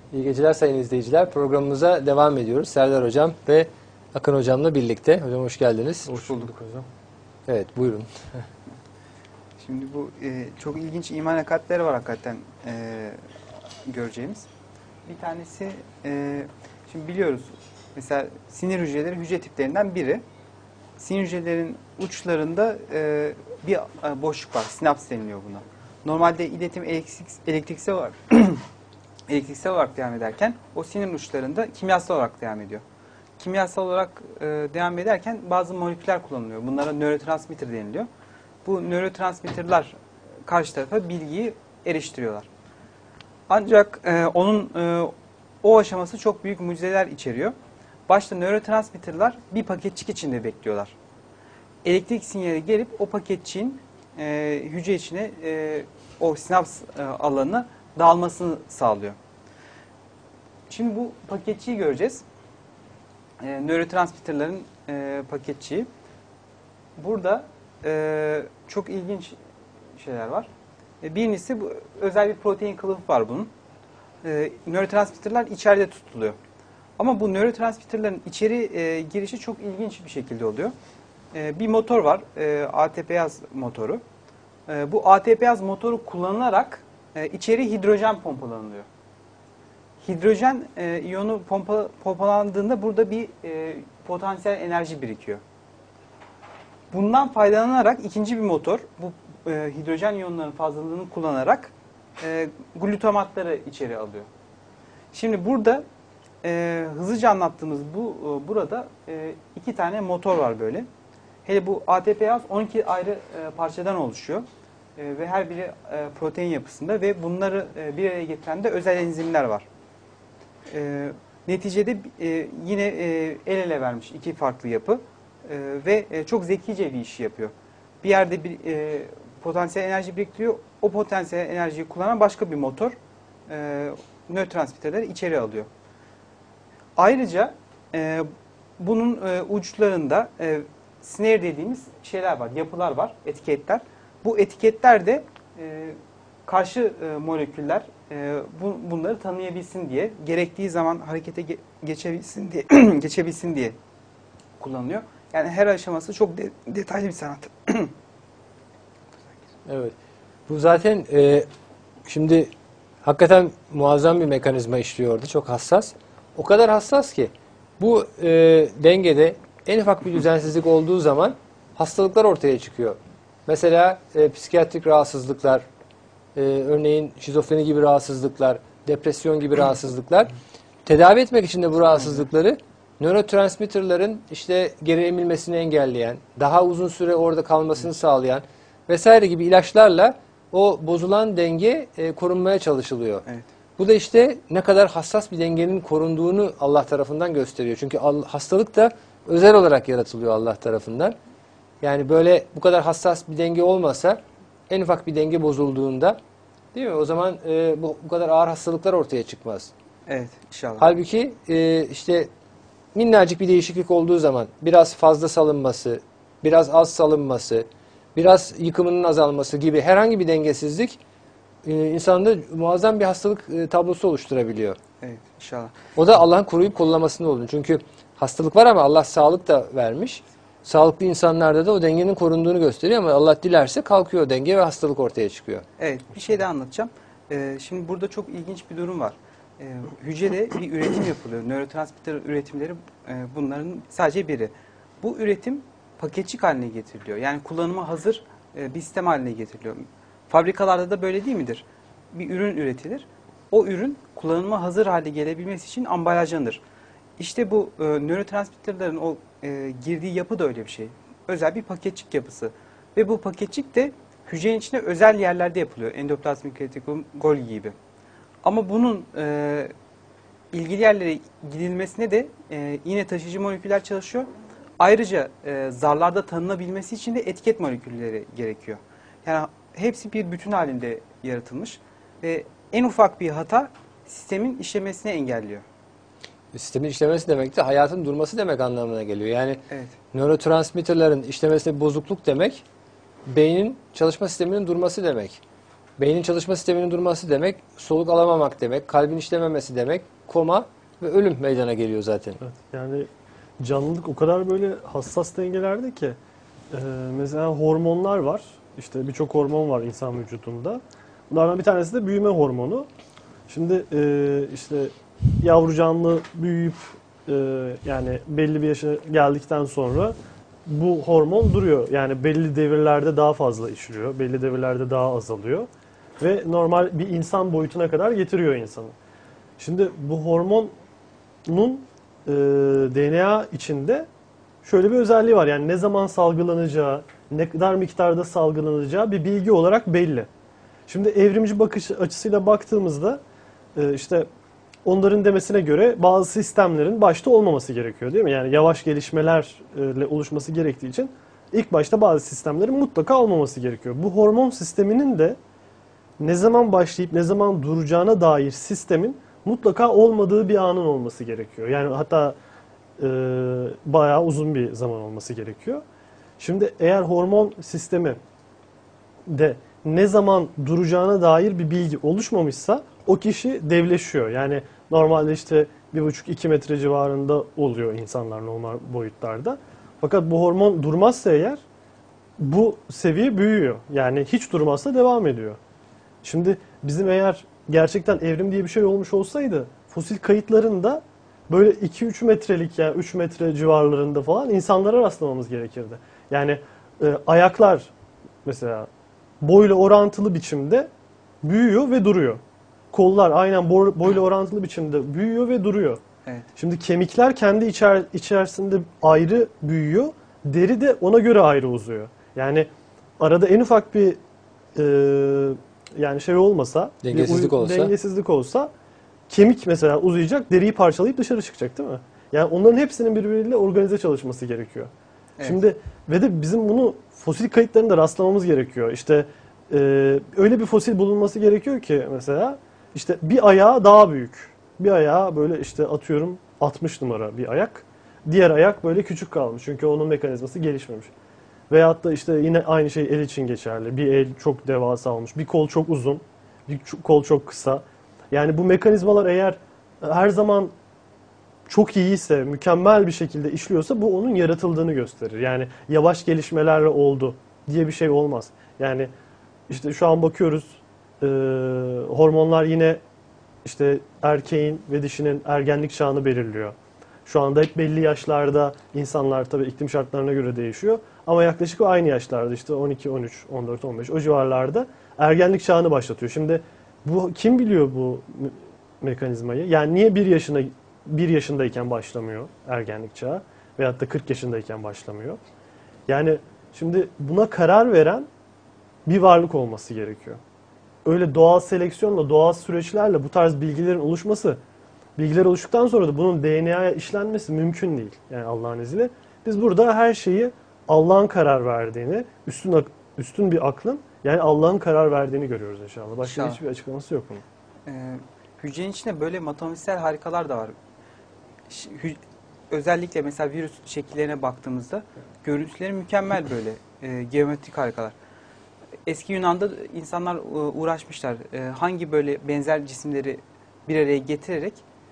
İyi geceler sayın izleyiciler. Programımıza devam ediyoruz. Serdar Hocam ve Akın Hocam'la birlikte. Hocam hoş geldiniz. Hoş bulduk hocam. Evet, buyurun. Şimdi bu çok ilginç iman hakikatleri var hakikaten göreceğimiz. Bir tanesi, şimdi biliyoruz mesela sinir hücreleri hücre tiplerinden biri. Sinir hücrelerin uçlarında bir boşluk var. Sinaps deniliyor buna. Normalde iletim elektriksel olarak elektriksel olarak devam ederken o sinir uçlarında kimyasal olarak devam ediyor. Kimyasal olarak devam ederken bazı moleküller kullanılıyor. Bunlara nörotransmitter deniliyor. Bu nörotransmitterler karşı tarafa bilgiyi eriştiriyorlar. Ancak onun o aşaması çok büyük mucizeler içeriyor. Başta nörotransmitterler bir paketçik içinde bekliyorlar. Elektrik sinyali gelip o paketçiğin hücre içine o sinaps alanına dağılmasını sağlıyor. Şimdi bu paketçiyi göreceğiz. Nörotransmitterlerin paketçiği. Burada çok ilginç şeyler var. Birincisi bu, özel bir protein kılıfı var bunun. Nörotransmitterler içeride tutuluyor. Ama bu nörotransmitterlerin içeri girişi çok ilginç bir şekilde oluyor. Bir motor var, ATPaz motoru. Bu ATPaz motoru kullanılarak içeri hidrojen pompalanıyor. Hidrojen iyonu pompalandığında burada bir potansiyel enerji birikiyor. Bundan faydalanarak ikinci bir motor bu hidrojen iyonlarının fazlalığını kullanarak glutamatları içeri alıyor. Şimdi burada hızlıca anlattığımız burada iki tane motor var böyle. Hele bu ATPaz 12 ayrı parçadan oluşuyor. Ve her biri protein yapısında ve bunları bir araya getiren de özel enzimler var. Neticede yine el ele vermiş iki farklı yapı ve çok zekice bir işi yapıyor. Bir yerde bir potansiyel enerji biriktiriyor. O potansiyel enerjiyi kullanan başka bir motor nörotransmitterleri içeri alıyor. Ayrıca bunun uçlarında snare dediğimiz şeyler var, yapılar var, etiketler. Bu etiketler de karşı moleküller bunları tanıyabilsin diye, gerektiği zaman harekete geçebilsin diye kullanılıyor. Yani her aşaması çok detaylı bir sanat. Evet. Bu zaten şimdi hakikaten muazzam bir mekanizma işliyor orada. Çok hassas. O kadar hassas ki bu dengede en ufak bir düzensizlik olduğu zaman hastalıklar ortaya çıkıyor. Mesela psikiyatrik rahatsızlıklar, örneğin şizofreni gibi rahatsızlıklar, depresyon gibi rahatsızlıklar. Tedavi etmek için de bu rahatsızlıkları nörotransmitterlerin işte geri emilmesini engelleyen, daha uzun süre orada kalmasını sağlayan vesaire gibi ilaçlarla o bozulan denge korunmaya çalışılıyor. Evet. Bu da işte ne kadar hassas bir dengenin korunduğunu Allah tarafından gösteriyor. Çünkü hastalık da özel olarak yaratılıyor Allah tarafından. Yani böyle bu kadar hassas bir denge olmasa en ufak bir denge bozulduğunda değil mi? O zaman bu kadar ağır hastalıklar ortaya çıkmaz. Evet, inşallah. Halbuki işte minnacık bir değişiklik olduğu zaman biraz fazla salınması, biraz az salınması, biraz yıkımının azalması gibi herhangi bir dengesizlik insanda muazzam bir hastalık tablosu oluşturabiliyor. Evet, inşallah. O da Allah'ın koruyup kollamasında olur. Çünkü hastalık var ama Allah sağlık da vermiş. Sağlıklı insanlarda da o dengenin korunduğunu gösteriyor ama Allah dilerse kalkıyor o denge ve hastalık ortaya çıkıyor. Evet, bir şey daha anlatacağım. Şimdi burada çok ilginç bir durum var. Hücrede bir üretim yapılıyor. Nörotransmitter üretimleri bunların sadece biri. Bu üretim paketçik haline getiriliyor. Yani kullanıma hazır bir sistem haline getiriliyor. Fabrikalarda da böyle değil midir? Bir ürün üretilir. O ürün kullanıma hazır hale gelebilmesi için ambalajlanır. İşte bu nörotransmitterlerin o girdiği yapı da öyle bir şey. Özel bir paketçik yapısı. Ve bu paketçik de hücrenin içinde özel yerlerde yapılıyor. Endoplazmik retikulum, Golgi gibi. Ama bunun ilgili yerlere gidilmesine de yine taşıyıcı moleküller çalışıyor. Ayrıca zarlarda tanınabilmesi için de etiket molekülleri gerekiyor. Yani hepsi bir bütün halinde yaratılmış. Ve en ufak bir hata sistemin işlemesini engelliyor. Sistemin işlemesi demek de hayatın durması demek anlamına geliyor. Yani evet. Nörotransmitterlerin işlemesinde bir bozukluk demek, beynin çalışma sisteminin durması demek. Beynin çalışma sisteminin durması demek, soluk alamamak demek, kalbin işlememesi demek, koma ve ölüm meydana geliyor zaten. Evet, yani canlılık o kadar böyle hassas dengelerde ki mesela hormonlar var. İşte birçok hormon var insan vücudunda. Bunlardan bir tanesi de büyüme hormonu. Şimdi işte yavru canlı büyüyüp yani belli bir yaşa geldikten sonra bu hormon duruyor. Yani belli devirlerde daha fazla işliyor, belli devirlerde daha azalıyor ve normal bir insan boyutuna kadar getiriyor insanı. Şimdi bu hormonun DNA içinde şöyle bir özelliği var. Yani ne zaman salgılanacağı, ne kadar miktarda salgılanacağı bir bilgi olarak belli. Şimdi evrimci bakış açısıyla baktığımızda işte onların demesine göre bazı sistemlerin başta olmaması gerekiyor değil mi? Yani yavaş gelişmelerle oluşması gerektiği için ilk başta bazı sistemlerin mutlaka olmaması gerekiyor. Bu hormon sisteminin de ne zaman başlayıp ne zaman duracağına dair sistemin mutlaka olmadığı bir anın olması gerekiyor. Yani hatta bayağı uzun bir zaman olması gerekiyor. Şimdi eğer hormon sistemi de ne zaman duracağına dair bir bilgi oluşmamışsa o kişi devleşiyor. Yani normalde işte 1,5-2 metre civarında oluyor insanlar normal boyutlarda. Fakat bu hormon durmazsa eğer bu seviye büyüyor. Yani hiç durmazsa devam ediyor. Şimdi bizim eğer gerçekten evrim diye bir şey olmuş olsaydı fosil kayıtlarında böyle 2-3 metrelik yani 3 metre civarlarında falan insanlara rastlamamız gerekirdi. Yani ayaklar mesela boyla orantılı biçimde büyüyor ve duruyor. Kollar aynen boyla orantılı biçimde büyüyor ve duruyor. Evet. Şimdi kemikler kendi içerisinde ayrı büyüyor. Deri de ona göre ayrı uzuyor. Yani arada en ufak bir yani şey olmasa, dengesizlik olsa kemik mesela uzayacak, deriyi parçalayıp dışarı çıkacak değil mi? Yani onların hepsinin birbiriyle organize çalışması gerekiyor. Evet. Şimdi ve de bizim bunu fosil kayıtlarında rastlamamız gerekiyor. İşte öyle bir fosil bulunması gerekiyor ki mesela işte bir ayağı daha büyük. Bir ayağı böyle işte atıyorum 60 numara bir ayak. Diğer ayak böyle küçük kalmış. Çünkü onun mekanizması gelişmemiş. Veyahut da işte yine aynı şey el için geçerli. Bir el çok devasa olmuş. Bir kol çok uzun. Bir kol çok kısa. Yani bu mekanizmalar eğer her zaman çok iyiyse, mükemmel bir şekilde işliyorsa bu onun yaratıldığını gösterir. Yani yavaş gelişmelerle oldu diye bir şey olmaz. Yani işte şu an bakıyoruz hormonlar yine işte erkeğin ve dişinin ergenlik çağını belirliyor. Şu anda hep belli yaşlarda insanlar tabii iklim şartlarına göre değişiyor. Ama yaklaşık aynı yaşlarda işte 12, 13, 14, 15 o civarlarda ergenlik çağını başlatıyor. Şimdi bu kim biliyor bu mekanizmayı? Yani niye bir yaşındayken başlamıyor ergenlik çağı veyahut da 40 yaşındayken başlamıyor? Yani şimdi buna karar veren bir varlık olması gerekiyor. Öyle doğal seleksiyonla, doğal süreçlerle bu tarz bilgilerin oluşması, bilgiler oluştuktan sonra da bunun DNA'ya işlenmesi mümkün değil. Yani Allah'ın izniyle. Biz burada her şeyi Allah'ın karar verdiğini, üstün bir aklın yani Allah'ın karar verdiğini görüyoruz inşallah. Başka İnşallah. hiçbir açıklaması yok bunun. Hücrenin içinde böyle matematiksel harikalar da var. Özellikle mesela virüs şekillerine baktığımızda görüntüleri mükemmel böyle geometrik harikalar. Eski Yunan'da insanlar uğraşmışlar. Hangi böyle benzer cisimleri bir araya getirerek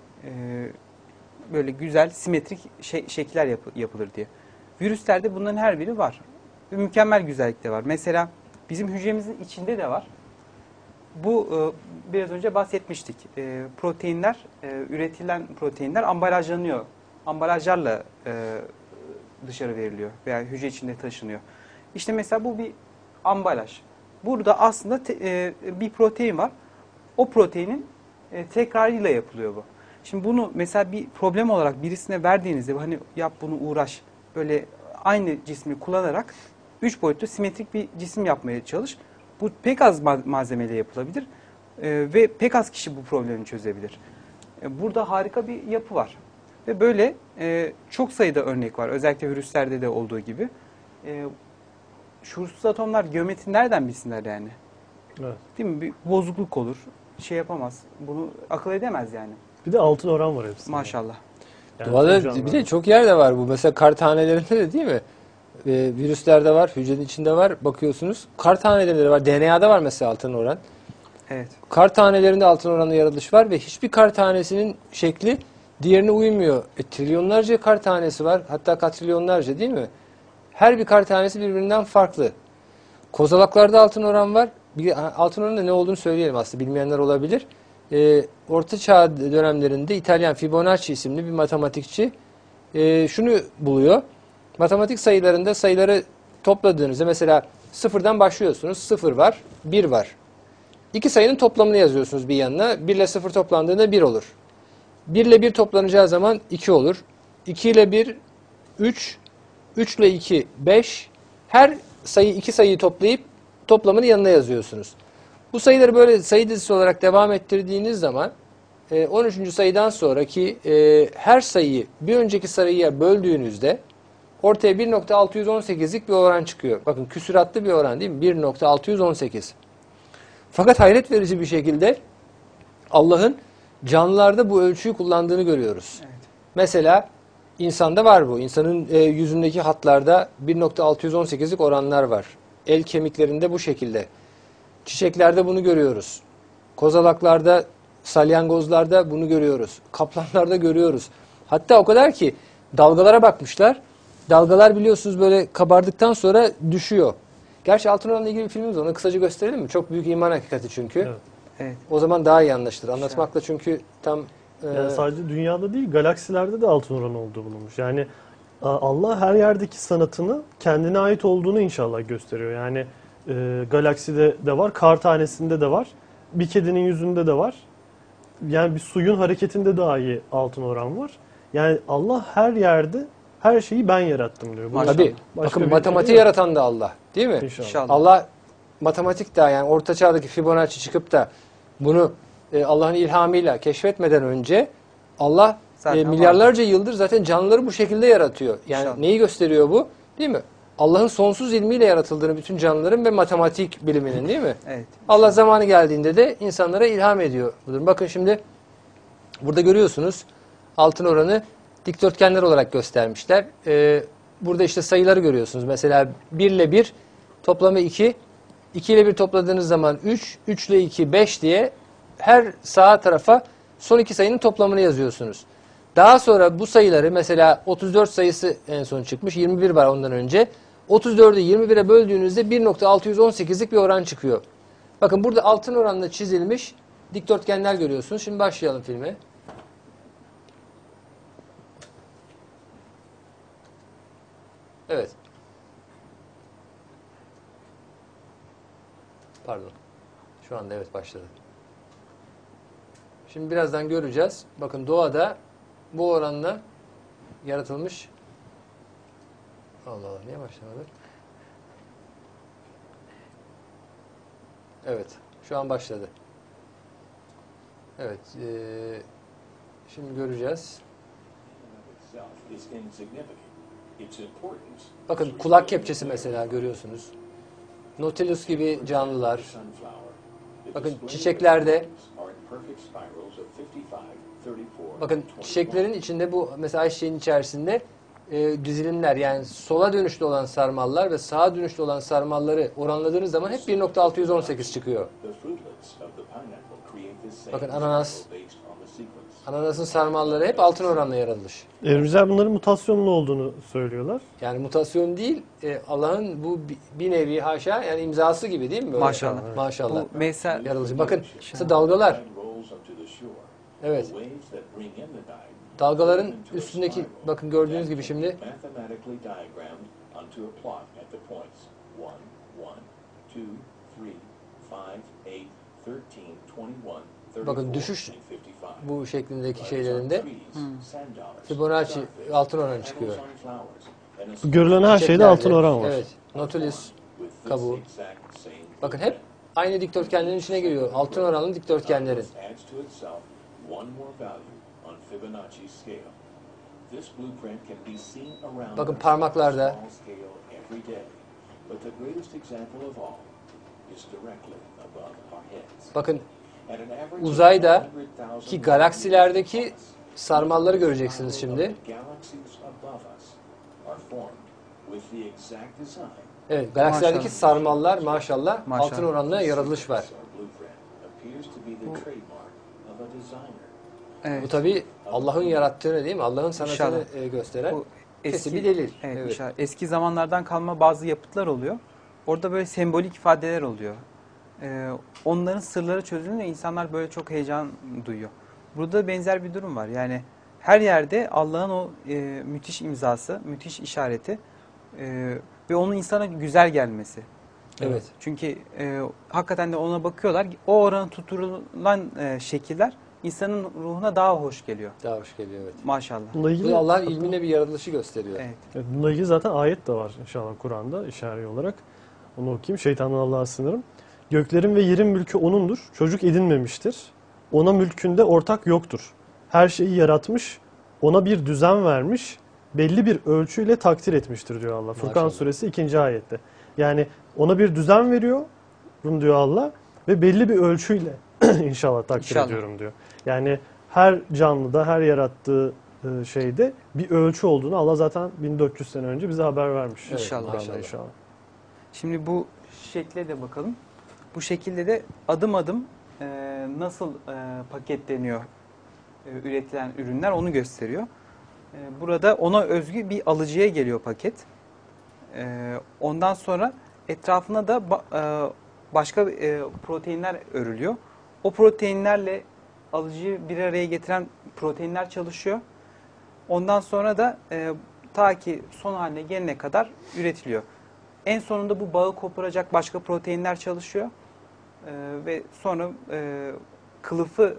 böyle güzel simetrik şekiller yapılır diye. Virüslerde bunların her biri var. Ve mükemmel güzellik de var. Mesela bizim hücremizin içinde de var. Bu biraz önce bahsetmiştik. Proteinler, üretilen proteinler ambalajlanıyor. Ambalajlarla dışarı veriliyor veya hücre içinde taşınıyor. İşte mesela bu bir ambalaj. Burada aslında bir protein var. O proteinin tekrarıyla yapılıyor bu. Şimdi bunu mesela bir problem olarak birisine verdiğinizde hani yap bunu uğraş böyle aynı cismi kullanarak 3 boyutlu simetrik bir cisim yapmaya çalış. Bu pek az malzemeyle yapılabilir ve pek az kişi bu problemi çözebilir. Burada harika bir yapı var. Ve böyle çok sayıda örnek var. Özellikle virüslerde de olduğu gibi. Şuursuz atomlar geometri nereden bilsinler yani? Evet. Değil mi? Bir bozukluk olur. Şey yapamaz. Bunu akıl edemez yani. Bir de altın oran var hepsinde. Maşallah. Yani Doğada bir de çok yerde var bu. Mesela kar tanelerinde de değil mi? Virüslerde var, hücrenin içinde var. Bakıyorsunuz kar tanelerinde var. DNA'da var mesela altın oran. Evet. Kar tanelerinde altın oranlı yaratılış var ve hiçbir kar tanesinin şekli diğerine uymuyor. Trilyonlarca kar tanesi var. Hatta katrilyonlarca, değil mi? Her bir kar tanesi birbirinden farklı. Kozalaklarda altın oran var. Altın oranın da ne olduğunu söyleyelim aslında. Bilmeyenler olabilir. Orta Çağ dönemlerinde İtalyan Fibonacci isimli bir matematikçi şunu buluyor. Matematik sayılarında sayıları topladığınızda mesela sıfırdan başlıyorsunuz. 0 var, 1 var. İki sayının toplamını yazıyorsunuz bir yanına. 1 ile 0 toplandığında 1 olur. 1 ile 1 toplanacağı zaman 2 olur. 2 ile 1 3, 3 ile 2 5. Her iki sayıyı toplayıp toplamını yanına yazıyorsunuz. Bu sayıları böyle sayı dizisi olarak devam ettirdiğiniz zaman 13. sayıdan sonraki her sayıyı bir önceki sayıya böldüğünüzde ortaya 1.618'lik bir oran çıkıyor. Bakın küsuratlı bir oran, değil mi? 1.618. Fakat hayret verici bir şekilde Allah'ın canlılarda bu ölçüyü kullandığını görüyoruz. Evet. Mesela insanda var bu. İnsanın yüzündeki hatlarda 1.618'lik oranlar var. El kemiklerinde bu şekilde. Çiçeklerde bunu görüyoruz. Kozalaklarda, salyangozlarda bunu görüyoruz. Kaplanlarda görüyoruz. Hatta o kadar ki dalgalara bakmışlar. Dalgalar biliyorsunuz böyle kabardıktan sonra düşüyor. Gerçi altın oranla ilgili bir filmimiz var. Onu kısaca gösterelim mi? Çok büyük iman hakikati çünkü. Evet. Evet. O zaman daha iyi anlaşılır. Anlatmakla çünkü tam... Yani sadece dünyada değil, galaksilerde de altın oranı olduğu bulunmuş. Yani Allah her yerdeki sanatını kendine ait olduğunu inşallah gösteriyor. Yani galakside de var, kar tanesinde de var, bir kedinin yüzünde de var. Yani bir suyun hareketinde dahi altın oran var. Yani Allah her yerde her şeyi ben yarattım diyor. Maşallah. Tabii. Başka Bakın bir matematiği şey yok. yaratan da Allah. Değil mi? İnşallah. İnşallah. Allah matematik daha, yani Orta Çağ'daki Fibonacci çıkıp da bunu Allah'ın ilhamıyla keşfetmeden önce Allah Zaten milyarlarca yıldır zaten canlıları bu şekilde yaratıyor. Yani İnşallah. neyi gösteriyor bu? Değil mi? Allah'ın sonsuz ilmiyle yaratıldığını bütün canlıların ve matematik biliminin, değil mi? Evet. Allah zamanı geldiğinde de insanlara ilham ediyor. Bakın şimdi burada görüyorsunuz altın oranı dikdörtgenler olarak göstermişler. Burada işte sayıları görüyorsunuz. Mesela 1 ile 1 toplamı 2. 2 ile 1 topladığınız zaman 3. 3 ile 2 5 diye her sağ tarafa son iki sayının toplamını yazıyorsunuz. Daha sonra bu sayıları mesela 34 sayısı en son çıkmış. 21 var ondan önce. 34'ü 21'e böldüğünüzde 1.618'lik bir oran çıkıyor. Bakın burada altın oranla çizilmiş dikdörtgenler görüyorsunuz. Şimdi başlayalım filme. Evet. Pardon. Şu anda evet başladı. Şimdi birazdan göreceğiz. Bakın doğada bu oranla yaratılmış... Allah Allah, niye başlamadı? Evet. Şu an başladı. Evet. Şimdi göreceğiz. Bakın kulak kepçesi mesela görüyorsunuz. Nautilus gibi canlılar. Bakın çiçeklerde. Bakın çiçeklerin içinde bu mesela ayçiçeğin içerisinde dizilimler, yani sola dönüşlü olan sarmallar ve sağa dönüşlü olan sarmalları oranladığınız zaman hep 1.618 çıkıyor. Bakın ananasın sarmalları hep altın oranla yaratılmış. Evrimciler bunların mutasyonlu olduğunu söylüyorlar. Yani mutasyon değil, Allah'ın bu bir nevi haşa yani imzası gibi, değil mi? Böyle? Maşallah. Maşallah. Bu mesela Yaratılışı. Bakın mesela dalgalar. Evet. Dalgaların üstündeki, bakın gördüğünüz gibi şimdi. Bakın düşüş bu şeklindeki şeylerinde Fibonacci altın oranı çıkıyor. Görülen her şeyde altın oran var. Evet. Nautilus kabuğu. Bakın hep aynı dikdörtgenlerin içine giriyor. Altın oranlı dikdörtgenlerin. Bakın parmaklarda. Bakın uzayda ki galaksilerdeki sarmalları göreceksiniz şimdi. Evet, galaksilerdeki sarmallar maşallah altın oranla yaratılış var. appears to be the trademark of a designer. Evet. Bu tabii Allah'ın yarattığını değil mi? Allah'ın sanatını gösteren Bu kesin bir delil. Evet, Evet. inşallah. Eski zamanlardan kalma bazı yapıtlar oluyor. Orada böyle sembolik ifadeler oluyor. Onların sırları çözülünce insanlar böyle çok heyecan duyuyor. Burada benzer bir durum var. Yani her yerde Allah'ın o müthiş imzası, müthiş işareti ve onun insana güzel gelmesi. Evet. Çünkü hakikaten de ona bakıyorlar. O oranın tutturulan şekiller insanın ruhuna daha hoş geliyor. Daha hoş geliyor, evet. Maşallah. Bununla Bu ilgili da Allah'ın ilmine bir yaratılışı gösteriyor. Evet. Evet, bununla ilgili zaten ayet de var inşallah Kur'an'da işare olarak. Onu okuyayım. Şeytandan Allah'a sığınırım. Göklerin ve yerin mülkü O'nundur. Çocuk edinmemiştir. Ona mülkünde ortak yoktur. Her şeyi yaratmış, ona bir düzen vermiş, belli bir ölçüyle takdir etmiştir diyor Allah. Furkan Maşallah. suresi 2. ayette. Yani ona bir düzen veriyor diyor Allah ve belli bir ölçüyle inşallah takdir İnşallah. ediyorum diyor. Yani her canlıda, her yarattığı şeyde bir ölçü olduğunu Allah zaten 1400 sene önce bize haber vermiş. Evet, İnşallah. Kur'an'da inşallah. Şimdi bu şekle de bakalım. Bu şekilde de adım adım nasıl paketleniyor üretilen ürünler onu gösteriyor. Burada ona özgü bir alıcıya geliyor paket. Ondan sonra etrafına da başka proteinler örülüyor. O proteinlerle alıcıyı bir araya getiren proteinler çalışıyor. Ondan sonra da ta ki son haline gelene kadar üretiliyor. En sonunda bu bağı koparacak başka proteinler çalışıyor. Ve sonra kılıfı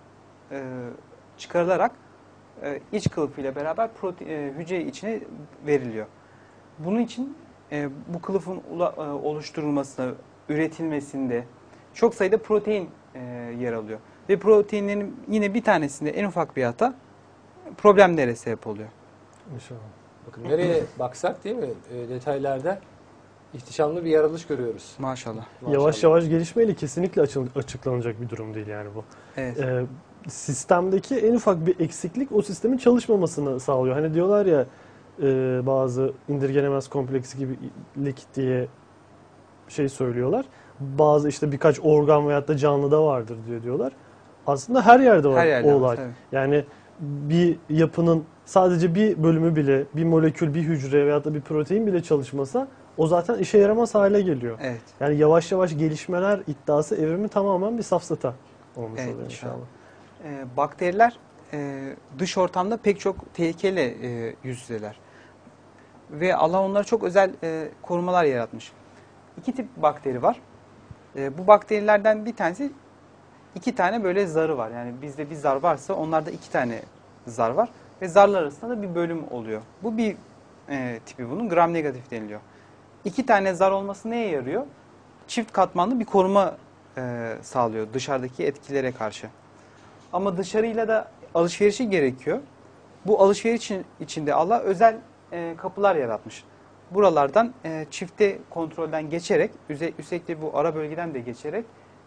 çıkarılarak iç kılıfıyla beraber hücre içine veriliyor. Bunun için bu kılıfın oluşturulmasında, üretilmesinde çok sayıda protein yer alıyor. Ve proteinlerin yine bir tanesinde en ufak bir hata problemlere sebep oluyor. İnşallah. Bakın nereye baksak değil mi? Detaylarda ihtişamlı bir yaratılış görüyoruz. Maşallah. Yavaş yavaş gelişmeyle kesinlikle açıklanacak bir durum değil yani bu. Evet. Sistemdeki en ufak bir eksiklik o sistemin çalışmamasını sağlıyor. Hani diyorlar ya bazı indirgenemez kompleksi gibi diye şey söylüyorlar. Bazı işte birkaç organ veyahut da canlıda vardır diyorlar. Aslında her yerde var Her yerde o var, olay. tabii. Yani bir yapının sadece bir bölümü bile, bir molekül, bir hücre veyahut da bir protein bile çalışmasa o zaten işe yaramaz hale geliyor. Evet. Yani yavaş yavaş gelişmeler iddiası evrimi tamamen bir safsata olmuş Evet, oluyor inşallah. Bakteriler dış ortamda pek çok tehlikeyle yüz yüzeler. Ve Allah onlara çok özel korumalar yaratmış. İki tip bakteri var. Bu bakterilerden bir tanesi iki tane böyle zarı var. Yani bizde bir zar varsa onlarda iki tane zar var. Ve zarlar arasında da bir bölüm oluyor. Bu bir tipi bunun gram negatif deniliyor. İki tane zar olması neye yarıyor? Çift katmanlı bir koruma sağlıyor dışarıdaki etkilere karşı. Ama dışarıyla da alışverişi gerekiyor. Bu alışveriş içinde Allah özel kapılar yaratmış. Buralardan çifte kontrolden geçerek, üstelik de bu ara bölgeden de geçerek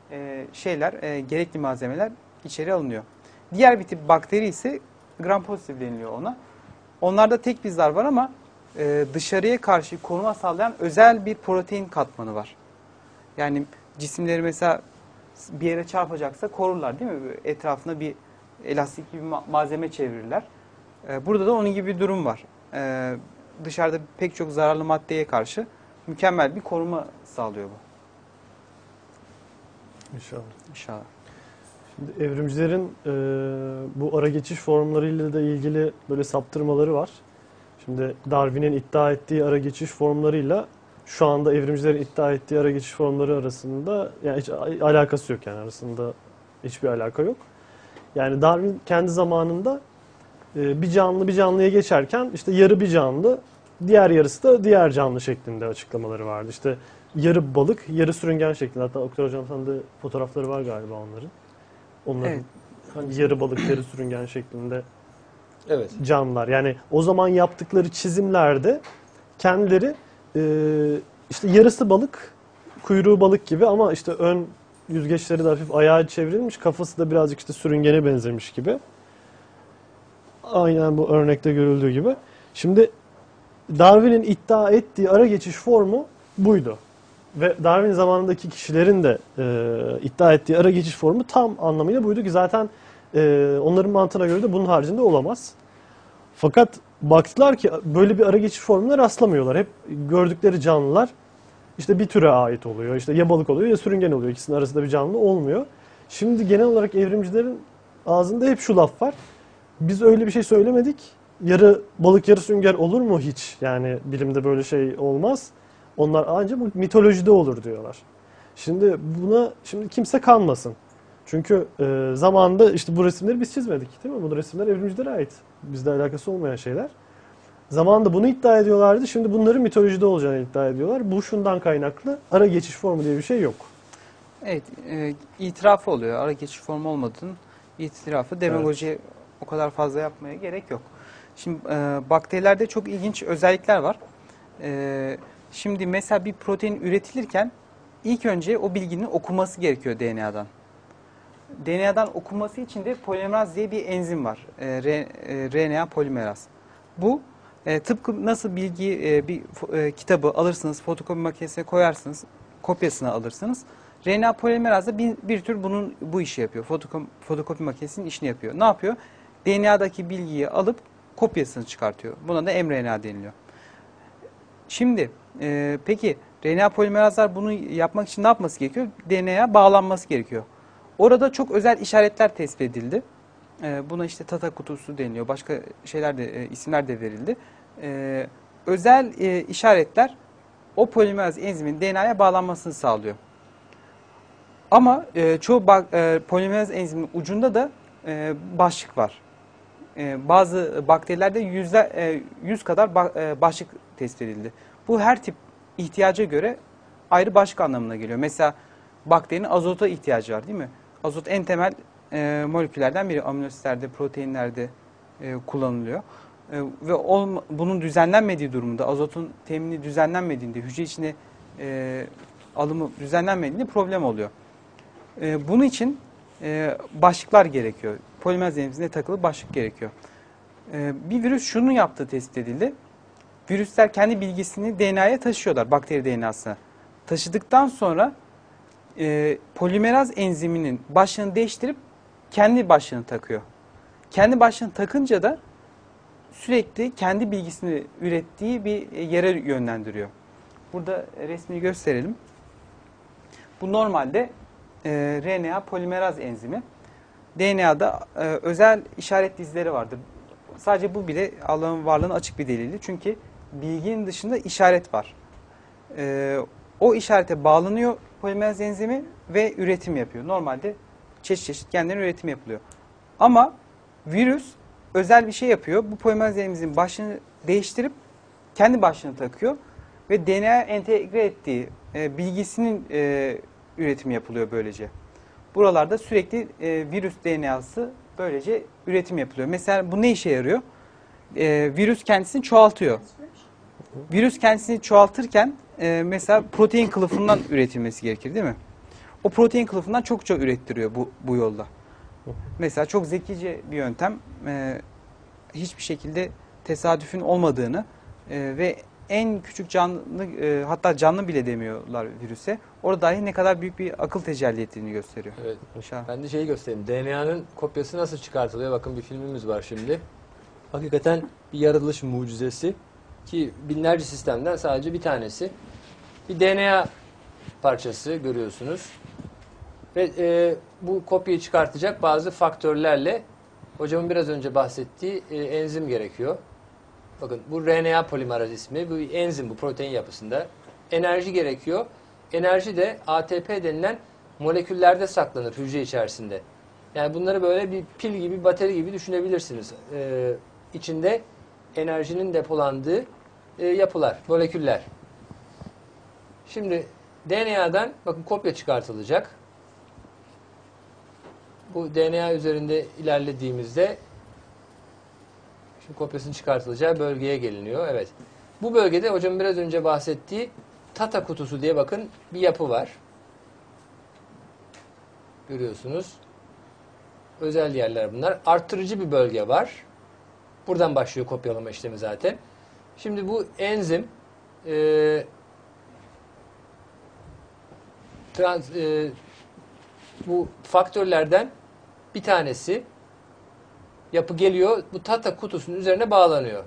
gerekli malzemeler içeri alınıyor. Diğer bir tip bakteri ise gram pozitif deniliyor ona. Onlarda tek bir zar var ama dışarıya karşı koruma sağlayan özel bir protein katmanı var. Yani cisimleri mesela bir yere çarpacaksa korurlar değil mi? Etrafına bir elastik gibi malzeme çevirirler. Burada da onun gibi bir durum var. Dışarıda pek çok zararlı maddeye karşı mükemmel bir koruma sağlıyor bu. İnşallah. İnşallah. Şimdi evrimcilerin bu ara geçiş formlarıyla da ilgili böyle saptırmaları var. Şimdi Darwin'in iddia ettiği ara geçiş formlarıyla şu anda evrimcilerin iddia ettiği ara geçiş formları arasında yani hiç alakası yok, yani arasında hiçbir alaka yok. Yani Darwin kendi zamanında bir canlı bir canlıya geçerken işte yarı bir canlı, diğer yarısı da diğer canlı şeklinde açıklamaları vardı. İşte yarı balık, yarı sürüngen şeklinde. Hatta Oktay Hocam sende fotoğrafları var galiba onların. Onların Evet. yarı balık, yarı sürüngen şeklinde Evet. canlılar. Yani o zaman yaptıkları çizimlerde kendileri işte yarısı balık, kuyruğu balık gibi ama işte ön yüzgeçleri de hafif ayağa çevrilmiş, kafası da birazcık işte sürüngene benzemiş gibi. Aynen bu örnekte görüldüğü gibi. Şimdi Darwin'in iddia ettiği ara geçiş formu buydu. ve Darwin zamanındaki kişilerin de iddia ettiği ara geçiş formu tam anlamıyla buydu ki zaten onların mantığına göre de bunun haricinde olamaz. Fakat baktılar ki böyle bir ara geçiş formuna rastlamıyorlar. Hep gördükleri canlılar işte bir türe ait oluyor. İşte ya balık oluyor ya sürüngen oluyor. İkisinin arasında bir canlı olmuyor. Şimdi genel olarak evrimcilerin ağzında hep şu laf var. Biz öyle bir şey söylemedik. Yarı balık yarı sünger olur mu hiç? Yani bilimde böyle şey olmaz. Onlar ancak bu mitolojide olur diyorlar. Şimdi buna kimse kanmasın. Çünkü zamanında işte bu resimleri biz çizmedik, değil mi? Bu resimler evrimcilere ait. Bizle alakası olmayan şeyler. Zamanında bunu iddia ediyorlardı. Şimdi bunların mitolojide olacağını iddia ediyorlar. Bu şundan kaynaklı. Ara geçiş formu diye bir şey yok. Evet, itirafı oluyor. Ara geçiş formu olmadığının itirafı. Demagoji o kadar fazla yapmaya gerek yok. Şimdi bakterilerde çok ilginç özellikler var. Şimdi mesela bir protein üretilirken ilk önce o bilginin okunması gerekiyor DNA'dan. DNA'dan okunması için de polimeraz diye bir enzim var. RNA polimeraz. Bu tıpkı nasıl bir kitabı alırsınız, fotokopi makinesine koyarsınız, kopyasını alırsınız. RNA polimeraz da bir tür bu işi yapıyor. Fotokopi makinesinin işini yapıyor. Ne yapıyor? DNA'daki bilgiyi alıp kopyasını çıkartıyor. Buna da mRNA deniliyor. Şimdi peki RNA polimerazlar bunu yapmak için ne yapması gerekiyor? DNA'ya bağlanması gerekiyor. Orada çok özel işaretler tespit edildi. Buna işte Tata kutusu deniliyor. Başka şeyler de isimler de verildi. Özel işaretler o polimeraz enzimin DNA'ya bağlanmasını sağlıyor. Ama çoğu polimeraz enzimin ucunda da başlık var. Bazı bakterilerde 100 kadar başlık tespit edildi. Bu her tip ihtiyaca göre ayrı başlık anlamına geliyor. Mesela bakterinin azota ihtiyacı var, değil mi? Azot en temel moleküllerden biri. Aminositlerde, proteinlerde kullanılıyor. Ve bunun düzenlenmediği durumda, azotun temini düzenlenmediğinde, hücre içine alımı düzenlenmediğinde problem oluyor. Bunun için başlıklar gerekiyor. Polimeraz enzimine takılı başlık gerekiyor. Bir virüs şunu yaptığı tespit edildi. Virüsler kendi bilgisini DNA'ya taşıyorlar, bakteri DNA'sına. Taşıdıktan sonra polimeraz enziminin başlığını değiştirip kendi başlığını takıyor. Kendi başlığını takınca da sürekli kendi bilgisini ürettiği bir yere yönlendiriyor. Burada resmini gösterelim. Bu normalde RNA polimeraz enzimi. DNA'da özel işaret dizileri vardır. Sadece bu bile Allah'ın varlığının açık bir delili. Çünkü bilginin dışında işaret var. O işarete bağlanıyor polimeraz enzimi ve üretim yapıyor. Normalde çeşit çeşit genlerin üretimi yapılıyor. Ama virüs özel bir şey yapıyor. Bu polimeraz enziminin başlığını değiştirip kendi başlığını takıyor ve DNA'ya entegre ettiği bilgisinin üretimi yapılıyor böylece. Buralarda sürekli virüs DNA'sı böylece üretim yapılıyor. Mesela bu ne işe yarıyor? Virüs kendisini çoğaltıyor. Virüs kendisini çoğaltırken mesela protein kılıfından üretilmesi gerekir, değil mi? O protein kılıfından çok ürettiriyor bu yolla. Mesela çok zekice bir yöntem. Hiçbir şekilde tesadüfün olmadığını ve en küçük canlı, hatta canlı bile demiyorlar virüse. Orada dahi ne kadar büyük bir akıl tecelli ettiğini gösteriyor. Evet. Ben de şeyi göstereyim. DNA'nın kopyası nasıl çıkartılıyor? Bakın bir filmimiz var şimdi. Hakikaten bir yaratılış mucizesi ki binlerce sistemden sadece bir tanesi. Bir DNA parçası görüyorsunuz. Ve bu kopyayı çıkartacak bazı faktörlerle hocamın biraz önce bahsettiği enzim gerekiyor. Bakın bu RNA polimeraz ismi. Bu enzim, bu protein yapısında. Enerji gerekiyor. Enerji de ATP denilen moleküllerde saklanır hücre içerisinde. Yani bunları böyle bir pil gibi, bateri gibi düşünebilirsiniz. İçinde enerjinin depolandığı yapılar, moleküller. Şimdi DNA'dan bakın kopya çıkartılacak. Bu DNA üzerinde ilerlediğimizde şimdi kopyasının çıkartılacağı bölgeye geliniyor. Evet. Bu bölgede hocam biraz önce bahsettiği Tata kutusu diye bakın bir yapı var. Görüyorsunuz. Özel yerler bunlar. Arttırıcı bir bölge var. Buradan başlıyor kopyalama işlemi zaten. Şimdi bu enzim bu faktörlerden bir tanesi yapı geliyor, bu Tata kutusunun üzerine bağlanıyor.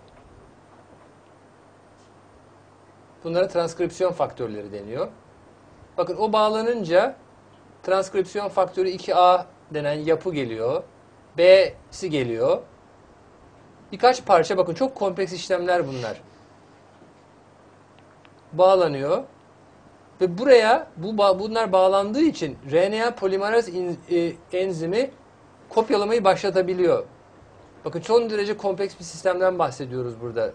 Bunlara transkripsiyon faktörleri deniyor. Bakın o bağlanınca transkripsiyon faktörü 2A denen yapı geliyor. B'si geliyor. Birkaç parça, bakın çok kompleks işlemler bunlar. Bağlanıyor. Ve buraya bunlar bağlandığı için RNA polimeraz enzimi kopyalamayı başlatabiliyor. Bakın son derece kompleks bir sistemden bahsediyoruz burada.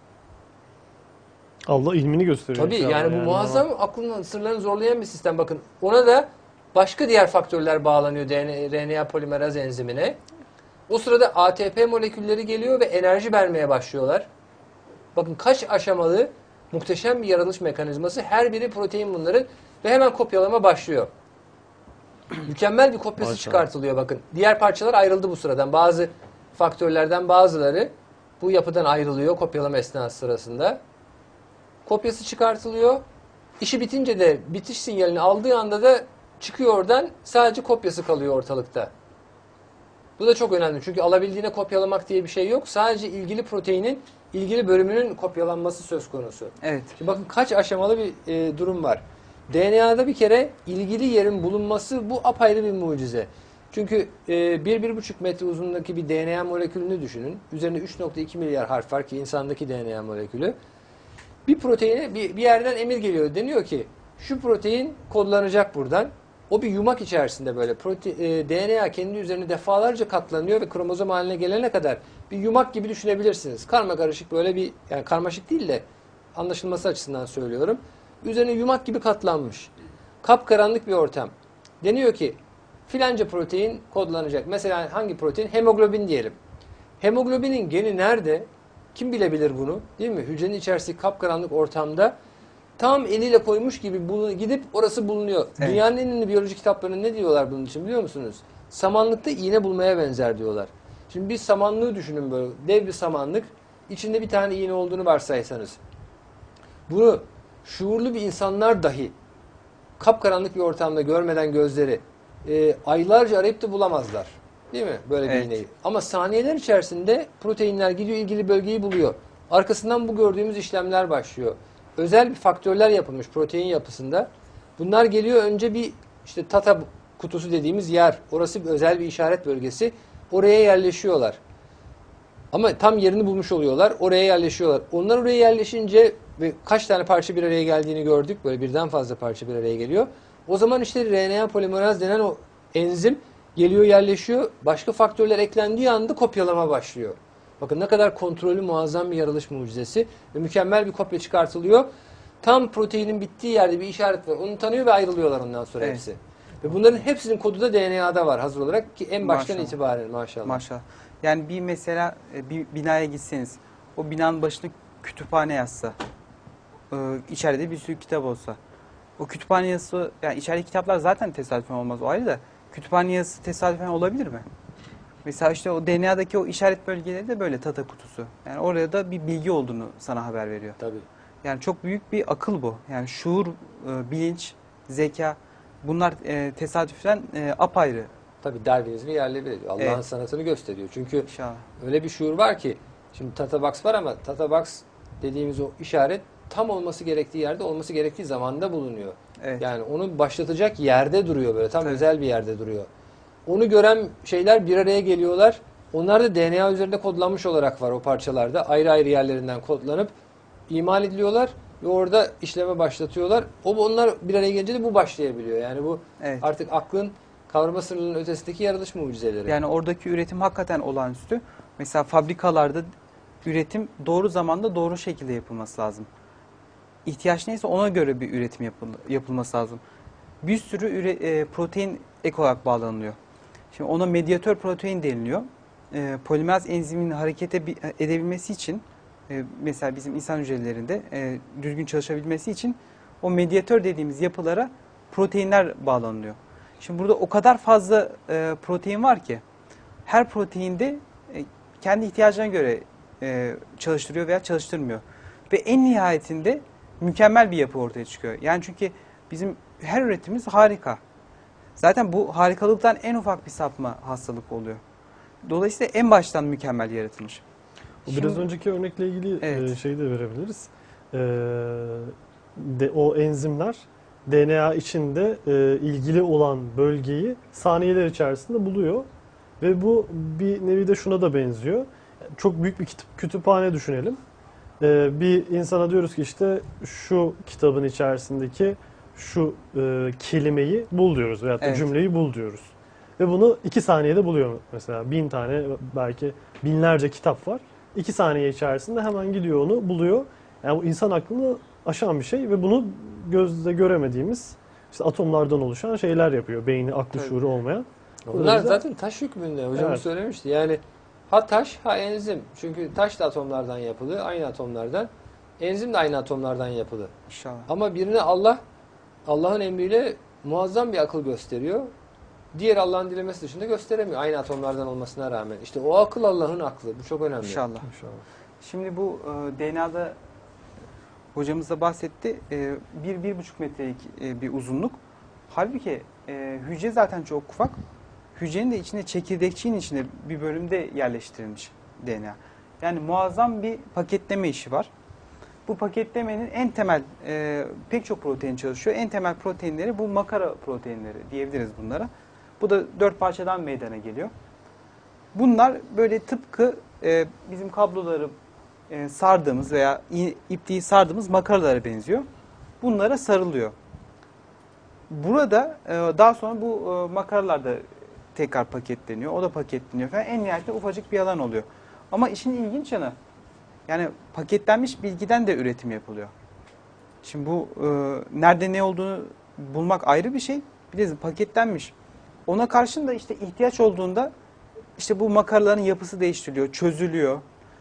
Allah ilmini gösteriyor. Tabii inşallah yani bu muazzam aklın sırlarını zorlayan bir sistem. Bakın ona da başka diğer faktörler bağlanıyor RNA polimeraz enzimine. O sırada ATP molekülleri geliyor ve enerji vermeye başlıyorlar. Bakın kaç aşamalı muhteşem bir yaratılış mekanizması. Her biri protein bunların ve hemen kopyalama başlıyor. Mükemmel bir kopyası çıkartılıyor bakın. Diğer parçalar ayrıldı bu sıradan. Bazı faktörlerden bazıları bu yapıdan ayrılıyor kopyalama esnası sırasında. Kopyası çıkartılıyor. İşi bitince de bitiş sinyalini aldığı anda da çıkıyor oradan. Sadece kopyası kalıyor ortalıkta. Bu da çok önemli. Çünkü alabildiğine kopyalamak diye bir şey yok. Sadece ilgili proteinin ilgili bölümünün kopyalanması söz konusu. Evet. Şimdi bakın kaç aşamalı bir durum var. DNA'da bir kere ilgili yerin bulunması bu apayrı bir mucize. Çünkü 1-1,5 metre uzunluğundaki bir DNA molekülünü düşünün. Üzerinde 3,2 milyar harf var ki insandaki DNA molekülü. Bir proteine bir yerden emir geliyor. Deniyor ki şu protein kodlanacak buradan. O bir yumak içerisinde böyle. DNA kendi üzerine defalarca katlanıyor ve kromozom haline gelene kadar bir yumak gibi düşünebilirsiniz. Karmakarışık böyle bir, yani karmaşık değil de anlaşılması açısından söylüyorum. Üzerine yumak gibi katlanmış. Kapkaranlık bir ortam. Deniyor ki filanca protein kodlanacak. Mesela hangi protein? Hemoglobin diyelim. Hemoglobinin geni nerede? Kim bilebilir bunu? Değil mi? Hücrenin içerisindeki kapkaranlık ortamda tam eliyle koymuş gibi gidip orası bulunuyor. Evet. Dünyanın en ünlü biyoloji kitaplarında ne diyorlar bunun için biliyor musunuz? Samanlıkta iğne bulmaya benzer diyorlar. Şimdi bir samanlığı düşünün böyle. Dev bir samanlık. İçinde bir tane iğne olduğunu varsaysanız. Bunu şuurlu bir insanlar dahi kapkaranlık bir ortamda görmeden gözleri aylarca arayıp da bulamazlar. Değil mi? Böyle bir Evet. iğneyi. Ama saniyeler içerisinde proteinler gidiyor ilgili bölgeyi buluyor. Arkasından bu gördüğümüz işlemler başlıyor. Özel bir faktörler yapılmış protein yapısında. Bunlar geliyor önce bir işte Tata kutusu dediğimiz yer. Orası bir özel bir işaret bölgesi. Oraya yerleşiyorlar. Ama tam yerini bulmuş oluyorlar. Oraya yerleşiyorlar. Onlar oraya yerleşince ve kaç tane parça bir araya geldiğini gördük. Böyle birden fazla parça bir araya geliyor. O zaman işte RNA polimeraz denen o enzim geliyor, yerleşiyor. Başka faktörler eklendiği anda kopyalama başlıyor. Bakın ne kadar kontrollü muazzam bir yaratılış mucizesi. Ve mükemmel bir kopya çıkartılıyor. Tam proteinin bittiği yerde bir işaret var. Onu tanıyor ve ayrılıyorlar ondan sonra Evet. hepsi. Ve bunların hepsinin kodu da DNA'da var hazır olarak ki en baştan Maşallah. itibaren maşallah. Maşallah. Yani bir mesela bir binaya gitseniz, o binanın başına kütüphane yazsa, içeride bir sürü kitap olsa, o kütüphane yazısı, yani içeride kitaplar zaten tesadüfen olmaz o ayrı da, kütüphane yazısı tesadüfen olabilir mi? Mesela işte o DNA'daki o işaret bölgeleri de böyle Tata kutusu. Yani oraya da bir bilgi olduğunu sana haber veriyor. Tabii. Yani çok büyük bir akıl bu. Yani şuur, bilinç, zeka, bunlar tesadüfen apayrı. Tabii Darwinizmi yerle bir ediyor. Allah'ın Evet. sanatını gösteriyor. Çünkü İnşallah. öyle bir şuur var ki şimdi Tata Box var ama Tata Box dediğimiz o işaret tam olması gerektiği yerde olması gerektiği zamanda bulunuyor. Evet. Yani onu başlatacak yerde duruyor böyle. Tam Tabii. özel bir yerde duruyor. Onu gören şeyler bir araya geliyorlar. Onlar da DNA üzerinde kodlanmış olarak var o parçalarda. Ayrı ayrı yerlerinden kodlanıp imal ediliyorlar ve orada işleme başlatıyorlar. Onlar bir araya gelince de bu başlayabiliyor. Yani bu Evet. artık aklın kavrama sınırının ötesindeki yaratılış mucizeleri. Yani oradaki üretim hakikaten olağanüstü. Mesela fabrikalarda üretim doğru zamanda doğru şekilde yapılması lazım. İhtiyaç neyse ona göre bir üretim yapılması lazım. Bir sürü protein ek olarak bağlanılıyor. Şimdi ona medyatör protein deniliyor. Polimeraz enziminin hareket edebilmesi için mesela bizim insan hücrelerinde düzgün çalışabilmesi için o medyatör dediğimiz yapılara proteinler bağlanılıyor. Şimdi burada o kadar fazla protein var ki her proteinde kendi ihtiyacına göre çalıştırıyor veya çalıştırmıyor. Ve en nihayetinde mükemmel bir yapı ortaya çıkıyor. Yani çünkü bizim her üretimimiz harika. Zaten bu harikalıktan en ufak bir sapma hastalık oluyor. Dolayısıyla en baştan mükemmel yaratılmış. O biraz önceki örnekle ilgili Evet. şeyi de verebiliriz. O enzimler DNA içinde ilgili olan bölgeyi saniyeler içerisinde buluyor. Ve bu bir nevi de şuna da benziyor. Çok büyük bir kütüphane düşünelim. Bir insana diyoruz ki işte şu kitabın içerisindeki şu kelimeyi bul diyoruz veyahut da Evet. cümleyi bul diyoruz. Ve bunu 2 saniyede buluyor mesela. 1000 tane belki binlerce kitap var. 2 saniye içerisinde hemen gidiyor onu buluyor. Yani bu insan aklını aşan bir şey ve bunu gözle göremediğimiz işte atomlardan oluşan şeyler yapıyor. Beyni, aklı, Tabii. şuuru olmayan. Onlar yüzden- zaten taş hükmünde. Hocamız Evet. söylemişti. Yani ha taş ha enzim. Çünkü taş da atomlardan yapılı. Aynı atomlardan. Enzim de aynı atomlardan yapılı. İnşallah. Ama birine Allah'ın emriyle muazzam bir akıl gösteriyor. Diğer Allah'ın dilemesi dışında gösteremiyor. Aynı atomlardan olmasına rağmen. İşte o akıl Allah'ın aklı. Bu çok önemli. İnşallah. İnşallah. Şimdi bu DNA'da hocamız da bahsetti. 1-1,5 metrelik bir uzunluk. Halbuki hücre zaten çok ufak. Hücrenin de içine, çekirdekçiğin içine bir bölümde yerleştirilmiş DNA. Yani muazzam bir paketleme işi var. Bu paketlemenin en temel, pek çok protein çalışıyor. En temel proteinleri bu makara proteinleri diyebiliriz bunlara. Bu da 4 parçadan meydana geliyor. Bunlar böyle tıpkı bizim kabloları sardığımız veya ipliği sardığımız makaralara benziyor. Bunlara sarılıyor. Burada daha sonra bu makaralar da tekrar paketleniyor. O da paketleniyor falan. En nihayetinde ufacık bir alan oluyor. Ama işin ilginç yanı, yani paketlenmiş bilgiden de üretim yapılıyor. Şimdi bu nerede ne olduğunu bulmak ayrı bir şey. Bir de paketlenmiş. Ona karşın da işte ihtiyaç olduğunda işte bu makaraların yapısı değiştiriliyor, çözülüyor.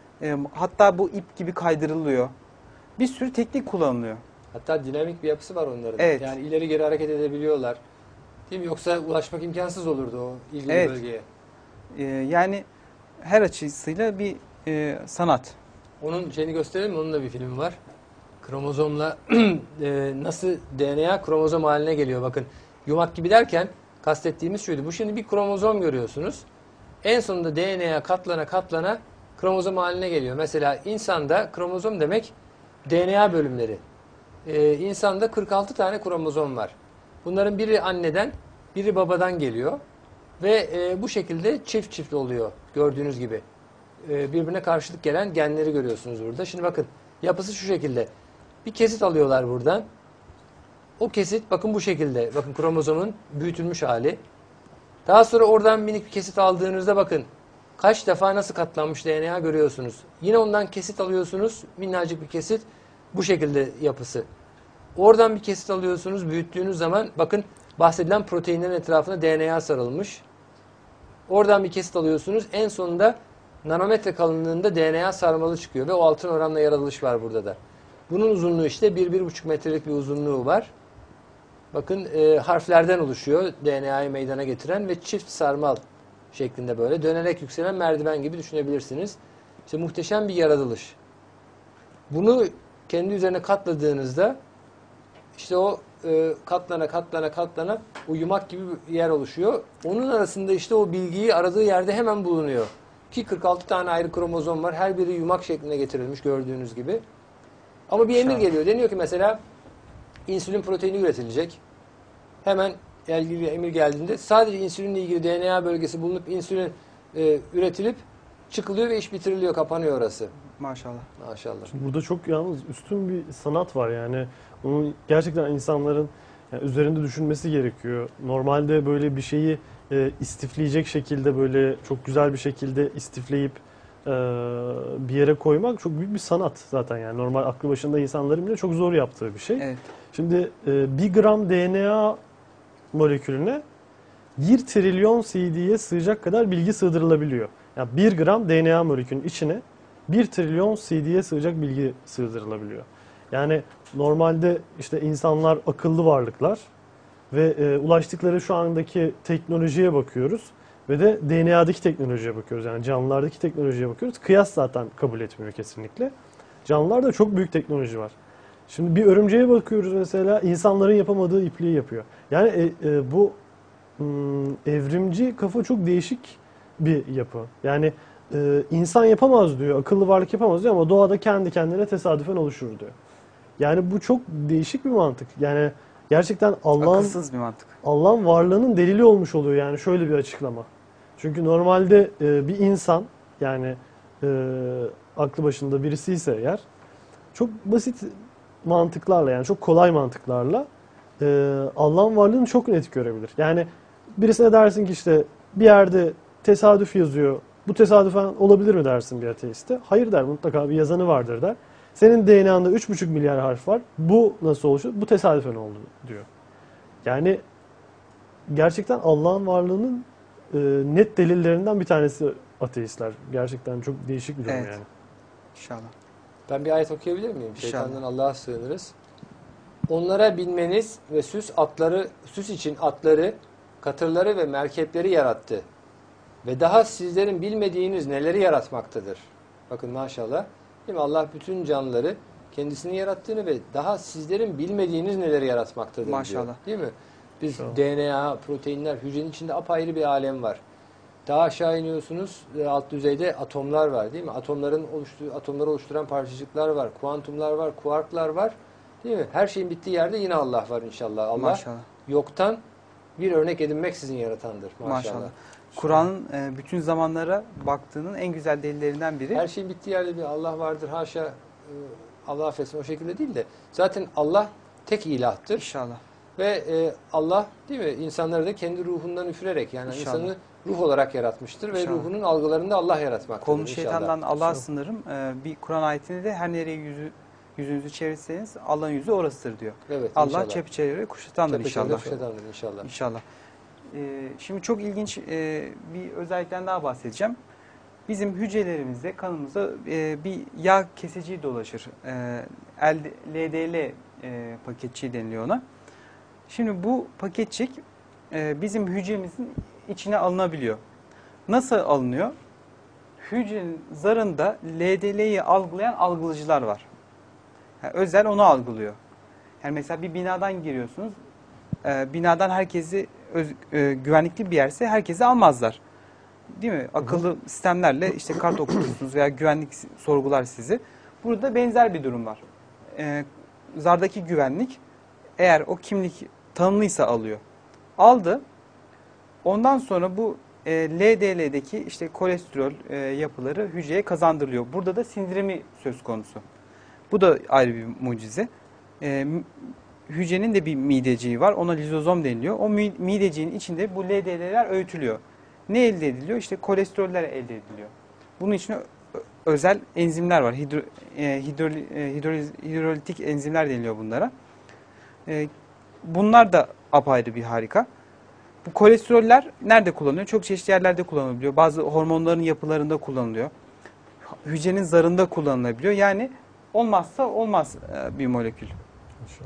Hatta bu ip gibi kaydırılıyor. Bir sürü teknik kullanılıyor. Hatta dinamik bir yapısı var onların. Evet. Yani ileri geri hareket edebiliyorlar. Değil mi? Yoksa ulaşmak imkansız olurdu o ilgili Evet. bölgeye. Yani her açısıyla bir sanat. Onun şeyini gösterelim mi? Onun da bir filmi var. Kromozomla nasıl DNA kromozom haline geliyor. Bakın yumak gibi derken kastettiğimiz şuydu. Bu şimdi bir kromozom görüyorsunuz. En sonunda DNA katlana katlana kromozom haline geliyor. Mesela insanda kromozom demek DNA bölümleri. İnsanda 46 tane kromozom var. Bunların biri anneden, biri babadan geliyor. Ve bu şekilde çift çift oluyor gördüğünüz gibi. Birbirine karşılık gelen genleri görüyorsunuz burada. Şimdi bakın yapısı şu şekilde. Bir kesit alıyorlar buradan. O kesit bakın bu şekilde. Bakın kromozomun büyütülmüş hali. Daha sonra oradan minik bir kesit aldığınızda bakın kaç defa nasıl katlanmış DNA görüyorsunuz. Yine ondan kesit alıyorsunuz. Minnacık bir kesit. Bu şekilde yapısı. Oradan bir kesit alıyorsunuz. Büyüttüğünüz zaman bakın bahsedilen proteinlerin etrafına DNA sarılmış. Oradan bir kesit alıyorsunuz. En sonunda nanometre kalınlığında DNA sarmalı çıkıyor ve o altın oranla yaratılış var burada da. Bunun uzunluğu işte 1-1,5 metrelik bir uzunluğu var. Bakın harflerden oluşuyor DNA'yı meydana getiren ve çift sarmal şeklinde böyle dönerek yükselen merdiven gibi düşünebilirsiniz. İşte muhteşem bir yaratılış. Bunu kendi üzerine katladığınızda işte o katlana katlana katlana o yumak gibi bir yer oluşuyor. Onun arasında işte o bilgiyi aradığı yerde hemen bulunuyor. Ki 46 tane ayrı kromozom var. Her biri yumak şekline getirilmiş gördüğünüz gibi. Ama bir emir geliyor. Deniyor ki mesela insülin proteini üretilecek. Hemen ilgili emir geldiğinde sadece insülinle ilgili DNA bölgesi bulunup insülin üretilip çıkılıyor ve iş bitiriliyor. Kapanıyor orası. Maşallah. Maşallah. Şimdi burada çok yalnız üstün bir sanat var yani. Onun gerçekten insanların yani üzerinde düşünmesi gerekiyor. Normalde böyle bir şeyi istifleyecek şekilde böyle çok güzel bir şekilde istifleyip bir yere koymak çok büyük bir sanat zaten yani. Normal aklı başında insanların bile çok zor yaptığı bir şey. Evet. Şimdi 1 gram DNA molekülüne 1 trilyon CD'ye sığacak kadar bilgi sığdırılabiliyor. Yani 1 gram DNA molekülünün içine 1 trilyon CD'ye sığacak bilgi sığdırılabiliyor. Yani normalde işte insanlar akıllı varlıklar ve ulaştıkları şu andaki teknolojiye bakıyoruz ve de DNA'daki teknolojiye bakıyoruz. Yani canlılardaki teknolojiye bakıyoruz. Kıyas zaten kabul etmiyor kesinlikle. Canlılarda çok büyük teknoloji var. Şimdi bir örümceğe bakıyoruz mesela, insanların yapamadığı ipliği yapıyor. Yani bu evrimci kafa çok değişik bir yapı. Yani insan yapamaz diyor, akıllı varlık yapamaz diyor ama doğada kendi kendine tesadüfen oluşur diyor. Yani bu çok değişik bir mantık. Yani gerçekten Akılsız bir mantık. Allah'ın varlığının delili olmuş oluyor yani şöyle bir açıklama. Çünkü normalde bir insan yani aklı başında birisi ise eğer çok basit mantıklarla yani çok kolay mantıklarla Allah'ın varlığını çok net görebilir. Yani birisine dersin ki işte bir yerde tesadüf yazıyor. Bu tesadüfen olabilir mi dersin bir ateiste? Hayır der, mutlaka bir yazanı vardır der. Senin DNA'nda 3,5 milyar harf var. Bu nasıl oluştu? Bu tesadüfen oldu diyor. Yani gerçekten Allah'ın varlığının net delillerinden bir tanesi ateistler. Gerçekten çok değişik bir durum Evet. yani. İnşallah. Ben bir ayet okuyabilir miyim? İnşallah. Şeytandan Allah'a sığınırız. Onlara binmeniz ve süs için atları, katırları ve merkepleri yarattı. Ve daha sizlerin bilmediğiniz neleri yaratmaktadır. Bakın maşallah. Değil mi? Allah bütün canlıları kendisini yarattığını ve daha sizlerin bilmediğiniz neleri yaratmaktadır diyor. Maşallah. Değil mi? Biz Tamam. DNA, proteinler, hücrenin içinde apayrı bir alem var. Daha aşağı iniyorsunuz, alt düzeyde atomlar var değil mi? Atomları oluşturan parçacıklar var, kuantumlar var, kuarklar var. Değil mi? Her şeyin bittiği yerde yine Allah var inşallah. Allah Maşallah. yoktan bir örnek edinmeksizin yaratandır maşallah. Maşallah. Kur'an'ın bütün zamanlara baktığının en güzel delillerinden biri. Her şeyin bittiği yerde bir Allah vardır. Haşa Allah affetsin o şekilde değil de. Zaten Allah tek ilahtır. İnşallah. Ve Allah değil mi insanları da kendi ruhundan üfürerek yani İnşallah. insanı ruh olarak yaratmıştır ve İnşallah. ruhunun algılarını da Allah yaratmaktadır Kolunu inşallah. şeytandan Allah'a sınırım. Bir Kur'an ayetinde de her nereye yüzünüzü çevirirseniz Allah'ın yüzü orasıdır diyor. Evet, Allah inşallah. çepeçevre kuşatandır Çepeçevre inşallah. kuşatandır inşallah. İnşallah. Şimdi çok ilginç bir özellikten daha bahsedeceğim. Bizim hücrelerimizde, kanımızda bir yağ kesiciği dolaşır. LDL paketçiği deniliyor ona. Şimdi bu paketçik bizim hücremizin içine alınabiliyor. Nasıl alınıyor? Hücrenin zarında LDL'yi algılayan algılayıcılar var. Yani özel onu algılıyor. Yani mesela bir binadan giriyorsunuz. Binadan herkesi güvenlikli bir yerse herkesi almazlar. Değil mi? Akıllı sistemlerle işte kart okutursunuz veya güvenlik sorgular sizi. Burada benzer bir durum var. Zardaki güvenlik eğer o kimlik tanımlıysa alıyor. Aldı. Ondan sonra bu LDL'deki işte kolesterol yapıları hücreye kazandırılıyor. Burada da sindirimi söz konusu. Bu da ayrı bir mucize. Hücrenin de bir mideciği var. Ona lizozom deniliyor. O mideciğin içinde bu LDL'ler öğütülüyor. Ne elde ediliyor? İşte kolesteroller elde ediliyor. Bunun için özel enzimler var. Hidrolitik enzimler deniliyor bunlara. Bunlar da apayrı bir harika. Bu kolesteroller nerede kullanılıyor? Çok çeşitli yerlerde kullanılabiliyor. Bazı hormonların yapılarında kullanılıyor. Hücrenin zarında kullanılabiliyor. Yani olmazsa olmaz bir molekül. İnşallah.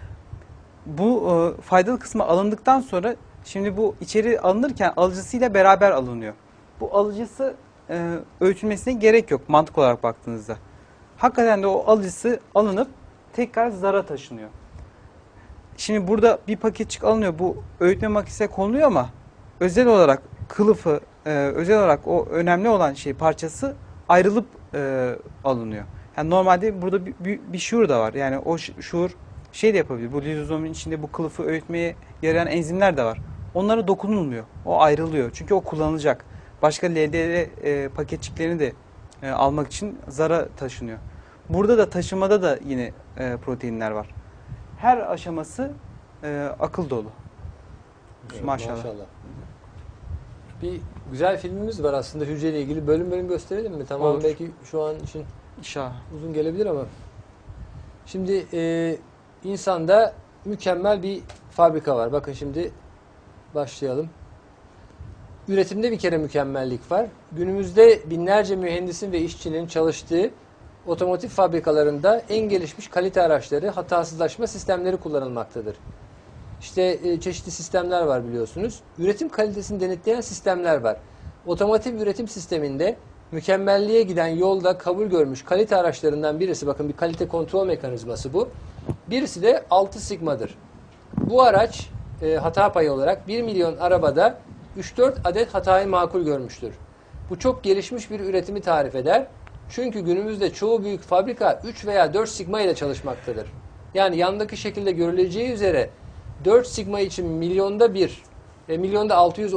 Bu faydalı kısmı alındıktan sonra şimdi bu içeri alınırken alıcısıyla beraber alınıyor. Bu alıcısı öğütülmesine gerek yok mantık olarak baktığınızda. Hakikaten de o alıcısı alınıp tekrar zara taşınıyor. Şimdi burada bir paketçik alınıyor. Bu öğütme makinesine konuluyor ama özel olarak kılıfı, özel olarak o önemli olan parçası ayrılıp alınıyor. Yani normalde burada bir şuur da var. Yani o şuur de yapabilir. Bu lizozomun içinde bu kılıfı öğütmeye yarayan enzimler de var. Onlara dokunulmuyor. O ayrılıyor. Çünkü o kullanılacak. Başka LDL paketçiklerini de almak için zara taşınıyor. Burada da taşımada da yine proteinler var. Her aşaması akıl dolu. Evet, Maşallah. Bir güzel filmimiz var aslında hücreyle ilgili. Bölüm bölüm gösterelim mi? Tamam Olur. belki şu an için İnşallah. uzun gelebilir ama. Şimdi insanda mükemmel bir fabrika var. Bakın şimdi başlayalım. Üretimde bir kere mükemmellik var. Günümüzde binlerce mühendisin ve işçinin çalıştığı otomotiv fabrikalarında en gelişmiş kalite araçları, hatasızlaşma sistemleri kullanılmaktadır. İşte çeşitli sistemler var biliyorsunuz. Üretim kalitesini denetleyen sistemler var. Otomotiv üretim sisteminde mükemmelliğe giden yolda kabul görmüş kalite araçlarından birisi, bakın bir kalite kontrol mekanizması bu. Birisi de 6 sigmadır. Bu araç hata payı olarak 1 milyon arabada 3-4 adet hatayı makul görmüştür. Bu çok gelişmiş bir üretimi tarif eder. Çünkü günümüzde çoğu büyük fabrika 3 veya 4 sigma ile çalışmaktadır. Yani yandaki şekilde görüleceği üzere 4 sigma için milyonda bir, milyonda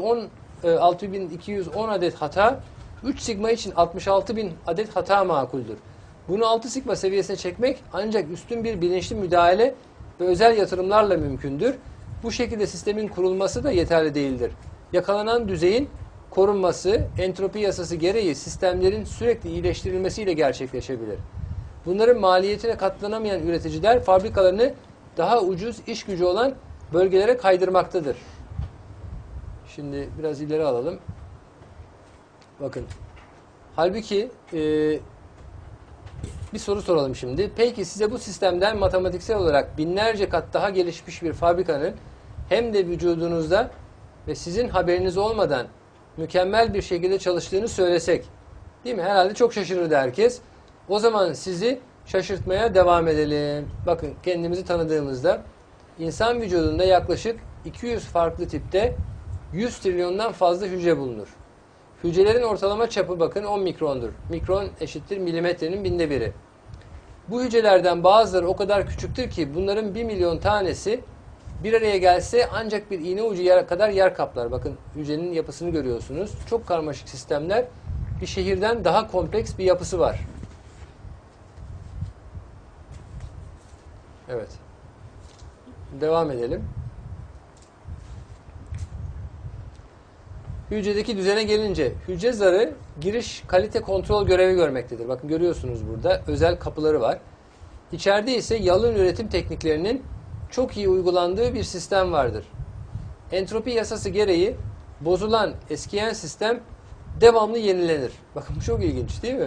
6210 adet hata, 3 sigma için 66.000 adet hata makuldür. Bunu 6 sigma seviyesine çekmek ancak üstün bir bilinçli müdahale ve özel yatırımlarla mümkündür. Bu şekilde sistemin kurulması da yeterli değildir. Yakalanan düzeyin korunması, entropi yasası gereği sistemlerin sürekli iyileştirilmesiyle gerçekleşebilir. Bunların maliyetine katlanamayan üreticiler fabrikalarını daha ucuz iş gücü olan bölgelere kaydırmaktadır. Şimdi biraz ileri alalım. Bakın. Halbuki bir soru soralım şimdi. Peki size bu sistemden matematiksel olarak binlerce kat daha gelişmiş bir fabrikanın hem de vücudunuzda ve sizin haberiniz olmadan mükemmel bir şekilde çalıştığını söylesek, değil mi? Herhalde çok şaşırırdı herkes. O zaman sizi şaşırtmaya devam edelim. Bakın, kendimizi tanıdığımızda insan vücudunda yaklaşık 200 farklı tipte 100 trilyondan fazla hücre bulunur. Hücrelerin ortalama çapı bakın 10 mikrondur. Mikron eşittir milimetrenin binde biri. Bu hücrelerden bazıları o kadar küçüktür ki bunların 1 milyon tanesi bir araya gelse ancak bir iğne ucu kadar yer kaplar. Bakın, hücrenin yapısını görüyorsunuz. Çok karmaşık sistemler. Bir şehirden daha kompleks bir yapısı var. Evet. Devam edelim. Hücredeki düzene gelince, hücre zarı giriş kalite kontrol görevi görmektedir. Bakın, görüyorsunuz burada özel kapıları var. İçeride ise yalın üretim tekniklerinin çok iyi uygulandığı bir sistem vardır. Entropi yasası gereği bozulan, eskiyen sistem devamlı yenilenir. Bakın, bu çok ilginç değil mi?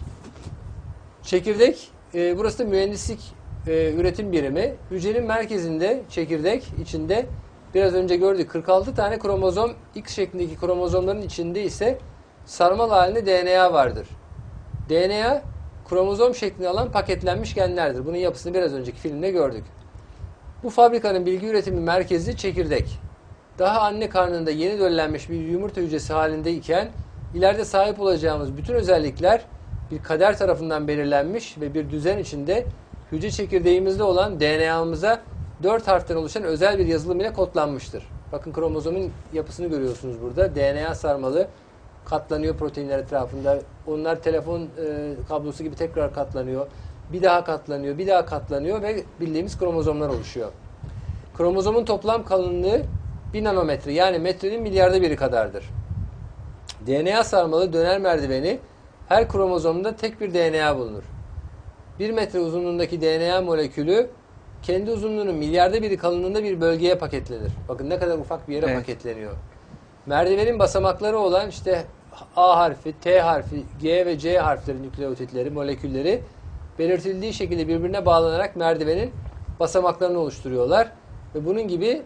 Çekirdek, burası da mühendislik üretim birimi. Hücrenin merkezinde, çekirdek içinde biraz önce gördük 46 tane kromozom, X şeklindeki kromozomların içinde ise sarmal halinde DNA vardır. DNA, kromozom şeklini alan paketlenmiş genlerdir. Bunun yapısını biraz önceki filmde gördük. Bu fabrikanın bilgi üretimi merkezi çekirdek. Daha anne karnında yeni döllenmiş bir yumurta hücresi halindeyken ileride sahip olacağımız bütün özellikler bir kader tarafından belirlenmiş ve bir düzen içinde hücre çekirdeğimizde olan DNA'mıza 4 harften oluşan özel bir yazılım ile kodlanmıştır. Bakın, kromozomun yapısını görüyorsunuz burada. DNA sarmalı katlanıyor proteinler etrafında. Onlar telefon kablosu gibi tekrar katlanıyor. Bir daha katlanıyor, bir daha katlanıyor ve bildiğimiz kromozomlar oluşuyor. Kromozomun toplam kalınlığı 1 nanometre, yani metrenin milyarda biri kadardır. DNA sarmalı döner merdiveni, her kromozomda tek bir DNA bulunur. 1 metre uzunluğundaki DNA molekülü kendi uzunluğunun milyarda biri kalınlığında bir bölgeye paketlenir. Bakın ne kadar ufak bir yere paketleniyor. Merdivenin basamakları olan işte A harfi, T harfi, G ve C harfleri, nükleotitleri, molekülleri belirtildiği şekilde birbirine bağlanarak merdivenin basamaklarını oluşturuyorlar. Ve bunun gibi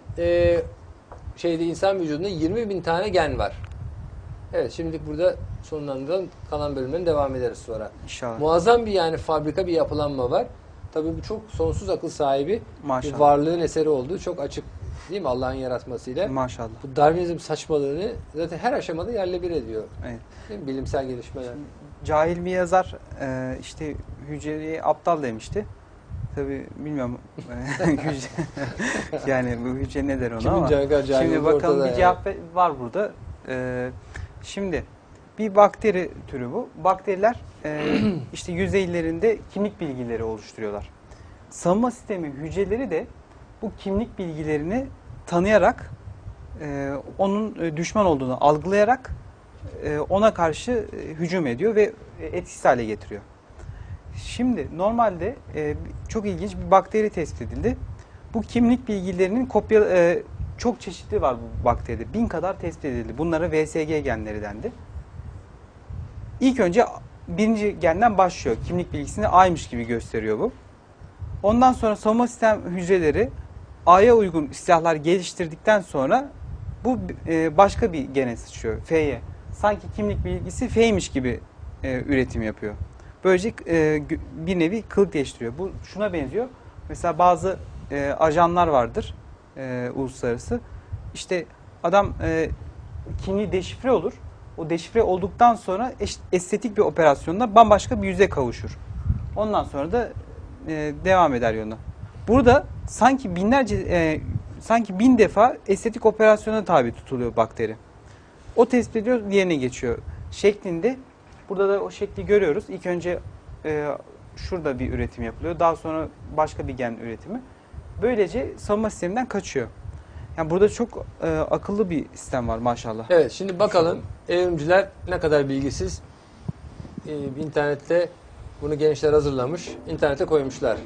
insan vücudunda 20.000 tane gen var. Evet, şimdilik burada sonlandıralım. Kalan bölümden devam ederiz sonra. İnşallah. Muazzam bir fabrika, bir yapılanma var. Tabii bu çok sonsuz akıl sahibi Maşallah. bir varlığın eseri olduğu çok açık, değil mi, Allah'ın yaratmasıyla? Maşallah. Bu Darwinizm saçmalığını zaten her aşamada yerle bir ediyor. Evet. Değil mi? Bilimsel gelişmeler. Cahil bir yazar işte hücreyi aptal demişti. Tabii bilmiyorum hücre, yani bu hücre ne der ona Kimin ama. Şimdi bakalım bir cevap var burada. Şimdi bir bakteri türü bu. Bakteriler işte yüzeylerinde kimlik bilgileri oluşturuyorlar. Savunma sistemi hücreleri de bu kimlik bilgilerini tanıyarak onun düşman olduğunu algılayarak ona karşı hücum ediyor ve etkisiz hale getiriyor. Şimdi normalde çok ilginç bir bakteri tespit edildi. Bu kimlik bilgilerinin çok çeşitli var bu bakteride. 1000 kadar tespit edildi. Bunlara VSG genleri dendi. İlk önce birinci genden başlıyor. Kimlik bilgisini A'ymış gibi gösteriyor bu. Ondan sonra savunma sistem hücreleri A'ya uygun silahlar geliştirdikten sonra bu başka bir gene sıçrıyor. F'ye. Sanki kimlik bilgisi F'ymiş gibi üretim yapıyor. Böylece bir nevi kılık değiştiriyor. Bu şuna benziyor. Mesela bazı ajanlar vardır uluslararası. İşte adam kimliği deşifre olur. O deşifre olduktan sonra estetik bir operasyonda bambaşka bir yüze kavuşur. Ondan sonra da devam eder yoluna. Burada sanki sanki 1000 defa estetik operasyona tabi tutuluyor bakteri. O tespit ediyor, diğerine geçiyor şeklinde. Burada da o şekli görüyoruz. İlk önce şurada bir üretim yapılıyor. Daha sonra başka bir gen üretimi. Böylece savunma sisteminden kaçıyor. Yani burada çok akıllı bir sistem var maşallah. Evet, şimdi bakalım evrimciler ne kadar bilgisiz. İnternette bunu gençler hazırlamış, internete koymuşlar.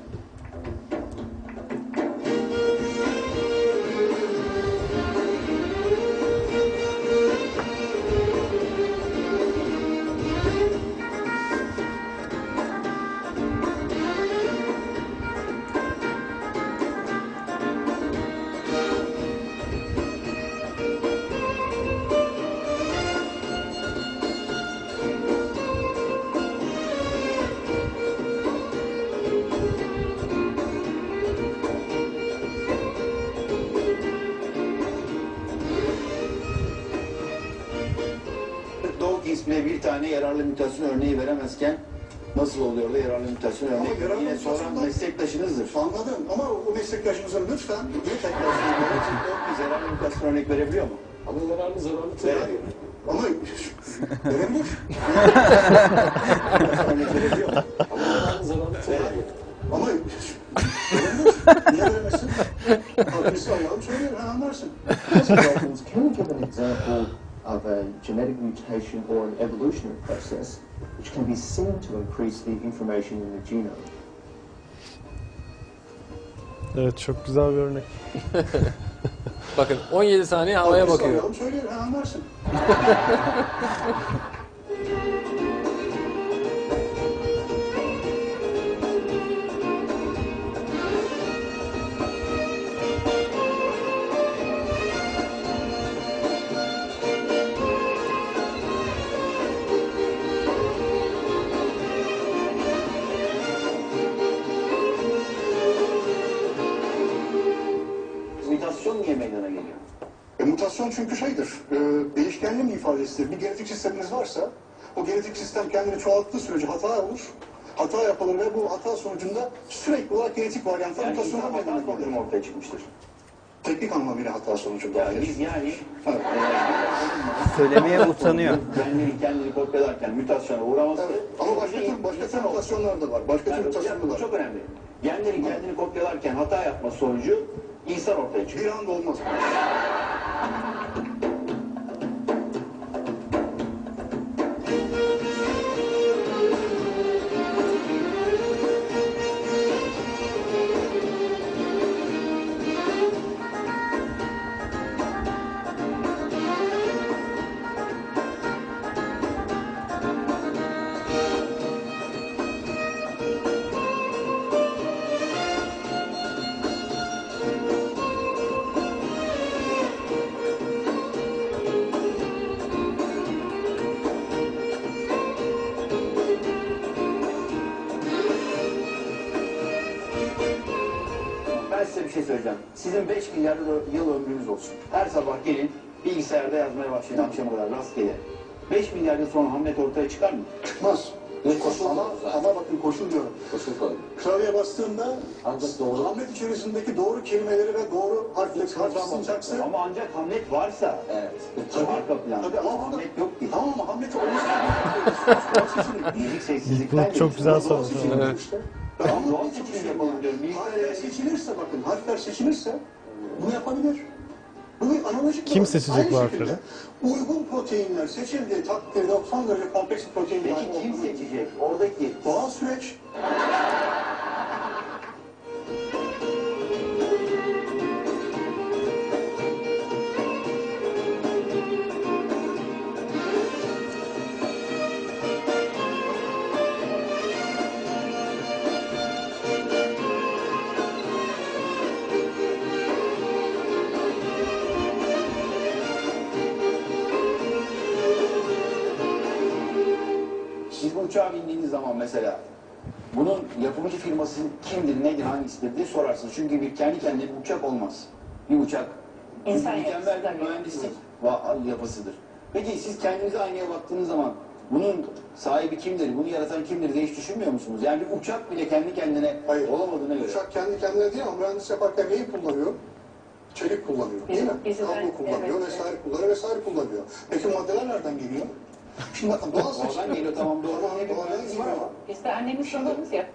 Dog ismine bir tane yararlı mutasyon örneği veremezken nasıl oluyor da yararlı mutasyon örneği? Ama yararlı Yine soran mutasyondan- meslektaşınızdır. Anladım ama o meslektaşımızın lütfen Tekrar söylüyorum. Dog bize yararlı mutasyon örnek verebiliyor mu? ama zararlı Veremiyor. ama verebilir. Örnek verebiliyor mu? Veremiyor. Ama verebilir. Niye veremezsin? Birisi Allah'ım söylüyor, ben anlarsın. Can you give an example of a genetic mutation or an evolutionary process which can be seen to increase the information in the genome? Evet, çok güzel bir örnek. Bakın 17 saniye havaya Birisi bakıyor. Allah'ım söylüyor, ben anlarsın. Mutasyon niye meydana geliyor? Mutasyon çünkü şeydir, değişkenliğin ifadesidir. Bir genetik sisteminiz varsa, o genetik sistem kendini çoğalttığı sürece hata olur. Hata yapılır ve bu hata sonucunda sürekli olarak genetik varyantlar Yani mutasyonlar insan meydana hata gelir. problemi ortaya çıkmıştır. Teknik anlamıyla hata sonucunda. Yani biz Evet. Söylemeye utanıyor. genleri kendini kopyalarken mutasyona uğraması... Evet. Ama başka tür mutasyonlar da var. Başka tür mutasyonlar Bu da var. çok önemli. Genlerin kendini kopyalarken hata yapma sonucu insan ortaya çıkıyor. Bir anda olmaz. Ben size bir şey söyleyeceğim. Sizin 5 milyar yıl ömrünüz olsun. Her sabah gelin bilgisayarda yazmaya başlayın akşama kadar rastgele. 5 milyar yıl sonra Hamlet ortaya çıkar mı? Çıkmaz. Ama bakın koşul diyorum. Koşul koydu. Klavyeye bastığında Ancak doğru. Hamlet içerisindeki doğru kelimeleri ve doğru harf syntaksi. Ama ancak Hamlet varsa Tabii. arka planda. Tabii ama Hamlet yok ki. Tamam ama Hamlet'i olmuş. Müzik sessizlikten Bu çok güzel soru. Evet. Tamam, doğal seçim yapalım diyorum. Harfler seçilirse bakın, harfler seçilirse bunu yapabilir. Bu bir analojik Kim bir- seçecek aynı bu şekilde harfleri? Uygun proteinler seçildiği takdirde son derece kompleks bir protein. Peki kim seçecek? Oradaki Doğal süreç. Siz bu uçağa bindiğiniz zaman mesela bunun yapımcı firması kimdir, nedir, hangisidir diye sorarsınız. Çünkü bir kendi kendine bir uçak olmaz. Bir uçak İnsan mükemmel yapısı bir mühendislik yapısıdır. Peki siz kendinize aynaya baktığınız zaman bunun sahibi kimdir, bunu yaratan kimdir diye hiç düşünmüyor musunuz? Yani bir uçak bile kendi kendine olamadığına göre. Uçak kendi kendine değil ama mühendis yaparken neyi kullanıyor? Çelik kullanıyor değil mi? Kablo kullanıyor, evet, vesaire kullanıyor. Peki maddeler nereden geliyor? Şimdi bakın doğal seçim. Oradan geliyor, tamam doğru. Doğal seçim var ama Biz de annemiz babamız ya.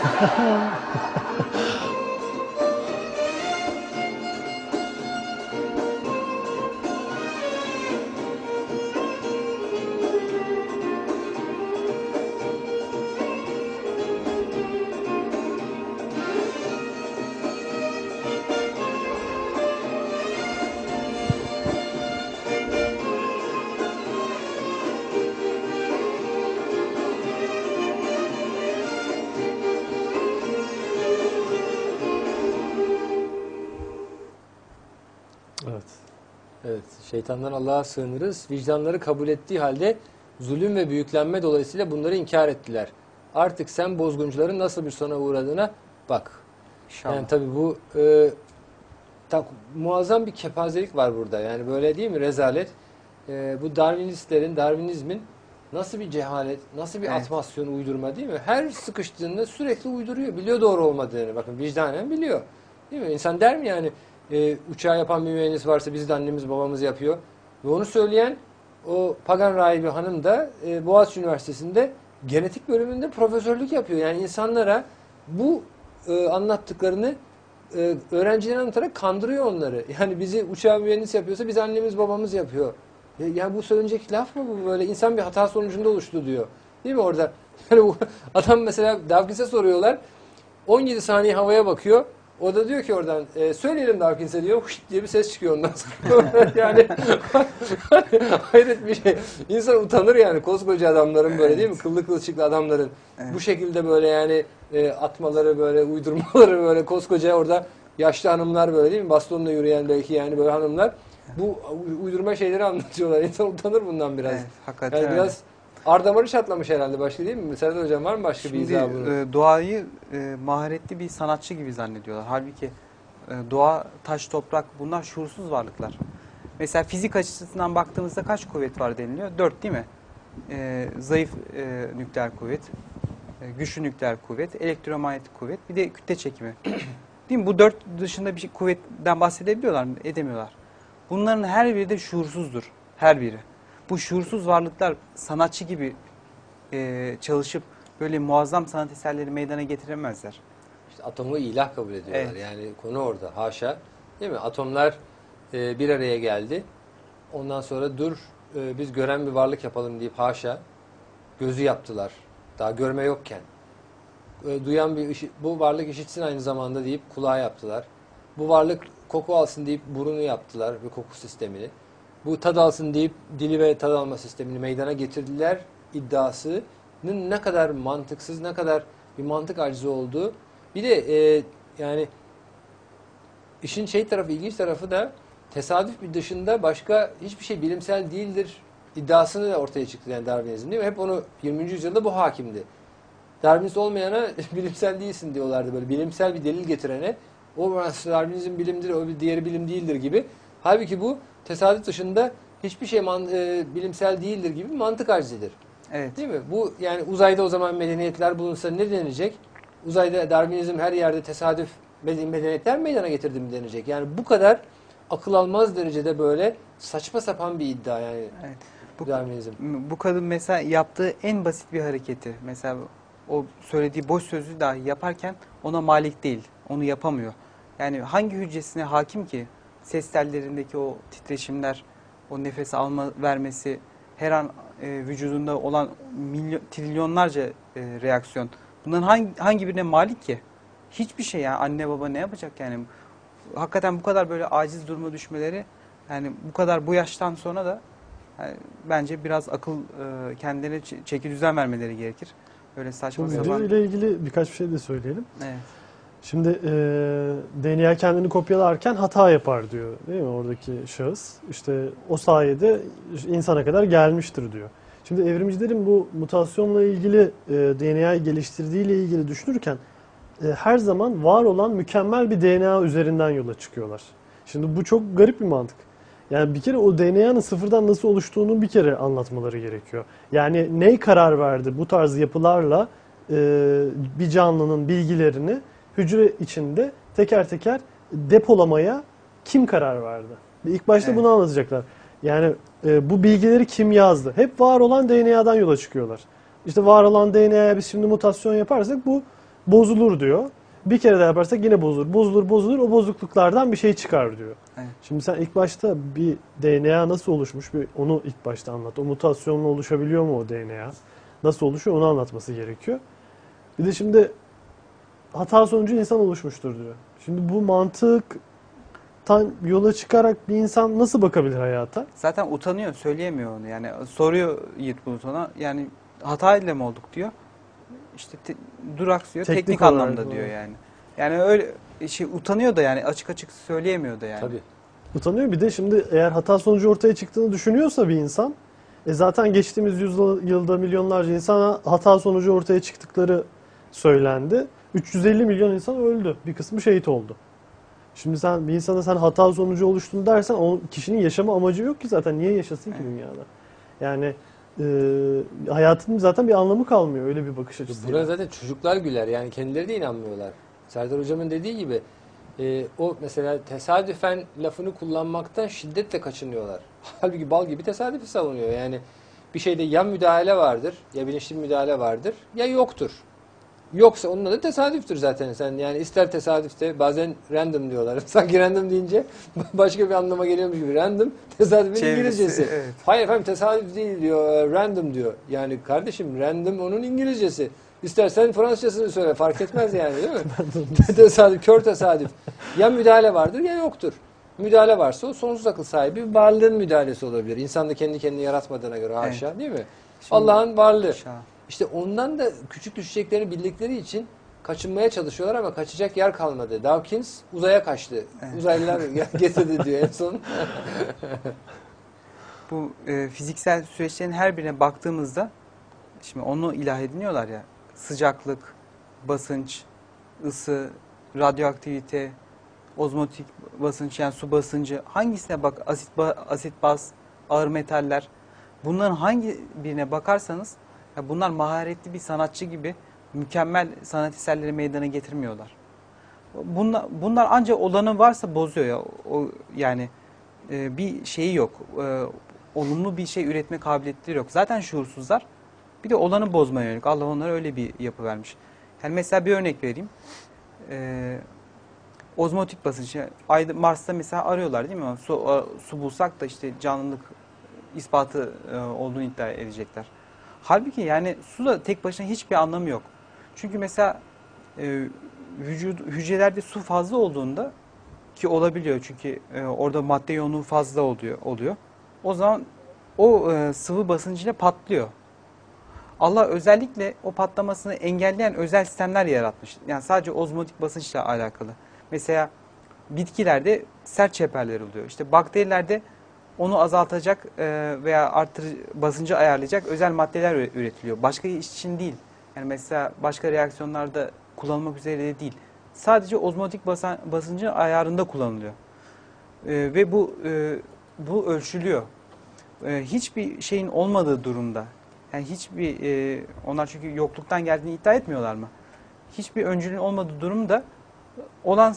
Evet. Evet, şeytandan Allah'a sığınırız. Vicdanları kabul ettiği halde zulüm ve büyüklenme dolayısıyla bunları inkar ettiler. Artık sen bozguncuların nasıl bir sona uğradığına bak. İnşallah. Yani tabii bu muazzam bir kepazelik var burada. Yani böyle değil mi? Rezalet. Bu Darwinistlerin, Darwinizmin nasıl bir cehalet, nasıl bir Evet. atmasyon uydurma değil mi? Her sıkıştığında sürekli uyduruyor. Biliyor doğru olmadığını. Bakın vicdanen biliyor. Değil mi? İnsan der mi yani uçağı yapan bir mühendis varsa biz de annemiz babamız yapıyor. Ve onu söyleyen o pagan rahibi hanım da Boğaziçi Üniversitesi'nde genetik bölümünde profesörlük yapıyor. Yani insanlara bu anlattıklarını öğrencilerine anlatarak kandırıyor onları. Yani bizi uçağı mühendis yapıyorsa biz annemiz babamız yapıyor. Ya bu söylenecek laf mı bu böyle? İnsan bir hata sonucunda oluştu diyor. Değil mi orada? Yani bu adam mesela Dawkins'e soruyorlar. 17 saniye havaya bakıyor. O da diyor ki oradan söyleyelim Dawkins'e diyor. Huşt diye bir ses çıkıyor ondan sonra. Yani hayret bir şey. İnsan utanır yani koskoca adamların böyle değil mi? Kıllı kılçıklı adamların. Evet. Bu şekilde böyle yani atmaları böyle uydurmaları böyle koskoca orada yaşlı hanımlar böyle değil mi? Bastonla yürüyen belki yani böyle hanımlar. Bu uydurma şeyleri anlatıyorlar. İnsan utanır bundan biraz. Evet, hakikaten Yani öyle. biraz ardamarı çatlamış herhalde başka değil mi? Serdar Hocam var mı başka bir Şimdi izah bunun? doğayı maharetli bir sanatçı gibi zannediyorlar. Halbuki doğa, taş, toprak bunlar şuursuz varlıklar. Mesela fizik açısından baktığımızda kaç kuvvet var deniliyor? 4 değil mi? Zayıf nükleer kuvvet, güçlü nükleer kuvvet, elektromanyetik kuvvet, bir de kütle çekimi. Değil mi? Bu 4 dışında bir kuvvetten bahsedebiliyorlar mı? Edemiyorlar. Bunların her biri de şuursuzdur. Her biri. Bu şuursuz varlıklar sanatçı gibi çalışıp böyle muazzam sanat eserleri meydana getiremezler. İşte atomu ilah kabul ediyorlar. Evet. Yani konu orada. Haşa. Değil mi? Atomlar bir araya geldi. Ondan sonra biz gören bir varlık yapalım deyip haşa gözü yaptılar. Daha görme yokken. Duyan bu varlık işitsin aynı zamanda deyip kulağı yaptılar. Bu varlık koku alsın deyip burunu yaptılar ve koku sistemini. Bu tad alsın deyip dili ve tad alma sistemini meydana getirdiler iddiasının ne kadar mantıksız, ne kadar bir mantık acizi olduğu. Bir de yani işin ilginç tarafı da tesadüf bir dışında başka hiçbir şey bilimsel değildir iddiasını da ortaya çıktı yani Darwinizm değil mi? Hep onu 20. yüzyılda bu hakimdi. Darwinist olmayana bilimsel değilsin diyorlardı böyle. Bilimsel bir delil getirene o Darwinizm bilimdir, o bir diğeri bilim değildir gibi. Halbuki bu tesadüf dışında hiçbir şey bilimsel değildir gibi bir mantık acizidir. Evet. Değil mi? Bu yani uzayda o zaman medeniyetler bulunsa ne denecek? Uzayda Darwinizm her yerde tesadüf medeniyetler meydana getirdi mi denecek? Yani bu kadar akıl almaz derecede böyle saçma sapan bir iddia yani. Evet. Darwinizm. Bu kadın mesela yaptığı en basit bir hareketi, mesela o söylediği boş sözü dahi yaparken ona malik değil, onu yapamıyor. Yani hangi hücresine hakim ki ses tellerindeki o titreşimler, o nefes alma vermesi, her an vücudunda olan trilyonlarca reaksiyon. Bunların hangi birine malik ki? Hiçbir şey yani anne baba ne yapacak yani? Hakikaten bu kadar böyle aciz duruma düşmeleri yani bu kadar bu yaştan sonra da yani bence biraz akıl kendilerine çeki düzen vermeleri gerekir. Böyle saçma Bu sapan. video ile ilgili birkaç bir şey de söyleyelim. Evet. Şimdi DNA kendini kopyalarken hata yapar diyor değil mi oradaki şahıs? İşte o sayede insana kadar gelmiştir diyor. Şimdi evrimcilerin bu mutasyonla ilgili DNA'yı geliştirdiğiyle ilgili düşünürken her zaman var olan mükemmel bir DNA üzerinden yola çıkıyorlar. Şimdi bu çok garip bir mantık. Yani bir kere o DNA'nın sıfırdan nasıl oluştuğunu bir kere anlatmaları gerekiyor. Yani ne karar verdi bu tarz yapılarla bir canlının bilgilerini hücre içinde teker teker depolamaya kim karar verdi? İlk başta bunu anlatacaklar. Yani bu bilgileri kim yazdı? Hep var olan DNA'dan yola çıkıyorlar. İşte var olan DNA'ya biz şimdi mutasyon yaparsak bu bozulur diyor. Bir kere de yaparsak yine bozulur. Bozulur. O bozukluklardan bir şey çıkar diyor. Evet. Şimdi sen ilk başta bir DNA nasıl oluşmuş? Onu ilk başta anlat. O mutasyonla oluşabiliyor mu o DNA? Nasıl oluşuyor? Onu anlatması gerekiyor. Bir de şimdi hata sonucu insan oluşmuştur diyor. Şimdi bu mantıktan yola çıkarak bir insan nasıl bakabilir hayata? Zaten utanıyor, söyleyemiyor onu. Yani soruyor Yiğit Bulut ona. Yani hatayla mı olduk diyor. İşte duraksıyor. Teknik olarak anlamda bu. diyor yani. Yani öyle utanıyor da yani açık açık söyleyemiyor da yani. Tabii. Utanıyor. Bir de şimdi eğer hata sonucu ortaya çıktığını düşünüyorsa bir insan zaten geçtiğimiz yüzyılda milyonlarca insana hata sonucu ortaya çıktıkları söylendi. 350 milyon insan öldü. Bir kısmı şehit oldu. Şimdi sen bir insana sen hata sonucu oluştun dersen o kişinin yaşama amacı yok ki zaten. Niye yaşasın ki dünyada? Yani hayatının zaten bir anlamı kalmıyor öyle bir bakış açısıyla. Buna zaten çocuklar güler. Yani kendileri de inanmıyorlar. Serdar Hocam'ın dediği gibi o mesela tesadüfen lafını kullanmaktan şiddetle kaçınıyorlar. Halbuki bal gibi tesadüfi savunuyor. Yani bir şeyde ya müdahale vardır, ya bilinçli bir müdahale vardır, ya yoktur. Yoksa onun adı tesadüftür zaten. Sen yani ister tesadüfte bazen random diyorlar. Sanki random deyince başka bir anlama geliyormuş gibi. Random tesadüfün Çevresi, İngilizcesi. evet. Hayır efendim tesadüf değil diyor. Random diyor. Yani kardeşim random onun İngilizcesi. İstersen Fransızcasını söyle. Fark etmez yani değil mi? Tesadüf, kör tesadüf. Ya müdahale vardır ya yoktur. Müdahale varsa o sonsuz akıl sahibi bir varlığın müdahalesi olabilir. İnsan da kendi kendini yaratmadığına göre haşa değil mi? Allah'ın varlığı. Haşa. İşte ondan da küçük düşeceklerini bildikleri için kaçınmaya çalışıyorlar ama kaçacak yer kalmadı. Dawkins uzaya kaçtı. Evet. Uzaylılar getirdi diyor en son. Bu fiziksel süreçlerin her birine baktığımızda şimdi onu ilah ediniyorlar ya. Sıcaklık, basınç, ısı, radyoaktivite, ozmotik basınç yani su basıncı hangisine bak asit baz, ağır metaller bunların hangi birine bakarsanız ya bunlar maharetli bir sanatçı gibi mükemmel sanat eserleri meydana getirmiyorlar. Bunlar ancak olanı varsa bozuyor ya. Yani bir şeyi yok. Olumlu bir şey üretme kabiliyetleri yok. Zaten şuursuzlar. Bir de olanı bozmaya yönelik. Allah onlara öyle bir yapı vermiş. Yani mesela bir örnek vereyim. Ozmotik basınç. Ayda, Mars'ta mesela arıyorlar değil mi? Su bulsak da işte canlılık ispatı olduğunu iddia edecekler. Halbuki yani su da tek başına hiçbir anlamı yok. Çünkü mesela hücrelerde su fazla olduğunda ki olabiliyor çünkü orada madde yoğunluğu fazla oluyor. O zaman o sıvı basıncıyla patlıyor. Allah özellikle o patlamasını engelleyen özel sistemler yaratmış. Yani sadece ozmotik basınçla alakalı. Mesela bitkilerde sert çeperler oluyor. İşte bakterilerde onu azaltacak veya basıncı ayarlayacak özel maddeler üretiliyor. Başka iş için değil. Yani mesela başka reaksiyonlarda kullanılmak üzere de değil. Sadece ozmotik basıncı ayarında kullanılıyor. Ve bu ölçülüyor. Hiçbir şeyin olmadığı durumda, yani onlar çünkü yokluktan geldiğini iddia etmiyorlar mı? Hiçbir öncülün olmadığı durumda olan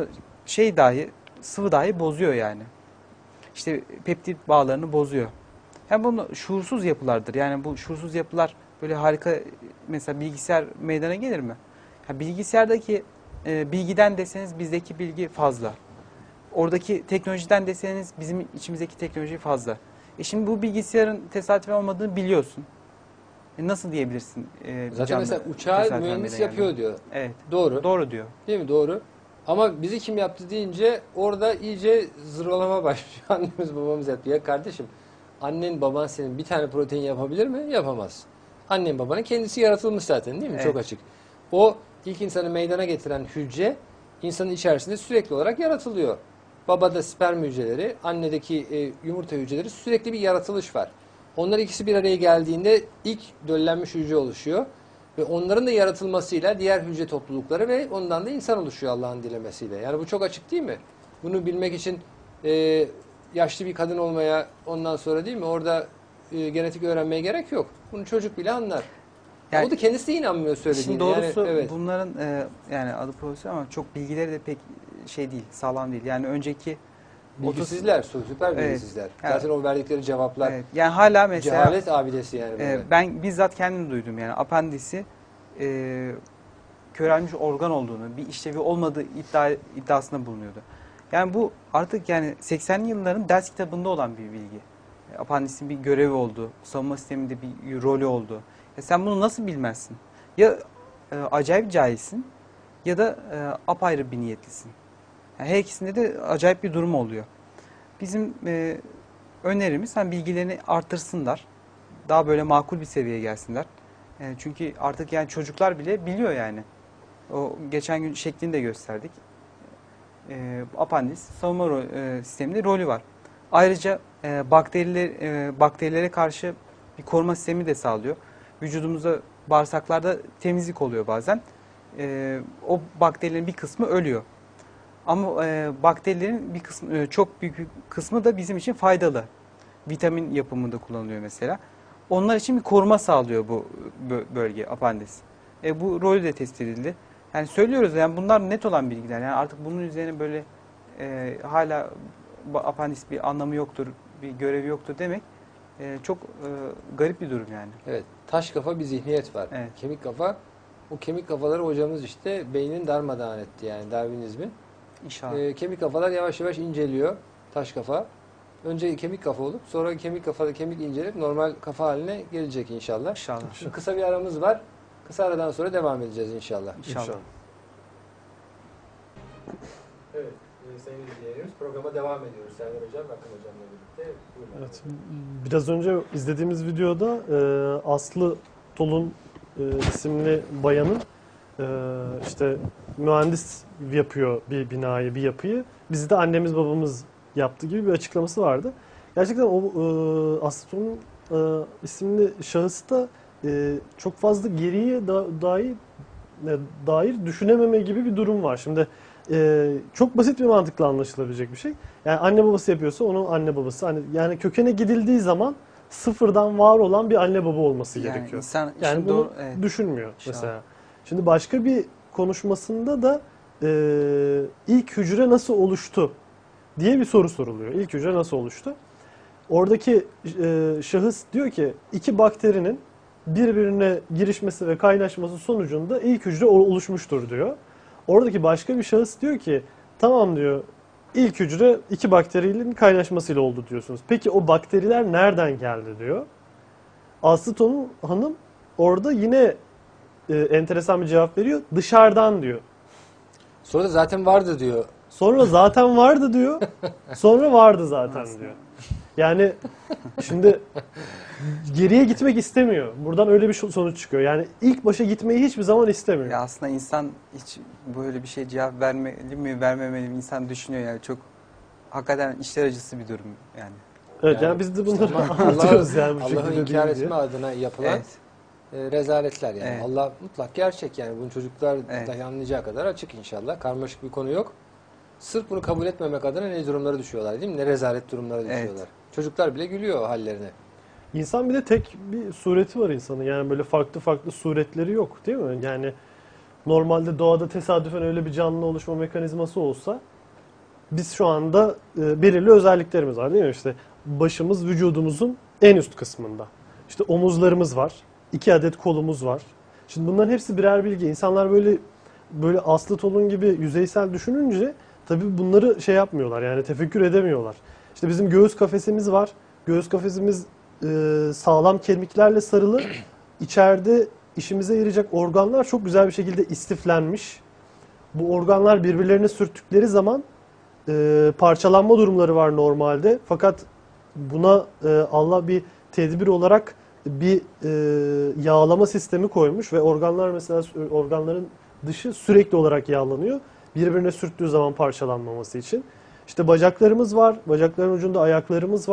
sıvı dahi bozuyor yani. İşte peptit bağlarını bozuyor. Yani bunu şuursuz yapılardır. Yani bu şuursuz yapılar böyle harika mesela bilgisayar meydana gelir mi? Yani bilgisayardaki bilgiden deseniz bizdeki bilgi fazla. Oradaki teknolojiden deseniz bizim içimizdeki teknoloji fazla. Şimdi bu bilgisayarın tesadüfen olmadığını biliyorsun. Nasıl diyebilirsin? Zaten mesela uçağı mühendis yapıyor diyor. Evet. Doğru. Doğru diyor. Değil mi? Doğru. Ama bizi kim yaptı deyince orada iyice zırvalama başlıyor. Annemiz babamız yaptı. Ya kardeşim annen baban senin bir tane protein yapabilir mi? Yapamaz. Annen babanın kendisi yaratılmış zaten değil mi? Evet. Çok açık. O ilk insanı meydana getiren hücre insanın içerisinde sürekli olarak yaratılıyor. Babada sperm hücreleri, annedeki yumurta hücreleri sürekli bir yaratılış var. Onlar ikisi bir araya geldiğinde ilk döllenmiş hücre oluşuyor. Ve onların da yaratılmasıyla diğer hücre toplulukları ve ondan da insan oluşuyor Allah'ın dilemesiyle. Yani bu çok açık değil mi? Bunu bilmek için yaşlı bir kadın olmaya, ondan sonra değil mi? Orada genetik öğrenmeye gerek yok. Bunu çocuk bile anlar. Yani, o da kendisi de inanmıyor söylediğine. Şimdi doğrusu yani, evet. bunların yani adı profesör ama çok bilgileri de pek şey değil, sağlam değil. Yani önceki bilgisizler, süper bilgisizler. Evet. Zaten o verdikleri cevaplar. Evet. Yani hala mesela cehalet abidesi yani. Ben bizzat kendim duydum yani apandisi körelmiş organ olduğunu, bir işlevi olmadığı iddiasında bulunuyordu. Yani bu artık yani 80'li yılların ders kitabında olan bir bilgi. Apandisin bir görevi oldu, savunma sisteminde bir rolü oldu. Sen bunu nasıl bilmezsin? Ya acayip cahilsin ya da apayrı bir niyetlisin. Yani her ikisinde de acayip bir durum oluyor. Bizim önerimiz bilgilerini artırsınlar. Daha böyle makul bir seviyeye gelsinler. Çünkü artık yani çocuklar bile biliyor yani. O geçen gün şeklini de gösterdik. Apandis savunma sisteminde rolü var. Ayrıca bakterilere karşı bir koruma sistemi de sağlıyor. Vücudumuzda bağırsaklarda temizlik oluyor bazen. O bakterilerin bir kısmı ölüyor. Ama bakterilerin bir kısmı, çok büyük bir kısmı da bizim için faydalı. Vitamin yapımında kullanılıyor mesela. Onlar için bir koruma sağlıyor bu bölge, apandis. Bu rolü de test edildi. Yani söylüyoruz yani bunlar net olan bilgiler. Yani artık bunun üzerine böyle hala apandis bir anlamı yoktur, bir görevi yoktur demek çok garip bir durum yani. Evet. Taş kafa bir zihniyet var. Evet. Kemik kafa, o kemik kafaları hocamız işte beynin darmadağın etti yani Darwinizmin. İnşallah. Kemik kafalar yavaş yavaş inceliyor. Taş kafa. Önce kemik kafa olup sonra kemik kafada kemik incelip normal kafa haline gelecek inşallah. İnşallah. Şimdi kısa bir aramız var. Kısa aradan sonra devam edeceğiz inşallah. İnşallah. Evet, sayın izleyicilerimiz programa devam ediyoruz. Serdar Hocam, Akın Hocam'la birlikte. Buyurun. Evet, biraz önce izlediğimiz videoda Aslı Tolun isimli bayanın işte mühendis yapıyor bir binayı, bir yapıyı. Bizi de annemiz babamız yaptı gibi bir açıklaması vardı. Gerçekten o Aslı Tolun isimli şahıs da çok fazla geriye dair düşünememe gibi bir durum var. Şimdi çok basit bir mantıkla anlaşılabilecek bir şey. Yani anne babası yapıyorsa onun anne babası. Yani kökene gidildiği zaman sıfırdan var olan bir anne baba olması gerekiyor. İnsan Yani bunu doğru, düşünmüyor İnşallah. mesela. Şimdi başka bir konuşmasında da ilk hücre nasıl oluştu diye bir soru soruluyor. İlk hücre nasıl oluştu? Oradaki şahıs diyor ki iki bakterinin birbirine girişmesi ve kaynaşması sonucunda ilk hücre oluşmuştur diyor. Oradaki başka bir şahıs diyor ki tamam diyor ilk hücre iki bakterinin kaynaşmasıyla oldu diyorsunuz. Peki o bakteriler nereden geldi diyor. Aslı Tolun Hanım orada yine enteresan bir cevap veriyor. Dışarıdan diyor. Sonra da zaten vardı diyor. Sonra zaten vardı diyor. Sonra vardı zaten diyor. Yani şimdi geriye gitmek istemiyor. Buradan öyle bir sonuç çıkıyor. Yani ilk başa gitmeyi hiçbir zaman istemiyor. Ya aslında insan hiç böyle bir şey cevap vermeli mi vermemeli mi insan düşünüyor yani çok hakikaten içler acısı bir durum yani. Evet yani biz de bunları işte anlatıyoruz yani bu Allah'ın şekilde inkar değil diye. etme adına yapılan Evet. rezaletler yani. Evet. Allah mutlak gerçek yani. Bunu çocuklar Evet. dahi anlayacağı kadar açık inşallah. Karmaşık bir konu yok. Sırf bunu kabul etmemek adına ne durumlara düşüyorlar değil mi? Ne rezalet durumlara düşüyorlar. Evet. Çocuklar bile gülüyor hallerine. İnsan bir de tek bir sureti var insanın. Yani böyle farklı farklı suretleri yok değil mi? Yani normalde doğada tesadüfen öyle bir canlı oluşma mekanizması olsa biz şu anda belirli özelliklerimiz var değil mi? İşte başımız vücudumuzun en üst kısmında. İşte omuzlarımız var. 2 adet kolumuz var. Şimdi bunların hepsi birer bilgi. İnsanlar böyle Aslı Tolun gibi yüzeysel düşününce tabii bunları şey yapmıyorlar yani tefekkür edemiyorlar. İşte bizim göğüs kafesimiz var. Göğüs kafesimiz sağlam kemiklerle sarılı. İçeride işimize yarayacak organlar çok güzel bir şekilde istiflenmiş. Bu organlar birbirlerine sürttükleri zaman parçalanma durumları var normalde. Fakat buna Allah bir tedbir olarak bir yağlama sistemi koymuş ve organlar mesela organların dışı sürekli olarak yağlanıyor. Birbirine sürttüğü zaman parçalanmaması için. İşte bacaklarımız var. Bacakların ucunda ayaklarımız var.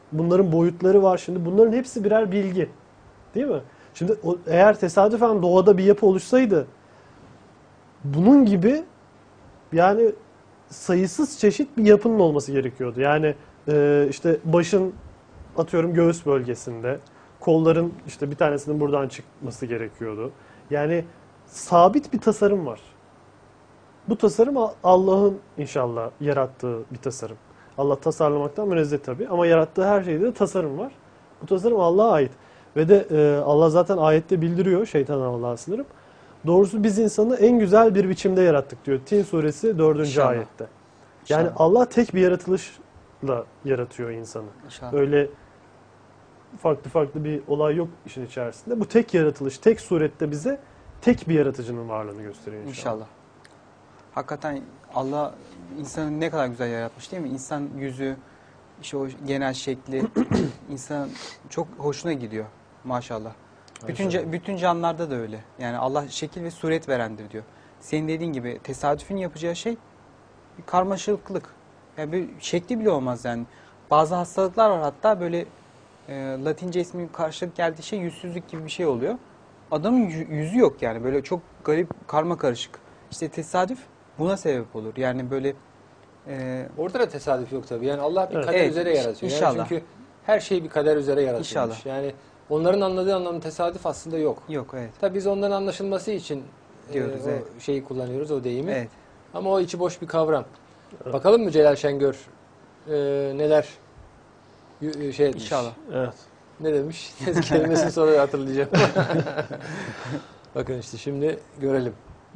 Bunların boyutları var. Şimdi bunların hepsi birer bilgi. Değil mi? Şimdi eğer tesadüfen doğada bir yapı oluşsaydı bunun gibi yani sayısız çeşit bir yapının olması gerekiyordu. Yani işte başın atıyorum göğüs bölgesinde, kolların işte bir tanesinin buradan çıkması gerekiyordu. Yani sabit bir tasarım var. Bu tasarım Allah'ın inşallah yarattığı bir tasarım. Allah tasarlamaktan münezzeh tabii ama yarattığı her şeyde de tasarım var. Bu tasarım Allah'a ait. Ve de Allah zaten ayette bildiriyor, şeytandan Allah'a sınırım. Doğrusu biz insanı en güzel bir biçimde yarattık diyor. Tin suresi 4. İnşallah. ayette. Yani İnşallah. Allah tek bir yaratılışla yaratıyor insanı. İnşallah. Öyle farklı bir olay yok işin içerisinde. Bu tek yaratılış, tek surette bize tek bir yaratıcının varlığını gösteriyor inşallah. İnşallah. Hakikaten Allah insanı ne kadar güzel yaratmış değil mi? İnsan yüzü, işte o genel şekli insan çok hoşuna gidiyor maşallah. Bütün canlılarda da öyle. Yani Allah şekil ve suret verendir diyor. Senin dediğin gibi tesadüfün yapacağı şey bir karmaşıklık. Yani bir şekli bile olmaz yani. Bazı hastalıklar var hatta böyle Latince ismin karşılık geldiği şey yüzsüzlük gibi bir şey oluyor. Adamın yüzü yok yani böyle çok garip karma karışık. İşte tesadüf buna sebep olur. Yani böyle Orada da tesadüf yok tabii. Yani Allah bir kader Evet, üzere yaratıyor. inşallah. Yani çünkü her şey bir kader üzere yaratılmış. İnşallah. Yani onların anladığı anlamda tesadüf aslında yok. yok evet. Tabii biz onların anlaşılması için Diyoruz, evet. o şeyi kullanıyoruz, o deyimi. Evet. Ama o içi boş bir kavram. Bakalım mı Celal Şengör neler şey etmiş. İnşallah. Evet. Ne demiş? Kelimesini sonra hatırlayacağım. Bakın işte şimdi görelim.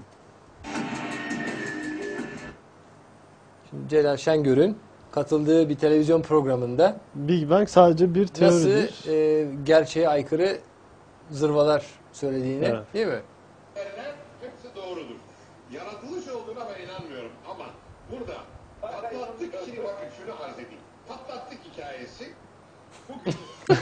Şimdi Celal Şengör'ün katıldığı bir televizyon programında Big Bang sadece bir nasıl teoridir. gerçeğe aykırı zırvalar söylediğini, Evet. değil mi? Hepsi doğrudur. Yaratılış olduğuna ben inanmıyorum ama burada patlattık, şimdi bakın şunu arz edeyim. Patlattık hikayesi bugün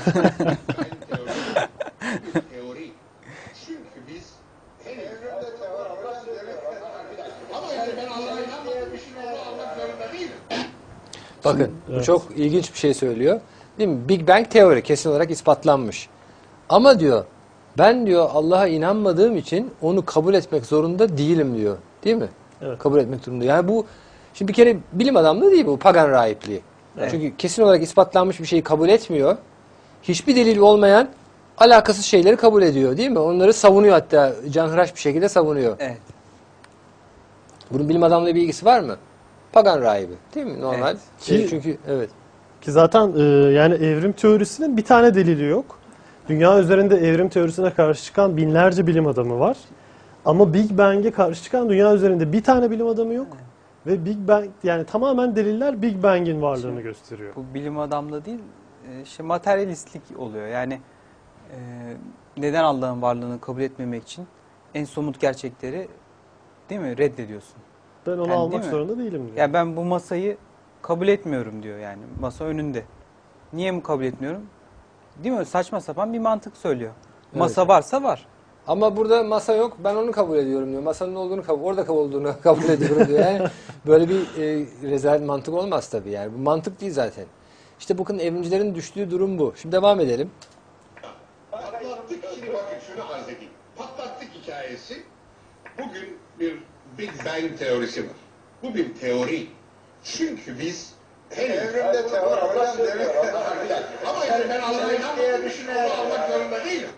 bir teori. Çünkü biz evrende teori ama yani ben Allah'a inanmadığım için onu almak zorunda değilim. Bakın bu Evet. çok ilginç bir şey söylüyor. Değil mi? Big Bang teori kesin olarak ispatlanmış. Ama diyor ben diyor Allah'a inanmadığım için onu kabul etmek zorunda değilim diyor. Değil mi? Evet. Kabul etmek durumunda. Yani bu şimdi bir kere bilim adamlığı değil bu, pagan rahipliği. Evet. Çünkü kesin olarak ispatlanmış bir şeyi kabul etmiyor. Hiçbir delil olmayan alakasız şeyleri kabul ediyor değil mi? Onları savunuyor, hatta canhıraş bir şekilde savunuyor. Evet. Bunun bilim adamlığı bir ilgisi var mı? Pagan rahibi değil mi? Normal. Evet. Ki- Çünkü evet. Ki zaten yani evrim teorisinin bir tane delili yok. Dünya üzerinde evrim teorisine karşı çıkan binlerce bilim adamı var. Ama Big Bang'e karşı çıkan dünya üzerinde bir tane bilim adamı yok. Ve Big Bang yani tamamen deliller Big Bang'in varlığını gösteriyor. Bu bilim adamlığı değil, işte materyalistlik oluyor. Yani neden Allah'ın varlığını kabul etmemek için en somut gerçekleri değil mi reddediyorsun? Ben onu Yani değil almak mi? zorunda değilim diyor. Ya ben bu masayı kabul etmiyorum diyor yani. Masa önünde. Niye mi kabul etmiyorum? Değil mi? Saçma sapan bir mantık söylüyor. Evet. Masa varsa var. Ama burada masa yok, ben onu kabul ediyorum diyor. Masanın olduğunu orada olduğunu kabul ediyorum diyor. Yani böyle bir rezalet mantık olmaz tabii yani. Bu mantık değil zaten. İşte bakın evrimcilerin düştüğü durum bu. Şimdi devam edelim. Patlattık, şimdi bakın şunu arz edeyim. Patlattık hikayesi bugün bir Big Bang teorisi var. Bu bir teori. Çünkü biz evrende teori hocam demek. Ama yani ben Allah'a inanmadığım için onu almak zorunda değilim.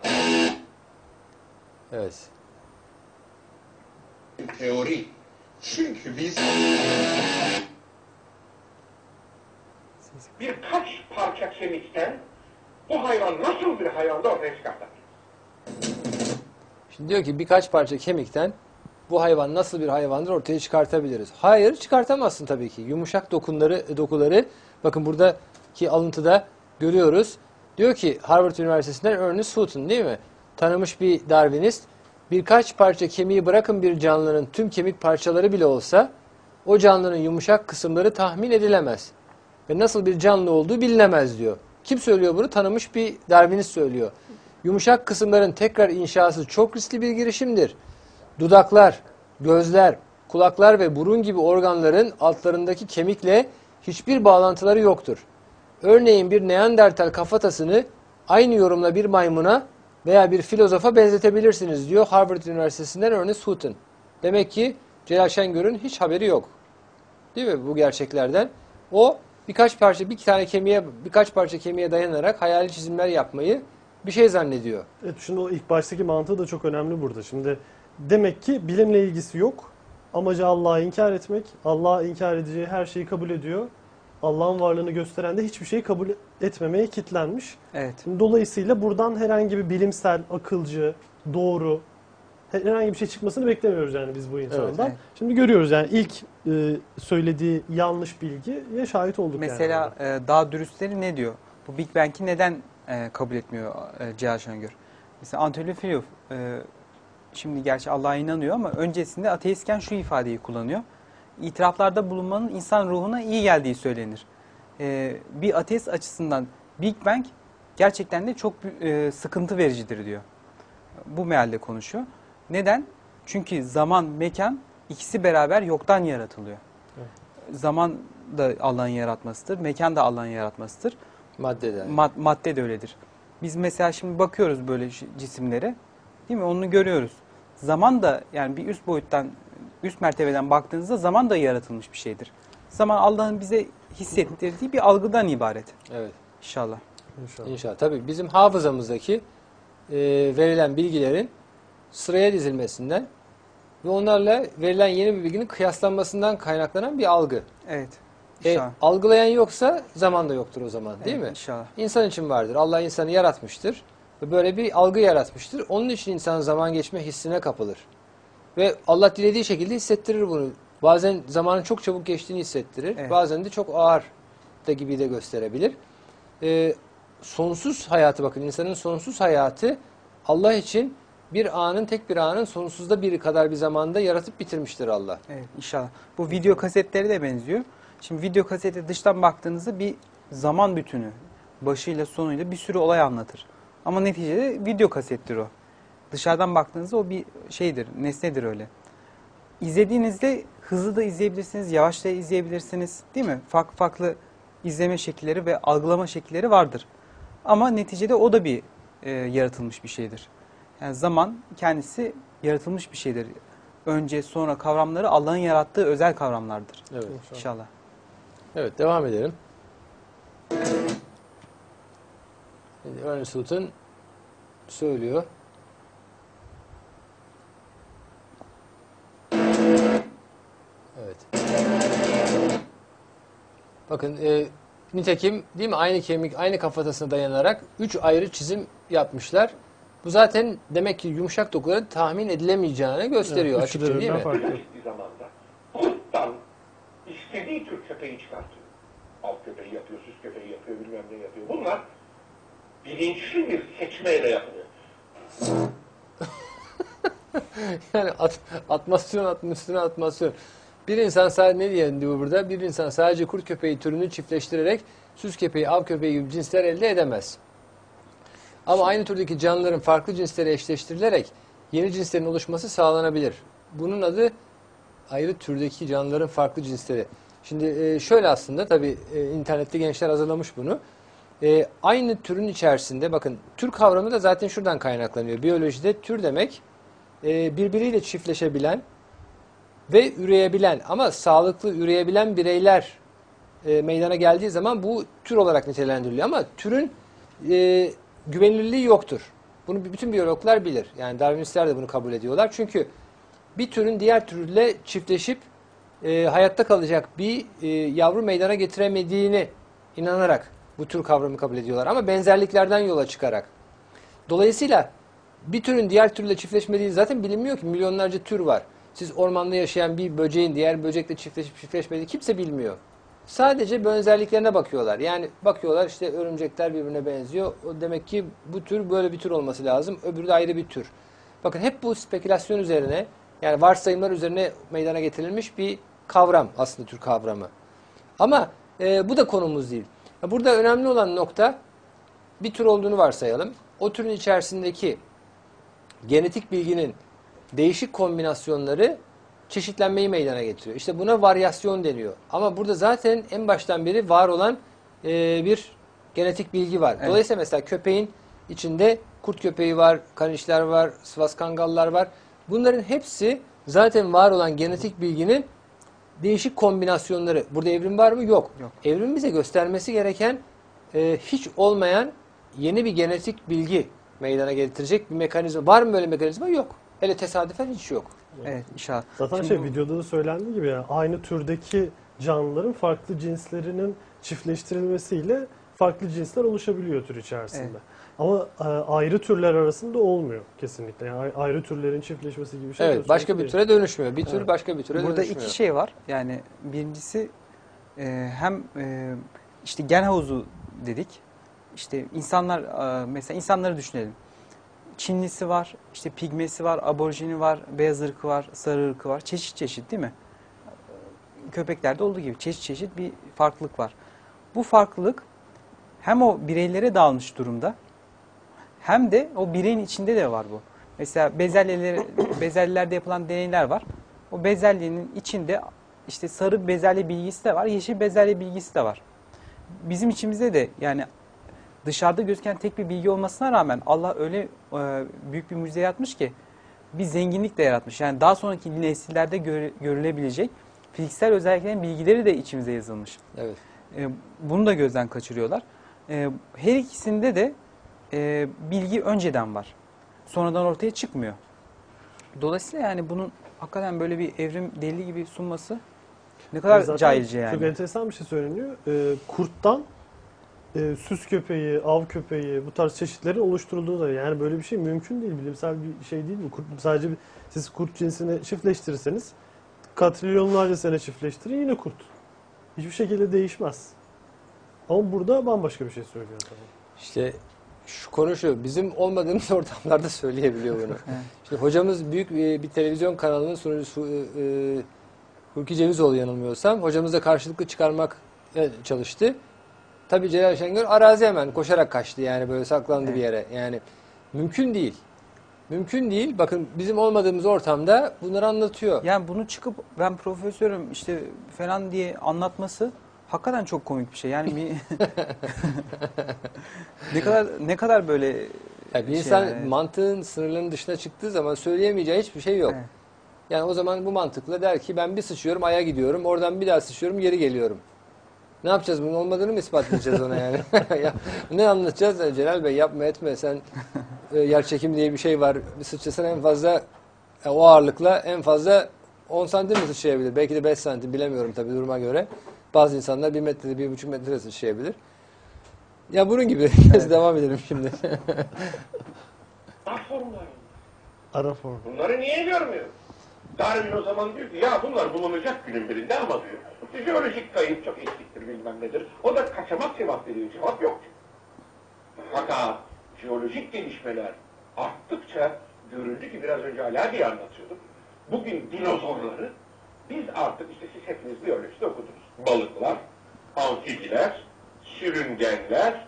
Evet. Teori. Çünkü biz birkaç parça kemikten bu hayvan nasıl bir hayvanda ortaya çıkartır? Şimdi diyor ki birkaç parça kemikten bu hayvan nasıl bir hayvandır ortaya çıkartabiliriz. Hayır, çıkartamazsın tabii ki. Yumuşak dokuları bakın buradaki alıntıda görüyoruz. Diyor ki Harvard Üniversitesi'nden Ernest Houghton değil mi? Tanımış bir Darwinist. Birkaç parça kemiği bırakın bir canlının tüm kemik parçaları bile olsa o canlının yumuşak kısımları tahmin edilemez. Ve nasıl bir canlı olduğu bilinemez diyor. Kim söylüyor bunu? Tanımış bir Darwinist söylüyor. Yumuşak kısımların tekrar inşası çok riskli bir girişimdir. Dudaklar, gözler, kulaklar ve burun gibi organların altlarındaki kemikle hiçbir bağlantıları yoktur. Örneğin bir Neandertal kafatasını aynı yorumla bir maymuna veya bir filozofa benzetebilirsiniz diyor Harvard Üniversitesi'nden Ernest Hutton. Demek ki Celal Şengör'ün hiç haberi yok. Değil mi bu gerçeklerden? O birkaç parça kemiğe dayanarak hayali çizimler yapmayı bir şey zannediyor. Evet, şimdi o ilk baştaki mantığı da çok önemli burada. Şimdi demek ki bilimle ilgisi yok. Amacı Allah'ı inkar etmek. Allah'ı inkar edeceği her şeyi kabul ediyor. Allah'ın varlığını gösteren de hiçbir şeyi kabul etmemeye kitlenmiş. Evet. Şimdi dolayısıyla buradan herhangi bir bilimsel, akılcı, doğru herhangi bir şey çıkmasını beklemiyoruz yani biz bu insandan. Evet. Şimdi görüyoruz yani ilk söylediği yanlış bilgiye şahit olduk. Mesela yani. daha dürüstleri ne diyor? Bu Big Bang'i neden kabul etmiyor Celal Şengör? Mesela Anatoliy Filov şimdi gerçi Allah'a inanıyor ama öncesinde ateistken şu ifadeyi kullanıyor. İtiraflarda bulunmanın insan ruhuna iyi geldiği söylenir. Bir ateist açısından Big Bang gerçekten de çok sıkıntı vericidir diyor. Bu mealde konuşuyor. Neden? Çünkü zaman, mekan ikisi beraber yoktan yaratılıyor. Evet. Zaman da Allah'ın yaratmasıdır, mekan da Allah'ın yaratmasıdır. Madde de öyledir. Biz mesela şimdi bakıyoruz böyle cisimlere, değil mi? Onu görüyoruz. Zaman da yani bir üst boyuttan, üst mertebeden baktığınızda zaman da yaratılmış bir şeydir. Zaman Allah'ın bize hissettirdiği bir algıdan ibaret. Evet. İnşallah. İnşallah. Tabii bizim hafızamızdaki verilen bilgilerin sıraya dizilmesinden ve onlarla verilen yeni bir bilginin kıyaslanmasından kaynaklanan bir algı. Evet. İnşallah. Algılayan yoksa zaman da yoktur o zaman, değil mi? İnşallah. İnsan için vardır. Allah insanı yaratmıştır ve böyle bir algı yaratmıştır. Onun için insan zaman geçme hissine kapılır. Ve Allah dilediği şekilde hissettirir bunu. Bazen zamanın çok çabuk geçtiğini hissettirir. Evet. Bazen de çok ağır da gibi de gösterebilir. Sonsuz hayatı, bakın insanın sonsuz hayatı Allah için tek bir anın sonsuzda biri kadar bir zamanda yaratıp bitirmiştir Allah. Evet, inşallah. Bu video kasetleri de benziyor. Şimdi video kaseti dıştan baktığınızda bir zaman bütünü, başıyla sonuyla bir sürü olay anlatır. Ama neticede video kasettir o. Dışarıdan baktığınızda o bir şeydir, nesnedir öyle. İzlediğinizde hızlı da izleyebilirsiniz, yavaş da izleyebilirsiniz, değil mi? Farklı farklı izleme şekilleri ve algılama şekilleri vardır. Ama neticede o da bir yaratılmış bir şeydir. Yani zaman kendisi yaratılmış bir şeydir. Önce sonra kavramları Allah'ın yarattığı özel kavramlardır. Evet. İnşallah. Evet, devam edelim. Ernest Hutton söylüyor. Evet. Bakın nitekim değil mi, aynı kemik, aynı kafatasına dayanarak 3 ayrı çizim yapmışlar. Bu zaten demek ki yumuşak dokuların tahmin edilemeyeceğini gösteriyor, evet, açıkça, değil mi? Bir zamanda kurttan istediği tür köpeği çıkartıyor. Alt köpeği yapıyor, süs köpeği yapıyor, bilmem ne yapıyor. Bunlar bilinçli bir seçmeyle yapılıyor. Yani atmasyon üstüne atmasyon. Bir insan sadece ne diyelim diyor burada? Bir insan sadece kurt köpeği türünü çiftleştirerek süs köpeği, av köpeği gibi cinsler elde edemez. Ama aynı türdeki canlıların farklı cinsleri eşleştirilerek yeni cinslerin oluşması sağlanabilir. Bunun adı ayrı türdeki canlıların farklı cinsleri. Şimdi şöyle aslında tabii internette gençler hazırlamış bunu. Aynı türün içerisinde bakın tür kavramı da zaten şuradan kaynaklanıyor. Biyolojide tür demek birbiriyle çiftleşebilen ve üreyebilen ama sağlıklı üreyebilen bireyler meydana geldiği zaman bu tür olarak nitelendiriliyor. Ama türün güvenilirliği yoktur. Bunu bütün biyologlar bilir. Yani Darwinistler de bunu kabul ediyorlar. Çünkü bir türün diğer türle çiftleşip hayatta kalacak bir yavru meydana getiremediğini inanarak bu tür kavramı kabul ediyorlar. Ama benzerliklerden yola çıkarak. Dolayısıyla bir türün diğer türle çiftleşmediği zaten bilinmiyor ki. Milyonlarca tür var. Siz ormanda yaşayan bir böceğin diğer böcekle çiftleşip çiftleşmediği kimse bilmiyor. Sadece benzerliklerine bakıyorlar. Yani bakıyorlar işte örümcekler birbirine benziyor. O demek ki bu tür böyle bir tür olması lazım. Öbürü de ayrı bir tür. Bakın hep bu spekülasyon üzerine, yani varsayımlar üzerine meydana getirilmiş bir kavram aslında tür kavramı. Ama bu da konumuz değil. Burada önemli olan nokta bir tür olduğunu varsayalım. O türün içerisindeki genetik bilginin değişik kombinasyonları çeşitlenmeyi meydana getiriyor. İşte buna varyasyon deniyor. Ama burada zaten en baştan beri var olan bir genetik bilgi var. Evet. Dolayısıyla mesela köpeğin içinde kurt köpeği var, kanişler var, Sivas Kangallar var. Bunların hepsi zaten var olan genetik bilginin değişik kombinasyonları. Burada evrim var mı? Yok. Yok. Evrim bize göstermesi gereken hiç olmayan yeni bir genetik bilgi meydana getirecek bir mekanizma. Var mı böyle mekanizma? Yok. Hele tesadüfen hiç yok. Evet, inşallah. Zaten Şimdi bu- videoda da söylendiği gibi yani aynı türdeki canlıların farklı cinslerinin çiftleştirilmesiyle farklı cinsler oluşabiliyor tür içerisinde. Evet. Ama ayrı türler arasında olmuyor kesinlikle. Yani ayrı türlerin çiftleşmesi gibi bir şey söz Evet. konusu Başka bir değil. türe dönüşmüyor. Bir tür Evet. başka bir türe Burada dönüşmüyor. iki şey var. Yani birincisi hem işte gen havuzu dedik. İşte insanlar mesela insanları düşünelim. Çinlisi var, işte pigmesi var, aborjini var, beyaz ırkı var, sarı ırkı var. Çeşit çeşit değil mi? Köpeklerde olduğu gibi çeşit çeşit bir farklılık var. Bu farklılık hem o bireylere dağılmış durumda hem de o bireyin içinde de var bu. Mesela bezelyelerde yapılan deneyler var. O bezelyenin içinde işte sarı bezelye bilgisi de var, yeşil bezelye bilgisi de var. Bizim içimizde de yani dışarıda gözüken tek bir bilgi olmasına rağmen Allah öyle büyük bir mucize yaratmış ki bir zenginlik de yaratmış. Yani daha sonraki nesillerde görülebilecek fiziksel özelliklerin bilgileri de içimize yazılmış. Evet. Bunu da gözden kaçırıyorlar. Her ikisinde de bilgi önceden var. Sonradan ortaya çıkmıyor. Dolayısıyla yani bunun hakikaten böyle bir evrim delili gibi sunması ne kadar Zaten cahilce yani. Çok enteresan bir şey söyleniyor. Kurttan süs köpeği, av köpeği bu tarz çeşitlerin oluşturulduğu da yani böyle bir şey mümkün değil. Bilimsel bir şey değil bu. Sadece siz kurt cinsini çiftleştirirseniz katrilyonlarca sene çiftleştirin yine kurt. Hiçbir şekilde değişmez. Ama burada bambaşka bir şey söylüyor tabii. İşte şu konu şu, bizim olmadığımız ortamlarda söyleyebiliyor bunu. Evet. Şimdi hocamız büyük bir televizyon kanalının sunucusu Hulki Cevizoğlu yanılmıyorsam. Hocamız da karşılıklı çıkarmak çalıştı. Tabii Celal Şengör arazi hemen koşarak kaçtı yani böyle saklandı Evet. bir yere. Yani mümkün değil. Mümkün değil. Bakın bizim olmadığımız ortamda bunları anlatıyor. Yani bunu çıkıp ben profesörüm işte falan diye anlatması hakikaten çok komik bir şey. Yani bir ne kadar böyle Yani bir şey insan yani. mantığın sınırlarının dışına çıktığı zaman söyleyemeyeceği hiçbir şey yok. Evet. Yani o zaman bu mantıkla der ki ben bir sıçıyorum aya gidiyorum. Oradan bir daha sıçıyorum geri geliyorum. Ne yapacağız? Bunun olmadığını mı ispatlayacağız ona yani? Ya, ne anlatacağız? Yani Celal Bey yapma etme sen yerçekim diye bir şey var. Bir sıçrasan en fazla o ağırlıkla en fazla 10 santim mi sıçrayabilir? Belki de 5 santim bilemiyorum tabii duruma göre. Bazı insanlar 1 metrede 1,5 metrede sıçrayabilir. Ya bunun gibi. Evet. Devam edelim şimdi. Platformlar. Ara form. Bunları niye görmüyor? Darwin o zaman diyor ki ya bunlar bulunacak günün birinde ama diyor. Jeolojik kayıp çok eksiktir bilmem nedir. O da kaçamak cevap veriyor. Cevap yok. Fakat jeolojik gelişmeler arttıkça görüldü ki biraz önce Ali diye anlatıyordum. Bugün dinozorları biz artık işte siz hepiniz biyolojide okudunuz. Balıklar, amfibiler, sürüngenler,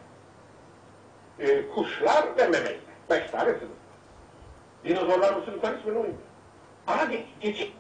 kuşlar ve memeliler. 5 tane sınıf. Dinozorlar bu sınıftan ismini uymuyor. Ara geçik.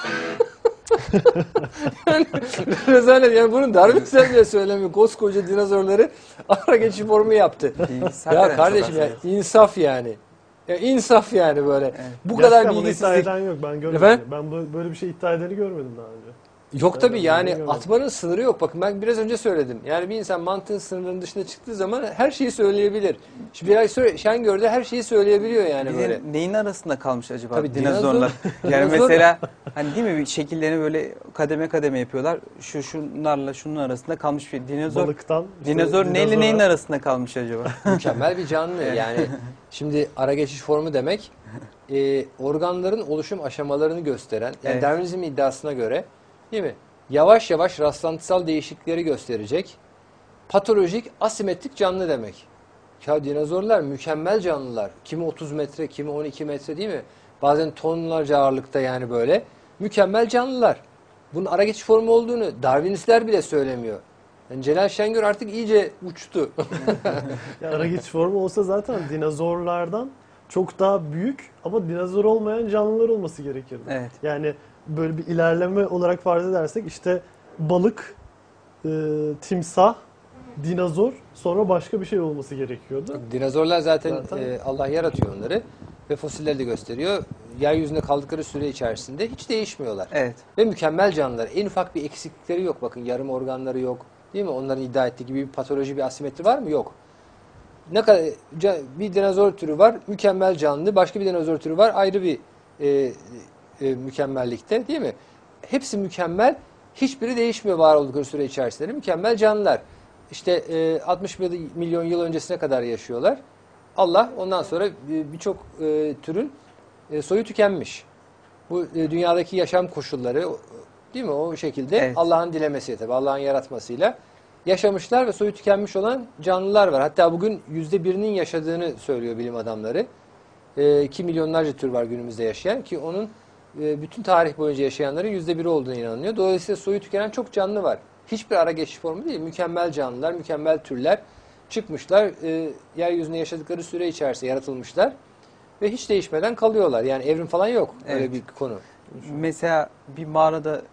Rezalet yani bunun Darwinsel bile söylemiyor. Koskoca dinozorları ara geçiş formu yaptı. Bilgisi Ya hakikaten kardeşim çok ya az. insaf yani. Ya insaf yani böyle. Evet. Bu kadar Gerçekten bunu iddia bilgisizlik. eden yok. Ben görmedim. Efendim? Ben böyle bir şey iddia edeni görmedim daha önce. Yok tabii Ben yani görmedim. atmanın sınırı yok. Bakın ben biraz önce söyledim. Yani bir insan mantığın sınırlarının dışına çıktığı zaman her şeyi söyleyebilir. Şimdi Bilal Şengör de her şeyi söyleyebiliyor yani Bir de böyle. neyin arasında kalmış acaba Tabii dinozorlar? Yani dinozor- mesela hani değil mi bir şekillerini böyle kademe kademe yapıyorlar. Şunlarla şunun arasında kalmış bir dinozor. Balıktan işte Dinozor neyle dinozora. neyin arasında kalmış acaba? Mükemmel bir canlı yani. Şimdi ara geçiş formu demek organların oluşum aşamalarını gösteren yani Evet. Darwinizm iddiasına göre değil mi? Yavaş yavaş rastlantısal değişiklikleri gösterecek patolojik asimetrik canlı demek. Ya dinozorlar mükemmel canlılar. Kimi 30 metre, kimi 12 metre değil mi? Bazen tonlarca ağırlıkta yani böyle. Mükemmel canlılar. Bunun ara geçiş formu olduğunu Darwinistler bile söylemiyor. Yani Celal Şengör artık iyice uçtu. Ya ara geçiş formu olsa zaten dinozorlardan çok daha büyük ama dinozor olmayan canlılar olması gerekirdi. Evet. Yani böyle bir ilerleme olarak farz edersek işte balık, timsah, dinozor, sonra başka bir şey olması gerekiyordu. Dinozorlar zaten, Zaten- Allah yaratıyor onları ve fosilleri de gösteriyor. Yeryüzünde kaldıkları süre içerisinde hiç değişmiyorlar. Evet. Ve mükemmel canlılar. En ufak bir eksiklikleri yok. Bakın yarım organları yok. Değil mi? Onların iddia ettiği gibi bir patoloji, bir asimetri var mı? Yok. Ne kadar bir dinozor türü var, mükemmel canlı. Başka bir dinozor türü var, ayrı bir mükemmellikte, değil mi? Hepsi mükemmel. Hiçbiri değişmiyor var oldukları süre içerisinde. Mükemmel canlılar. İşte 60 milyon yıl öncesine kadar yaşıyorlar. Allah ondan sonra birçok türün soyu tükenmiş. Bu dünyadaki yaşam koşulları, değil mi? O şekilde Evet. Allah'ın dilemesiyle, tabii Allah'ın yaratmasıyla yaşamışlar ve soyu tükenmiş olan canlılar var. Hatta bugün %1'inin yaşadığını söylüyor bilim adamları. Ki milyonlarca tür var günümüzde yaşayan, ki onun bütün tarih boyunca yaşayanların %1'i olduğuna inanılıyor. Dolayısıyla soyu tükenen çok canlı var. Hiçbir ara geçiş formu değil. Mükemmel canlılar, mükemmel türler çıkmışlar. Yeryüzünde yaşadıkları süre içerisinde yaratılmışlar ve hiç değişmeden kalıyorlar. Yani evrim falan yok. Öyle Evet. bir konu. Mesela bir mağarada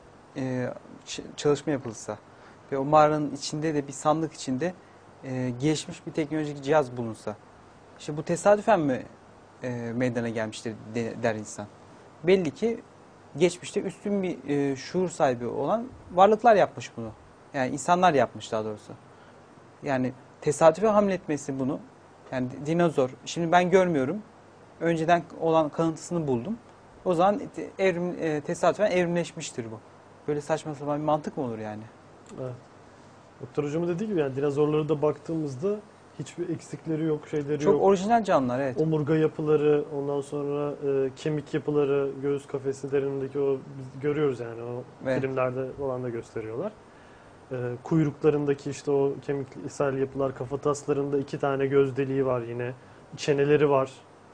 çalışma yapılsa ve o mağaranın içinde de bir sandık içinde gelişmiş bir teknolojik cihaz bulunsa, işte bu tesadüfen mi meydana gelmiştir der insan. Belli ki geçmişte üstün bir şuur sahibi olan varlıklar yapmış bunu. Yani insanlar yapmış daha doğrusu. Yani tesadüfe hamletmesi bunu. Yani dinozor. Şimdi ben görmüyorum. Önceden olan kanıtısını buldum. O zaman tesadüfen evrimleşmiştir bu. Böyle saçma sapan bir mantık mı olur yani? Evet. Doktor hocamın dediği gibi yani dinozorlara da baktığımızda hiçbir eksikleri yok, şeyleri Çok yok. orijinal canlılar, evet. Omurga yapıları, ondan sonra kemik yapıları, göğüs kafeslerindeki o biz görüyoruz yani o Evet. filmlerde falan da gösteriyorlar. Kuyruklarındaki işte o kemiksel yapılar, kafataslarında 2 tane göz deliği var yine. Çeneleri var.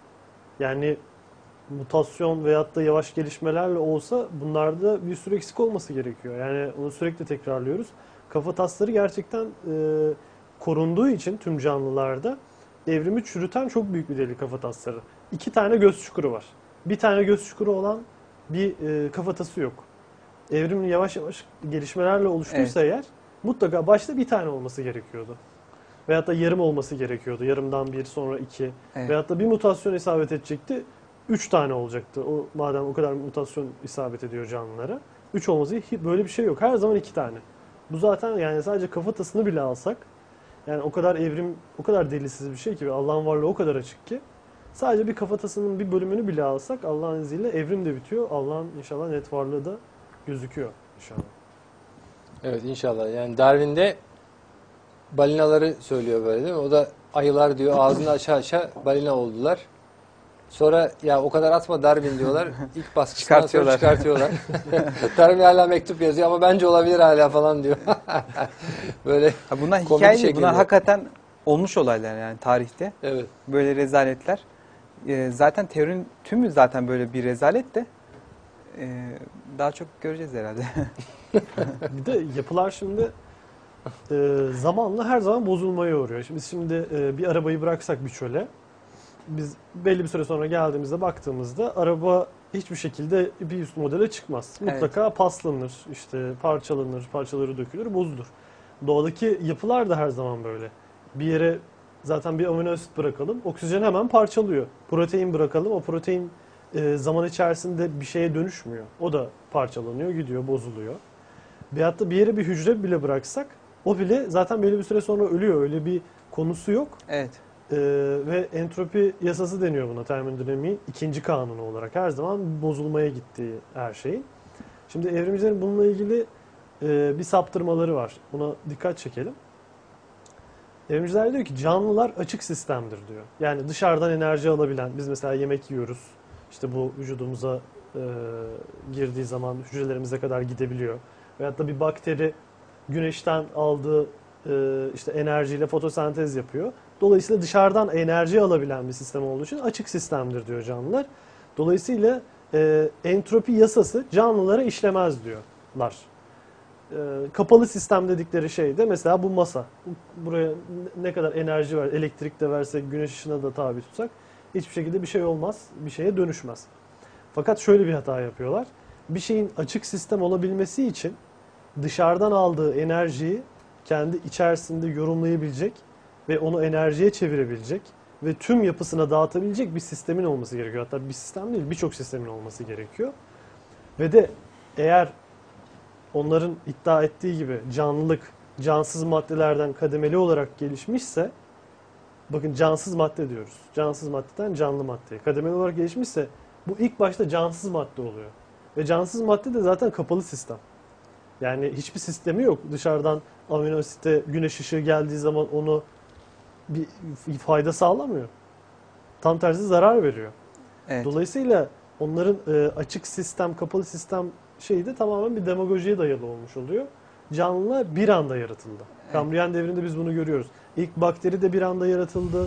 Yani mutasyon veyahut da yavaş gelişmelerle olsa bunlarda bir sürü eksik olması gerekiyor. Yani onu sürekli tekrarlıyoruz. Kafatasları gerçekten korunduğu için tüm canlılarda evrimi çürüten çok büyük bir deli kafatasları. 2 tane göz çukuru var. Bir tane göz çukuru olan bir kafatası yok. Evrim yavaş yavaş gelişmelerle oluştuysa eğer mutlaka başta bir tane olması gerekiyordu. Veyahut da yarım olması gerekiyordu. Yarımdan bir, sonra 2. Evet. Veyahut da bir mutasyon isabet edecekti. 3 tane olacaktı. O madem o kadar mutasyon isabet ediyor canlılara. 3 olması böyle bir şey yok. Her zaman 2 tane. Bu zaten yani sadece kafatasını bile alsak yani o kadar evrim, o kadar delisiz bir şey ki Allah'ın varlığı o kadar açık ki sadece bir kafatasının bir bölümünü bile alsak Allah'ın izniyle evrim de bitiyor. Allah'ın inşallah net varlığı da gözüküyor inşallah. Evet, inşallah. Yani Darwin'de balinaları söylüyor böyle, değil mi? O da ayılar diyor, ağzını aça aça balina oldular. Sonra ya o kadar atma Darwin diyorlar. İlk baskısından sonra çıkartıyorlar. Darwin hala mektup yazıyor ama bence olabilir hala falan diyor. Böyle Bunlar komedi hikaye değil. şeklinde. Bunlar hakikaten olmuş olaylar yani tarihte. Evet. Böyle rezaletler. Zaten teorinin tümü zaten böyle bir rezalet de daha çok göreceğiz herhalde. Bir de yapılar şimdi zamanla her zaman bozulmaya uğruyor. Şimdi bir arabayı bıraksak bir çöle, biz belli bir süre sonra geldiğimizde baktığımızda araba hiçbir şekilde bir üst modele çıkmaz. Mutlaka paslanır, işte parçalanır, parçaları dökülür, bozulur. Doğadaki yapılar da her zaman böyle. Bir yere zaten bir amino asit bırakalım, oksijen hemen parçalıyor. Protein bırakalım, o protein zaman içerisinde bir şeye dönüşmüyor. O da parçalanıyor, gidiyor, bozuluyor. Veyahut da bir yere bir hücre bile bıraksak, o bile zaten belli bir süre sonra ölüyor. Öyle bir konusu yok. Evet. Ve entropi yasası deniyor buna, termodinamiğin ikinci kanunu olarak. Her zaman bozulmaya gittiği her şeyin. Şimdi evrimcilerin bununla ilgili bir saptırmaları var. Buna dikkat çekelim. Evrimciler diyor ki canlılar açık sistemdir diyor. Yani dışarıdan enerji alabilen, biz mesela yemek yiyoruz. İşte bu vücudumuza girdiği zaman hücrelerimize kadar gidebiliyor. Veyahut da bir bakteri güneşten aldığı işte enerjiyle fotosentez yapıyor. Dolayısıyla dışarıdan enerji alabilen bir sistem olduğu için açık sistemdir diyor canlılar. Dolayısıyla entropi yasası canlılara işlemez diyorlar. Kapalı sistem dedikleri şey de mesela bu masa. Buraya ne kadar enerji ver, elektrik de versek, güneş ışığına da tabi tutsak hiçbir şekilde bir şey olmaz, bir şeye dönüşmez. Fakat şöyle bir hata yapıyorlar. Bir şeyin açık sistem olabilmesi için dışarıdan aldığı enerjiyi kendi içerisinde yorumlayabilecek ve onu enerjiye çevirebilecek ve tüm yapısına dağıtabilecek bir sistemin olması gerekiyor. Hatta bir sistem değil, birçok sistemin olması gerekiyor. Ve de eğer onların iddia ettiği gibi canlılık cansız maddelerden kademeli olarak gelişmişse, bakın cansız madde diyoruz. Cansız maddeden canlı maddeye kademeli olarak gelişmişse bu ilk başta cansız madde oluyor. Ve cansız madde de zaten kapalı sistem. Yani hiçbir sistemi yok. Dışarıdan amino asite güneş ışığı geldiği zaman onu bir fayda sağlamıyor. Tam tersi zarar veriyor. Evet. Dolayısıyla onların açık sistem, kapalı sistem şeyi de tamamen bir demagojiye dayalı olmuş oluyor. Canlılar bir anda yaratıldı. Evet. Kambriyen devrinde biz bunu görüyoruz. İlk bakteri de bir anda yaratıldı.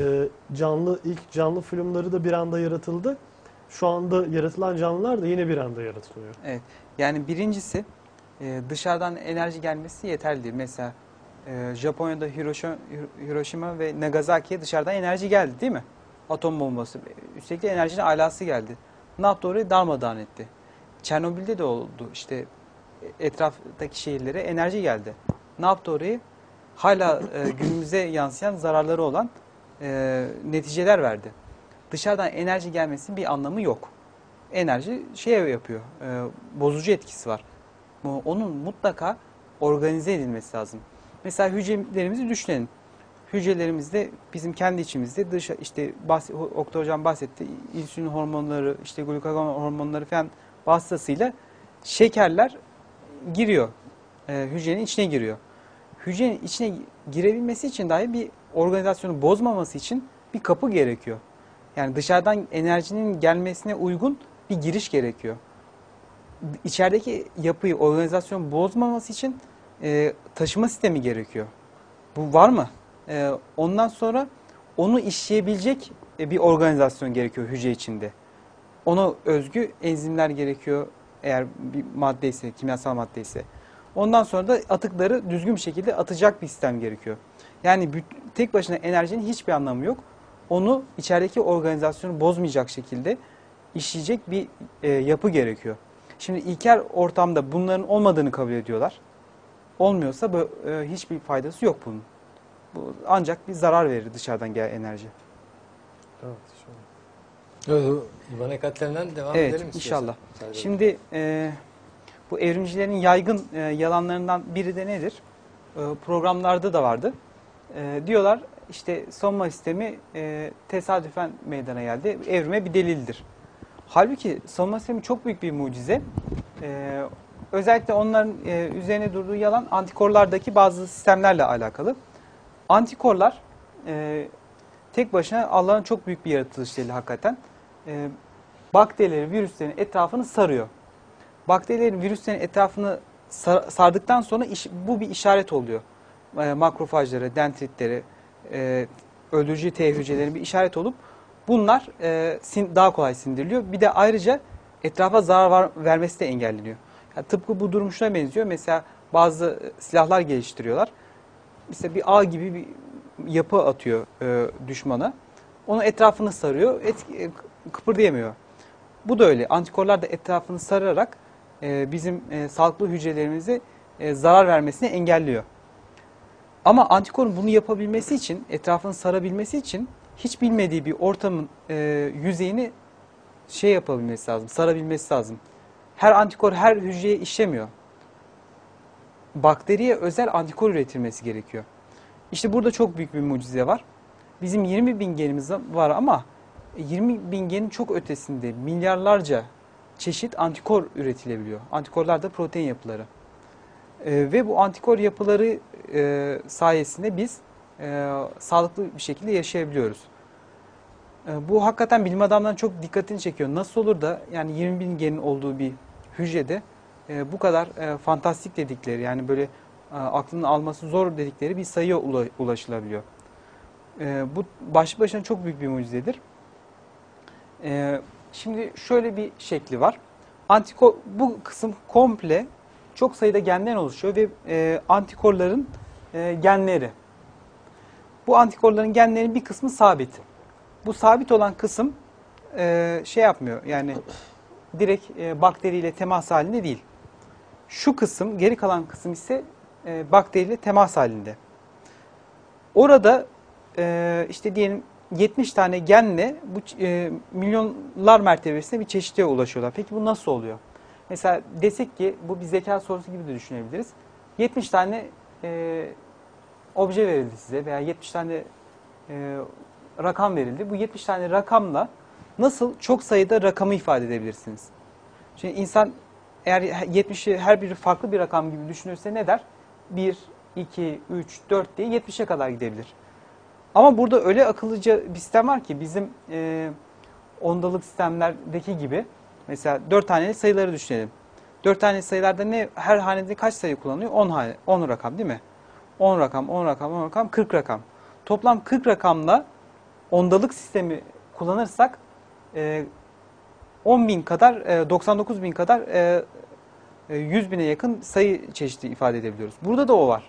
İlk canlı filmleri de bir anda yaratıldı. Şu anda yaratılan canlılar da yine bir anda yaratılıyor. Evet. Yani birincisi dışarıdan enerji gelmesi yeterli değil. Mesela Japonya'da Hiroşima ve Nagasaki'ye dışarıdan enerji geldi değil mi? Atom bombası. Üstelik de enerjinin alası geldi. Ne yaptı orayı? Darmadağın etti. Çernobil'de de oldu. İşte etraftaki şehirlere enerji geldi. Ne yaptı orayı? Hala günümüze yansıyan zararları olan neticeler verdi. Dışarıdan enerji gelmesinin bir anlamı yok. Enerji yapıyor, bozucu etkisi var. Onun mutlaka organize edilmesi lazım. Mesela hücrelerimizi düşünelim. Hücrelerimizde bizim kendi içimizde işte Oktay Hocam bahsetti. İnsülin hormonları, işte glukagon hormonları falan vasıtasıyla şekerler giriyor. Hücrenin içine giriyor. Hücrenin içine girebilmesi için dahi bir organizasyonu bozmaması için bir kapı gerekiyor. Yani dışarıdan enerjinin gelmesine uygun bir giriş gerekiyor. İçerideki yapıyı, organizasyonu bozmaması için taşıma sistemi gerekiyor. Bu var mı? Ondan sonra onu işleyebilecek bir organizasyon gerekiyor hücre içinde. Ona özgü enzimler gerekiyor eğer bir maddeyse, kimyasal maddeyse. Ondan sonra da atıkları düzgün bir şekilde atacak bir sistem gerekiyor. Yani tek başına enerjinin hiçbir anlamı yok. Onu içerideki organizasyonu bozmayacak şekilde işleyecek bir yapı gerekiyor. Şimdi ilkel ortamda bunların olmadığını kabul ediyorlar. Olmuyorsa hiçbir faydası yok bunun. Bu ancak bir zarar verir dışarıdan gelen enerji. Evet. İvan Ekateri'nden devam Evet, edelim inşallah. istiyorsan. Şimdi bu evrimcilerin yaygın yalanlarından biri de nedir? Programlarda da vardı. Diyorlar işte sonma sistemi tesadüfen meydana geldi. Evrime bir delildir. Halbuki sonma sistemi çok büyük bir mucize. Özellikle onların üzerine durduğu yalan antikorlardaki bazı sistemlerle alakalı. Antikorlar tek başına Allah'ın çok büyük bir yaratılış deli hakikaten. Bakterilerin, virüslerin etrafını sarıyor. Bakterilerin, virüslerin etrafını sardıktan sonra bu bir işaret oluyor. Makrofajları, dendritleri, öldürücü T hücrelerin bir işaret olup bunlar daha kolay sindiriliyor. Bir de ayrıca etrafa zarar vermesi de engelleniyor. Yani tıpkı bu durum şuna benziyor. Mesela bazı silahlar geliştiriyorlar. Mesela bir ağ gibi bir yapı atıyor düşmana. Onun etrafını sarıyor, kıpırdayamıyor. Bu da öyle. Antikorlar da etrafını sararak bizim sağlıklı hücrelerimize zarar vermesini engelliyor. Ama antikorun bunu yapabilmesi için, etrafını sarabilmesi için hiç bilmediği bir ortamın yüzeyini yapabilmesi lazım, sarabilmesi lazım. Her antikor her hücreye işlemiyor. Bakteriye özel antikor üretilmesi gerekiyor. İşte burada çok büyük bir mucize var. Bizim 20.000 genimiz var ama 20.000 genin çok ötesinde milyarlarca çeşit antikor üretilebiliyor. Antikorlar da protein yapıları. Ve bu antikor yapıları sayesinde biz sağlıklı bir şekilde yaşayabiliyoruz. Bu hakikaten bilim adamlarının çok dikkatini çekiyor. Nasıl olur da yani 20.000 genin olduğu bir hücrede bu kadar fantastik dedikleri, yani böyle aklının alması zor dedikleri bir sayıya ulaşılabiliyor. Bu başlı başına çok büyük bir mucizedir. Şimdi şöyle bir şekli var. Bu kısım komple çok sayıda genden oluşuyor ve antikorların genleri. Bu antikorların genlerinin bir kısmı sabit. Bu sabit olan kısım yapmıyor. Yani direkt bakteriyle temas halinde değil. Şu kısım, geri kalan kısım ise bakteriyle temas halinde. Orada işte diyelim 70 tane genle bu milyonlar mertebesinde bir çeşitliğe ulaşıyorlar. Peki bu nasıl oluyor? Mesela desek ki bu bir zeka sorusu gibi de düşünebiliriz. 70 tane obje verildi size veya 70 tane rakam verildi. Bu 70 tane rakamla nasıl çok sayıda rakamı ifade edebilirsiniz? Şimdi insan eğer 70'i her biri farklı bir rakam gibi düşünürse ne der? 1, 2, 3, 4 diye 70'e kadar gidebilir. Ama burada öyle akıllıca bir sistem var ki bizim ondalık sistemlerdeki gibi mesela 4 taneli sayıları düşünelim. 4 taneli sayılarda ne her hanede kaç sayı kullanılıyor? 10 rakam değil mi? 10 rakam, 10 rakam, 10 rakam, 40 rakam. Toplam 40 rakamla ondalık sistemi kullanırsak 10.000 kadar, 99.000 kadar 100.000'e yakın sayı çeşidi ifade edebiliyoruz. Burada da o var.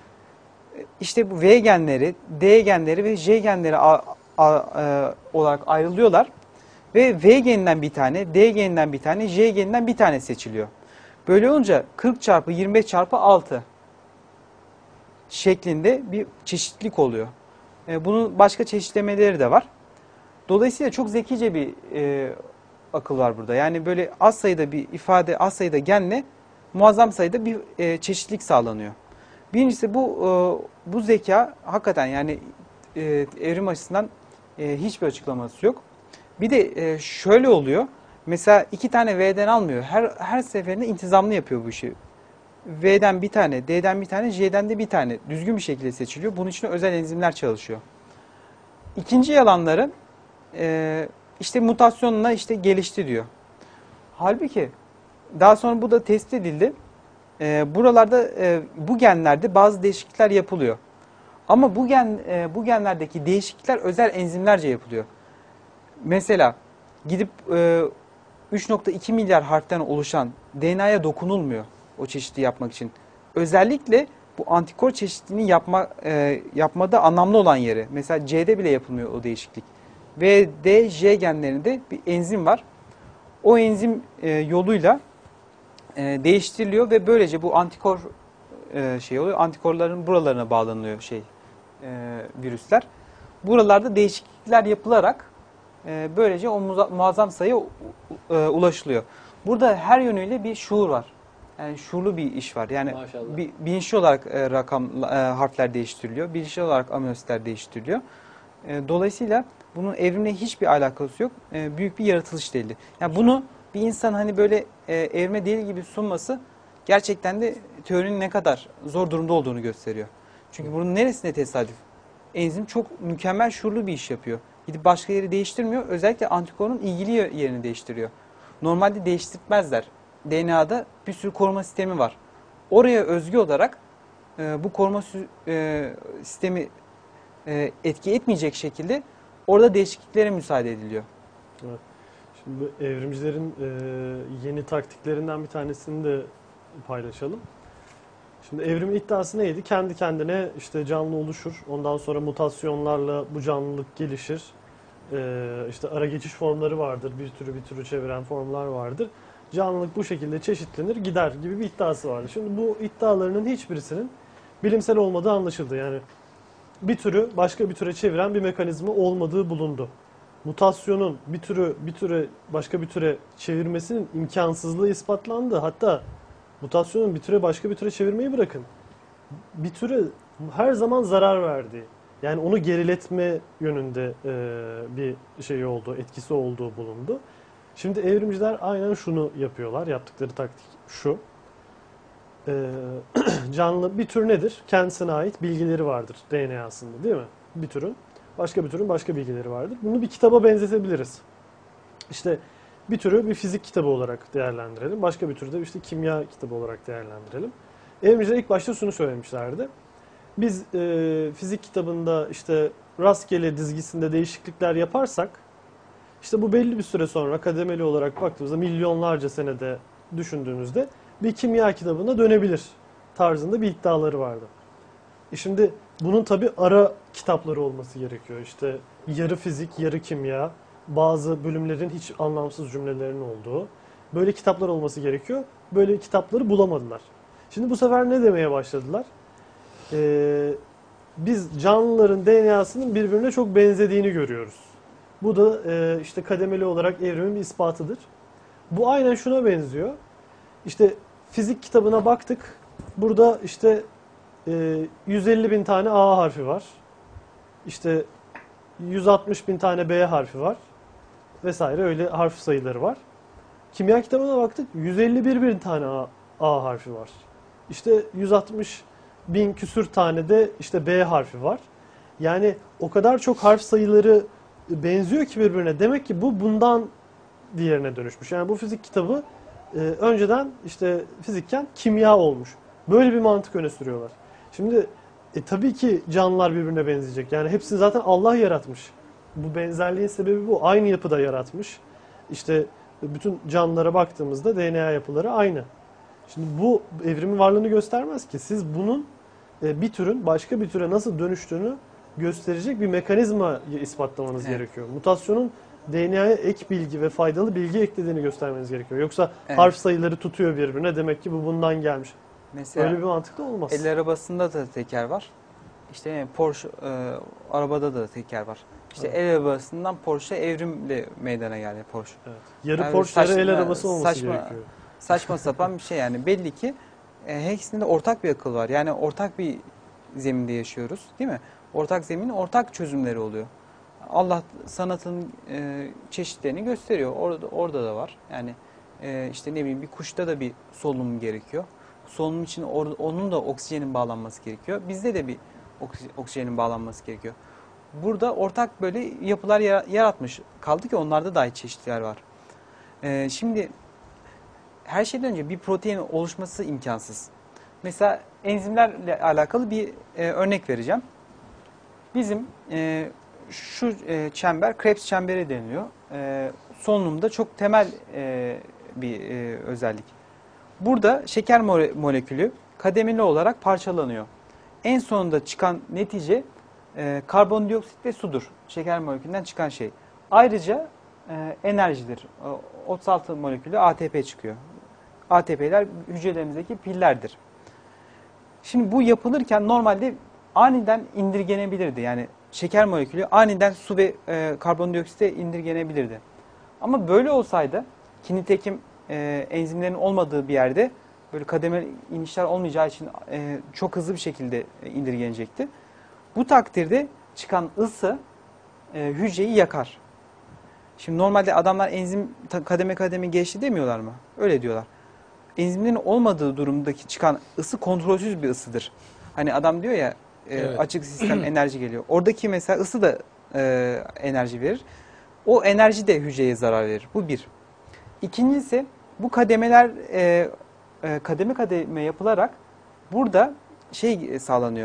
İşte bu V genleri, D genleri ve J genleri olarak ayrılıyorlar. Ve V geninden bir tane, D geninden bir tane, J geninden bir tane seçiliyor. Böyle olunca 40 çarpı 25 çarpı 6 şeklinde bir çeşitlilik oluyor. Bunun başka çeşitlemeleri de var. Dolayısıyla çok zekice bir akıl var burada. Yani böyle az sayıda bir ifade, az sayıda genle muazzam sayıda bir çeşitlilik sağlanıyor. Birincisi bu zeka hakikaten yani evrim açısından hiçbir açıklaması yok. Bir de şöyle oluyor. Mesela 2 tane V'den almıyor. Her seferinde intizamlı yapıyor bu işi. V'den bir tane, D'den bir tane, J'den de bir tane düzgün bir şekilde seçiliyor. Bunun için özel enzimler çalışıyor. İkinci yalanları işte mutasyonla işte gelişti diyor. Halbuki daha sonra bu da tespit edildi. Buralarda bu genlerde bazı değişiklikler yapılıyor. Ama bu genlerdeki değişiklikler özel enzimlerce yapılıyor. Mesela gidip 3.2 milyar harften oluşan DNA'ya dokunulmuyor o çeşidi yapmak için. Özellikle bu antikor çeşitliliğini yapmada anlamlı olan yeri. Mesela C'de bile yapılmıyor o değişiklik. V, D, J genlerinde bir enzim var. O enzim yoluyla değiştiriliyor ve böylece bu antikor oluyor. Antikorların buralarına bağlanıyor virüsler. Buralarda değişiklikler yapılarak böylece o muazzam sayıya ulaşılıyor. Burada her yönüyle bir şuur var. Yani şuurlu bir iş var. Yani bilinçli olarak harfler değiştiriliyor. Bilinçli olarak amino asitler değiştiriliyor. Dolayısıyla bunun evrimle hiçbir alakası yok. Büyük bir yaratılış değildi. Yani bunu bir insan hani böyle evrime değil gibi sunması gerçekten de teorinin ne kadar zor durumda olduğunu gösteriyor. Çünkü bunun neresinde tesadüf? Enzim çok mükemmel şuurlu bir iş yapıyor. Gidip başka yeri değiştirmiyor. Özellikle antikorun ilgili yerini değiştiriyor. Normalde değiştirmezler. DNA'da bir sürü koruma sistemi var. Oraya özgü olarak bu koruma sistemi etki etmeyecek şekilde orada değişikliklere müsaade ediliyor. Evet. Şimdi bu evrimcilerin yeni taktiklerinden bir tanesini de paylaşalım. Şimdi evrimin iddiası neydi? Kendi kendine işte canlı oluşur. Ondan sonra mutasyonlarla bu canlılık gelişir. İşte ara geçiş formları vardır. Bir türü çeviren formlar vardır. Canlılık bu şekilde çeşitlenir, gider gibi bir iddiası vardı. Şimdi bu iddialarının hiçbirisinin bilimsel olmadığı anlaşıldı. Yani bir türü başka bir türe çeviren bir mekanizma olmadığı bulundu. Mutasyonun bir türe başka bir türe çevirmesinin imkansızlığı ispatlandı. Hatta mutasyonun bir türe başka bir türe çevirmeyi bırakın. Bir türe her zaman zarar verdiği, yani onu geriletme yönünde bir etkisi olduğu bulundu. Şimdi evrimciler aynen şunu yapıyorlar. Yaptıkları taktik şu. Canlı bir tür nedir? Kendisine ait bilgileri vardır DNA'sında, değil mi? Bir türün başka bilgileri vardır. Bunu bir kitaba benzetebiliriz. İşte bir türü bir fizik kitabı olarak değerlendirelim. Başka bir türü de işte kimya kitabı olarak değerlendirelim. Evrimciler ilk başta şunu söylemişlerdi. Biz fizik kitabında işte rastgele dizgisinde değişiklikler yaparsak, işte bu belli bir süre sonra kademeli olarak baktığımızda milyonlarca senede düşündüğünüzde bir kimya kitabına dönebilir tarzında bir iddiaları vardı. Şimdi bunun tabi ara kitapları olması gerekiyor. İşte yarı fizik, yarı kimya, bazı bölümlerin hiç anlamsız cümlelerin olduğu böyle kitaplar olması gerekiyor. Böyle kitapları bulamadılar. Şimdi bu sefer ne demeye başladılar? Biz canlıların DNA'sının birbirine çok benzediğini görüyoruz. Bu da işte kademeli olarak evrimin bir ispatıdır. Bu aynen şuna benziyor. İşte fizik kitabına baktık. Burada işte 150 bin tane A harfi var. İşte 160 bin tane B harfi var. Vesaire öyle harf sayıları var. Kimya kitabına baktık. 151 bin tane A harfi var. İşte 160 bin küsür tane de işte B harfi var. Yani o kadar çok harf sayıları benziyor ki birbirine. Demek ki bu bundan diğerine dönüşmüş. Yani bu fizik kitabı önceden işte fizikken kimya olmuş. Böyle bir mantık öne sürüyorlar. Şimdi tabii ki canlılar birbirine benzeyecek. Yani hepsini zaten Allah yaratmış. Bu benzerliğin sebebi bu. Aynı yapıda yaratmış. İşte bütün canlılara baktığımızda DNA yapıları aynı. Şimdi bu evrimin varlığını göstermez ki. Siz bunun bir türün başka bir türe nasıl dönüştüğünü gösterecek bir mekanizmayı ispatlamanız gerekiyor. Mutasyonun DNA'ya ek bilgi ve faydalı bilgi eklediğini göstermeniz gerekiyor. Yoksa harf sayıları tutuyor birbirine. Demek ki bu bundan gelmiş. Mesela öyle bir mantık da olmaz. El arabasında da teker var. İşte Porsche arabada da teker var. İşte el arabasından Porsche evrimle meydana geldi Porsche. Evet. Yarı Yani Porsche yarı el arabası olması gerekiyor. Saçma sapan bir şey yani. Belli ki hepsinde de ortak bir akıl var. Yani ortak bir zeminde yaşıyoruz, değil mi? Ortak zeminin ortak çözümleri oluyor. Allah sanatın çeşitlerini gösteriyor. Orada da var. Yani işte ne bileyim bir kuşta da bir solunum gerekiyor. Solunum için onun da oksijenin bağlanması gerekiyor. Bizde de bir oksijenin bağlanması gerekiyor. Burada ortak böyle yapılar yaratmış. Kaldı ki onlarda dahi çeşitler var. Şimdi her şeyden önce bir protein oluşması imkansız. Mesela enzimlerle alakalı bir örnek vereceğim. Bizim şu çember Krebs çemberi deniliyor. Solunumda çok temel bir özellik. Burada şeker molekülü kademeli olarak parçalanıyor. En sonunda çıkan netice karbondioksit ve sudur. Şeker molekülünden çıkan şey. Ayrıca enerjidir. 36 molekülü ATP çıkıyor. ATP'ler hücrelerimizdeki pillerdir. Şimdi bu yapılırken normalde aniden indirgenebilirdi. Yani şeker molekülü aniden su ve karbondioksite indirgenebilirdi. Ama böyle olsaydı ki nitekim enzimlerin olmadığı bir yerde böyle kademeli inişler olmayacağı için çok hızlı bir şekilde indirgenecekti. Bu takdirde çıkan ısı hücreyi yakar. Şimdi normalde adamlar enzim kademe kademe geçti demiyorlar mı? Öyle diyorlar. Enzimlerin olmadığı durumdaki çıkan ısı kontrolsüz bir ısıdır. Hani adam diyor ya Evet. açık sistem enerji geliyor. Oradaki mesela ısı da enerji verir. O enerji de hücreye zarar verir. Bu bir. İkincisi bu kademeler kademe kademe yapılarak burada şey sağlanıyor.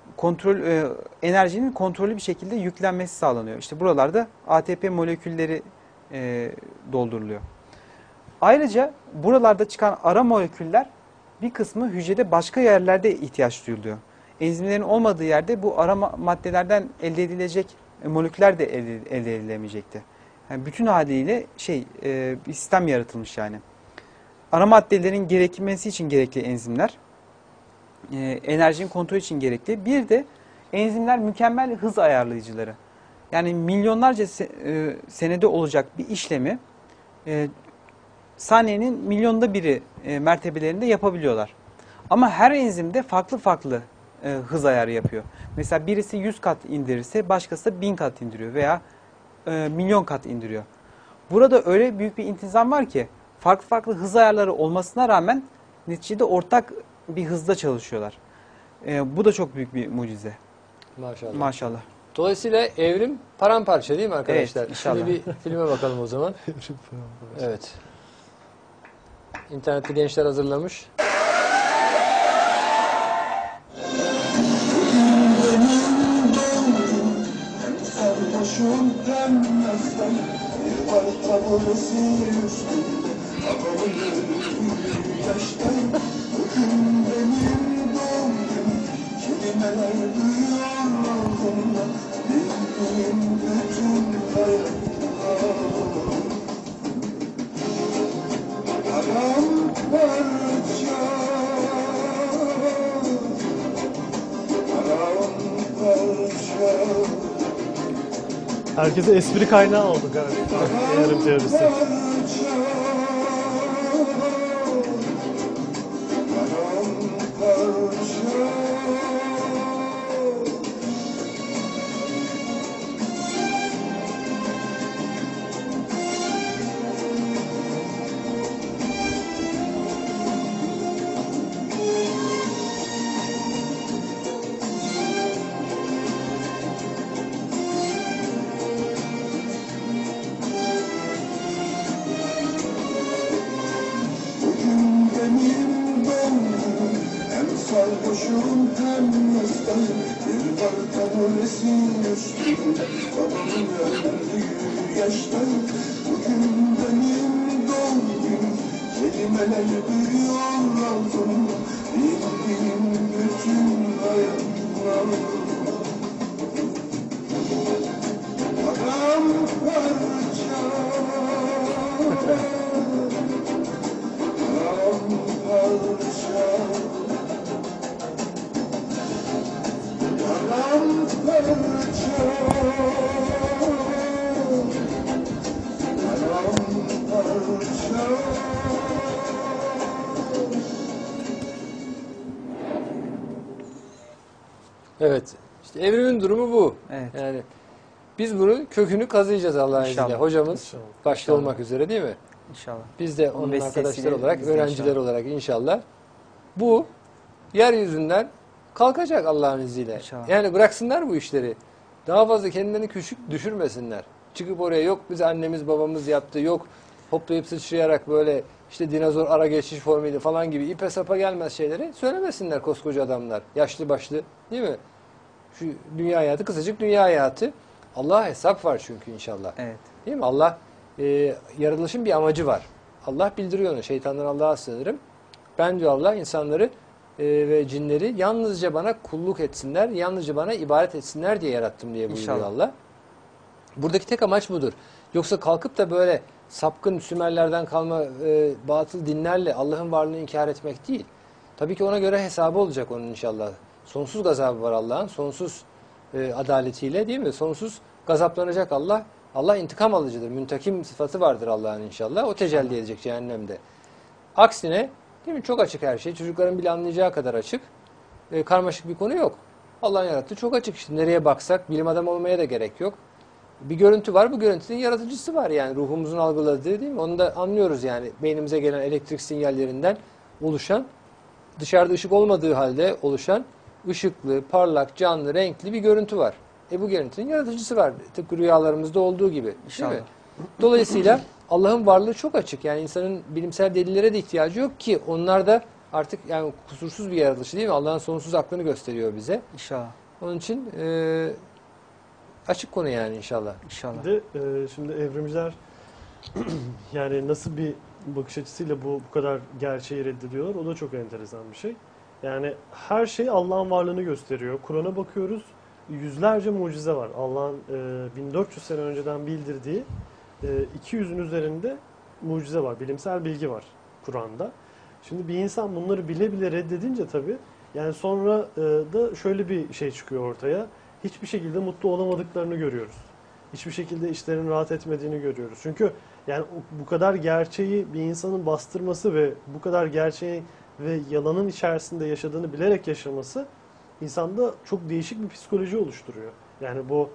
Enerjinin kontrollü bir şekilde yüklenmesi sağlanıyor. İşte buralarda ATP molekülleri dolduruluyor. Ayrıca buralarda çıkan ara moleküller bir kısmı hücrede başka yerlerde ihtiyaç duyuluyor. Enzimlerin olmadığı yerde bu ara maddelerden elde edilecek moleküller de elde edilemeyecekti. Yani bütün haliyle bir sistem yaratılmış yani. Ara maddelerin gerekmesi için gerekli enzimler, enerjinin kontrolü için gerekli. Bir de enzimler mükemmel hız ayarlayıcıları. Yani milyonlarca senede olacak bir işlemi saniyenin milyonda biri mertebelerinde yapabiliyorlar. Ama her enzimde farklı farklı hız ayarı yapıyor. Mesela birisi 100 kat indirirse başkası da 1000 kat indiriyor veya milyon kat indiriyor. Burada öyle büyük bir intizam var ki farklı farklı hız ayarları olmasına rağmen neticede ortak bir hızda çalışıyorlar. Bu da çok büyük bir mucize. Maşallah. Maşallah. Dolayısıyla evrim paramparça değil mi arkadaşlar? Evet, inşallah. Şimdi bir filme bakalım o zaman. Evet. İnternette gençler hazırlamış. Herkese espri kaynağı oldu galiba. Evrim teorisi. Sarhoşum temizden bir bardak resim üstünde babamın öldüğü yaştan bugün benim doğum günüm kelimeler büyüyor altında bildiğim bütün hayatlar paramparça paramparça Evet. İşte evrimin durumu bu. Evet. Yani biz bunun kökünü kazıyacağız Allah'ın İnşallah. izniyle. Hocamız İnşallah. başta olmak üzere değil mi? İnşallah. Biz de onun vesilesiyle arkadaşlar olarak, biz de öğrenciler inşallah. olarak inşallah bu yeryüzünden kalkacak Allah'ın izniyle. İnşallah. Yani bıraksınlar bu işleri. Daha fazla kendilerini küçük düşürmesinler. Çıkıp oraya yok bize annemiz babamız yaptı, yok hoplayıp sıçrayarak böyle işte dinozor ara geçiş formülü falan gibi ipe sapa gelmez şeyleri söylemesinler koskoca adamlar. Yaşlı başlı değil mi? Şu dünya hayatı kısacık dünya hayatı. Allah'a hesap var çünkü inşallah. Evet. Değil mi? Allah yaratılışın bir amacı var. Allah bildiriyor onu. Şeytandan Allah'a sığınırım. Ben diyor Allah insanları ve cinleri yalnızca bana kulluk etsinler, yalnızca bana ibadet etsinler diye yarattım diye buyuruyor İnşallah. Allah. Buradaki tek amaç budur. Yoksa kalkıp da böyle sapkın Sümerlerden kalma batıl dinlerle Allah'ın varlığını inkar etmek değil. Tabii ki ona göre hesabı olacak onun inşallah. Sonsuz gazabı var Allah'ın. Sonsuz adaletiyle değil mi? Sonsuz gazaplanacak Allah. Allah intikam alıcıdır. Müntakim sıfatı vardır Allah'ın inşallah. O tecelli edecek cehennemde. Aksine değil mi? Çok açık her şey. Çocukların bile anlayacağı kadar açık. Karmaşık bir konu yok. Allah'ın yarattığı çok açık işte. Nereye baksak bilim adamı olmaya da gerek yok. Bir görüntü var. Bu görüntünün yaratıcısı var yani. Ruhumuzun algıladığı değil mi? Onu da anlıyoruz yani. Beynimize gelen elektrik sinyallerinden oluşan, dışarıda ışık olmadığı halde oluşan ışıklı, parlak, canlı, renkli bir görüntü var. Bu görüntünün yaratıcısı var. Tıpkı rüyalarımızda olduğu gibi. Değil İnşallah. mi? Dolayısıyla Allah'ın varlığı çok açık. Yani insanın bilimsel delillere de ihtiyacı yok ki onlar da artık yani kusursuz bir yaratılışı değil mi? Allah'ın sonsuz aklını gösteriyor bize. İnşallah. Onun için açık konu yani inşallah. İnşallah. Bir de şimdi evrimciler yani nasıl bir bakış açısıyla bu kadar gerçeği reddediyorlar o da çok enteresan bir şey. Yani her şey Allah'ın varlığını gösteriyor. Kur'an'a bakıyoruz yüzlerce mucize var. Allah'ın 1400 sene önceden bildirdiği 200'ün üzerinde mucize var. Bilimsel bilgi var Kur'an'da. Şimdi bir insan bunları bile bile reddedince tabii yani sonra da şöyle bir şey çıkıyor ortaya. Hiçbir şekilde mutlu olamadıklarını görüyoruz. Hiçbir şekilde işlerin rahat etmediğini görüyoruz. Çünkü yani bu kadar gerçeği bir insanın bastırması ve bu kadar gerçeği ve yalanın içerisinde yaşadığını bilerek yaşaması insanda çok değişik bir psikoloji oluşturuyor. Yani bu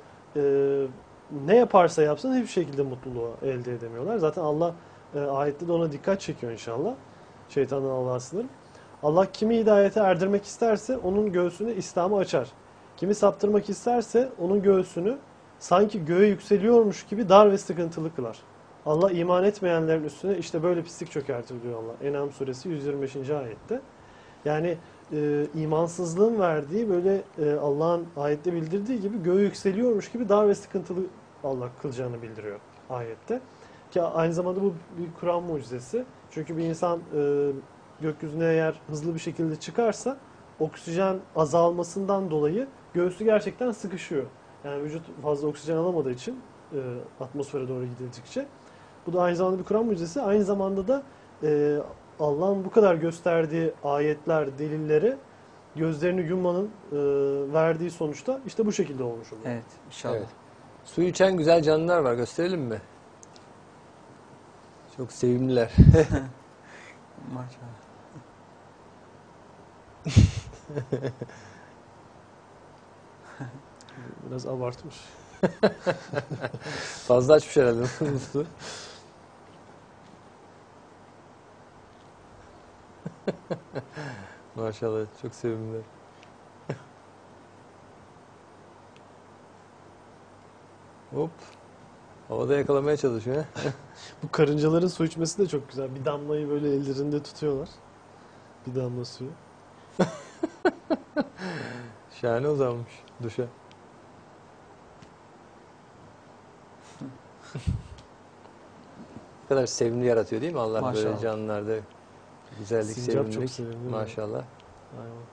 ne yaparsa yapsın hiçbir şekilde mutluluğu elde edemiyorlar. Zaten Allah ayette de ona dikkat çekiyor inşallah. Şeytandan Allah'a sınırım. Allah kimi hidayete erdirmek isterse onun göğsünü İslam'a açar. Kimi saptırmak isterse onun göğsünü sanki göğe yükseliyormuş gibi dar ve sıkıntılı kılar. Allah iman etmeyenlerin üstüne işte böyle pislik çökertir diyor Allah. En'am suresi 125. ayette. Yani imansızlığın verdiği böyle Allah'ın ayette bildirdiği gibi göğe yükseliyormuş gibi dar ve sıkıntılı Allah kılacağını bildiriyor ayette. Ki aynı zamanda bu bir Kur'an mucizesi. Çünkü bir insan gökyüzüne eğer hızlı bir şekilde çıkarsa oksijen azalmasından dolayı göğsü gerçekten sıkışıyor. Yani vücut fazla oksijen alamadığı için atmosfere doğru gidildikçe. Bu da aynı zamanda bir Kur'an mucizesi. Aynı zamanda da Allah'ın bu kadar gösterdiği ayetler, delilleri gözlerini yummanın verdiği sonuçta işte bu şekilde olmuş oluyor. Evet, inşallah. Evet. Su içen güzel canlılar var. Gösterelim mi? Çok sevimliler. Maşallah. Biraz abartmış. Fazla açmış herhalde su. Maşallah çok sevimliler. Hop. Havada yakalamaya çalışıyor. He? Bu karıncaların su içmesi de çok güzel. Bir damlayı böyle ellerinde tutuyorlar. Bir damla suyu. Şahane uzanmış duşa. Ne kadar sevimli yaratıyor değil mi Allah böyle Maşallah. canlılarda güzellik, Sincap çok sevimlilik. sevimli. Maşallah. Aynen.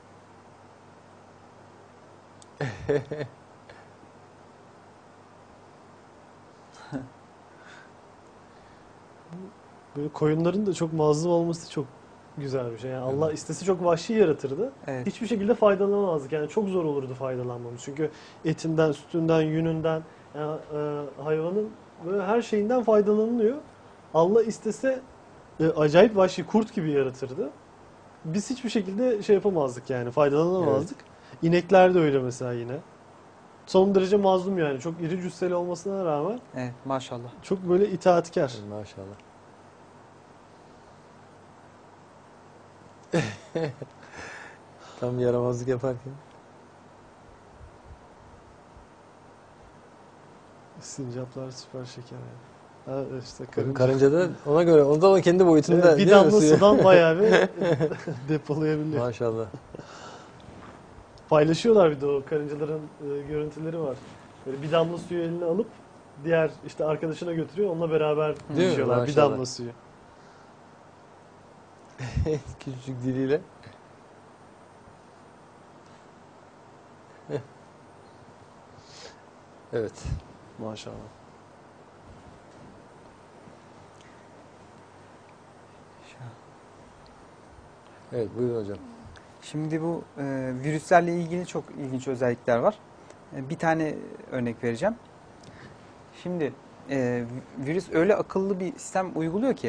Böyle koyunların da çok mazlum olması çok güzel bir şey. Yani Allah istese çok vahşi yaratırdı. Evet. Hiçbir şekilde faydalanamazdık. Yani çok zor olurdu faydalanmamız. Çünkü etinden, sütünden, yününden, yani, hayvanın böyle her şeyinden faydalanılıyor. Allah istese acayip vahşi kurt gibi yaratırdı. Biz hiçbir şekilde şey yapamazdık yani faydalanamazdık. İnekler de öyle mesela yine. Son derece mazlum yani. Çok iri cüsseli olmasına rağmen Evet, maşallah. çok böyle itaatkar. Maşallah. Tam yaramazlık yaparken. Sincaplar süper şeker yani. Ha, işte karınca. Karınca da ona göre, onda onun kendi boyutunda. Evet, bir değil mi damla suyu? sudan bayağı bir depolayabiliyor. Maşallah. Paylaşıyorlar bir de o karıncaların görüntüleri var. Böyle bir damla suyu eline alıp diğer işte arkadaşına götürüyor. Onunla beraber Değil mi? içiyorlar bir Maşallah. damla suyu. Küçücük diliyle. Evet. Maşallah. Evet buyurun hocam. Şimdi bu virüslerle ilgili çok ilginç özellikler var. Bir tane örnek vereceğim. Şimdi virüs öyle akıllı bir sistem uyguluyor ki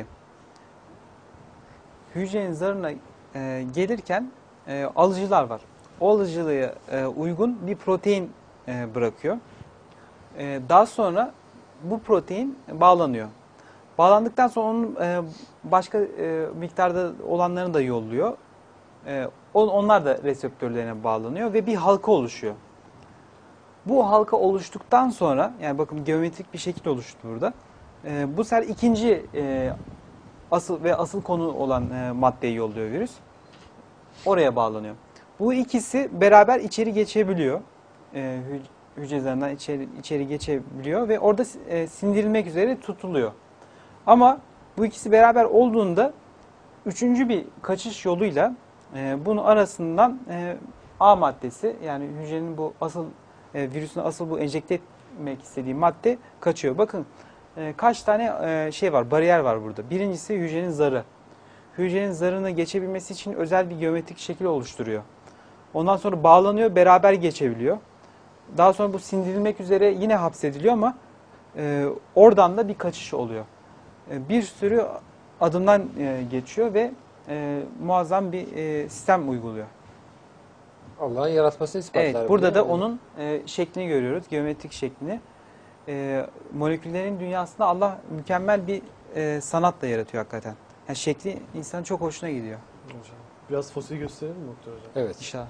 hücrenin zarına gelirken alıcılar var. O alıcılığa uygun bir protein bırakıyor. Daha sonra bu protein bağlanıyor. Bağlandıktan sonra onun başka miktarda olanlarını da yolluyor. Onlar da reseptörlerine bağlanıyor ve bir halka oluşuyor. Bu halka oluştuktan sonra, yani bakın geometrik bir şekil oluştu burada. Bu sefer ikinci asıl konu olan maddeyi yolluyor virüs. Oraya bağlanıyor. Bu ikisi beraber içeri geçebiliyor. Hücre zarından içeri geçebiliyor ve orada sindirilmek üzere tutuluyor. Ama bu ikisi beraber olduğunda üçüncü bir kaçış yoluyla bunun arasından A maddesi, yani hücrenin bu virüsün asıl bu enjekte etmek istediği madde kaçıyor. Bakın kaç tane şey var, bariyer var burada. Birincisi hücrenin zarı. Hücrenin zarını geçebilmesi için özel bir geometrik şekil oluşturuyor. Ondan sonra bağlanıyor, beraber geçebiliyor. Daha sonra bu sindirilmek üzere yine hapsediliyor ama oradan da bir kaçış oluyor. Bir sürü adımdan geçiyor ve muazzam bir sistem uyguluyor. Allah'ın yaratmasını ispatlar. Evet, burada da onun şeklini görüyoruz, geometrik şeklini. Moleküllerin dünyasında Allah mükemmel bir sanatla yaratıyor hakikaten. Yani şekli insanın çok hoşuna gidiyor. Biraz fosil gösterelim mi doktor hocam? Evet. İnşallah.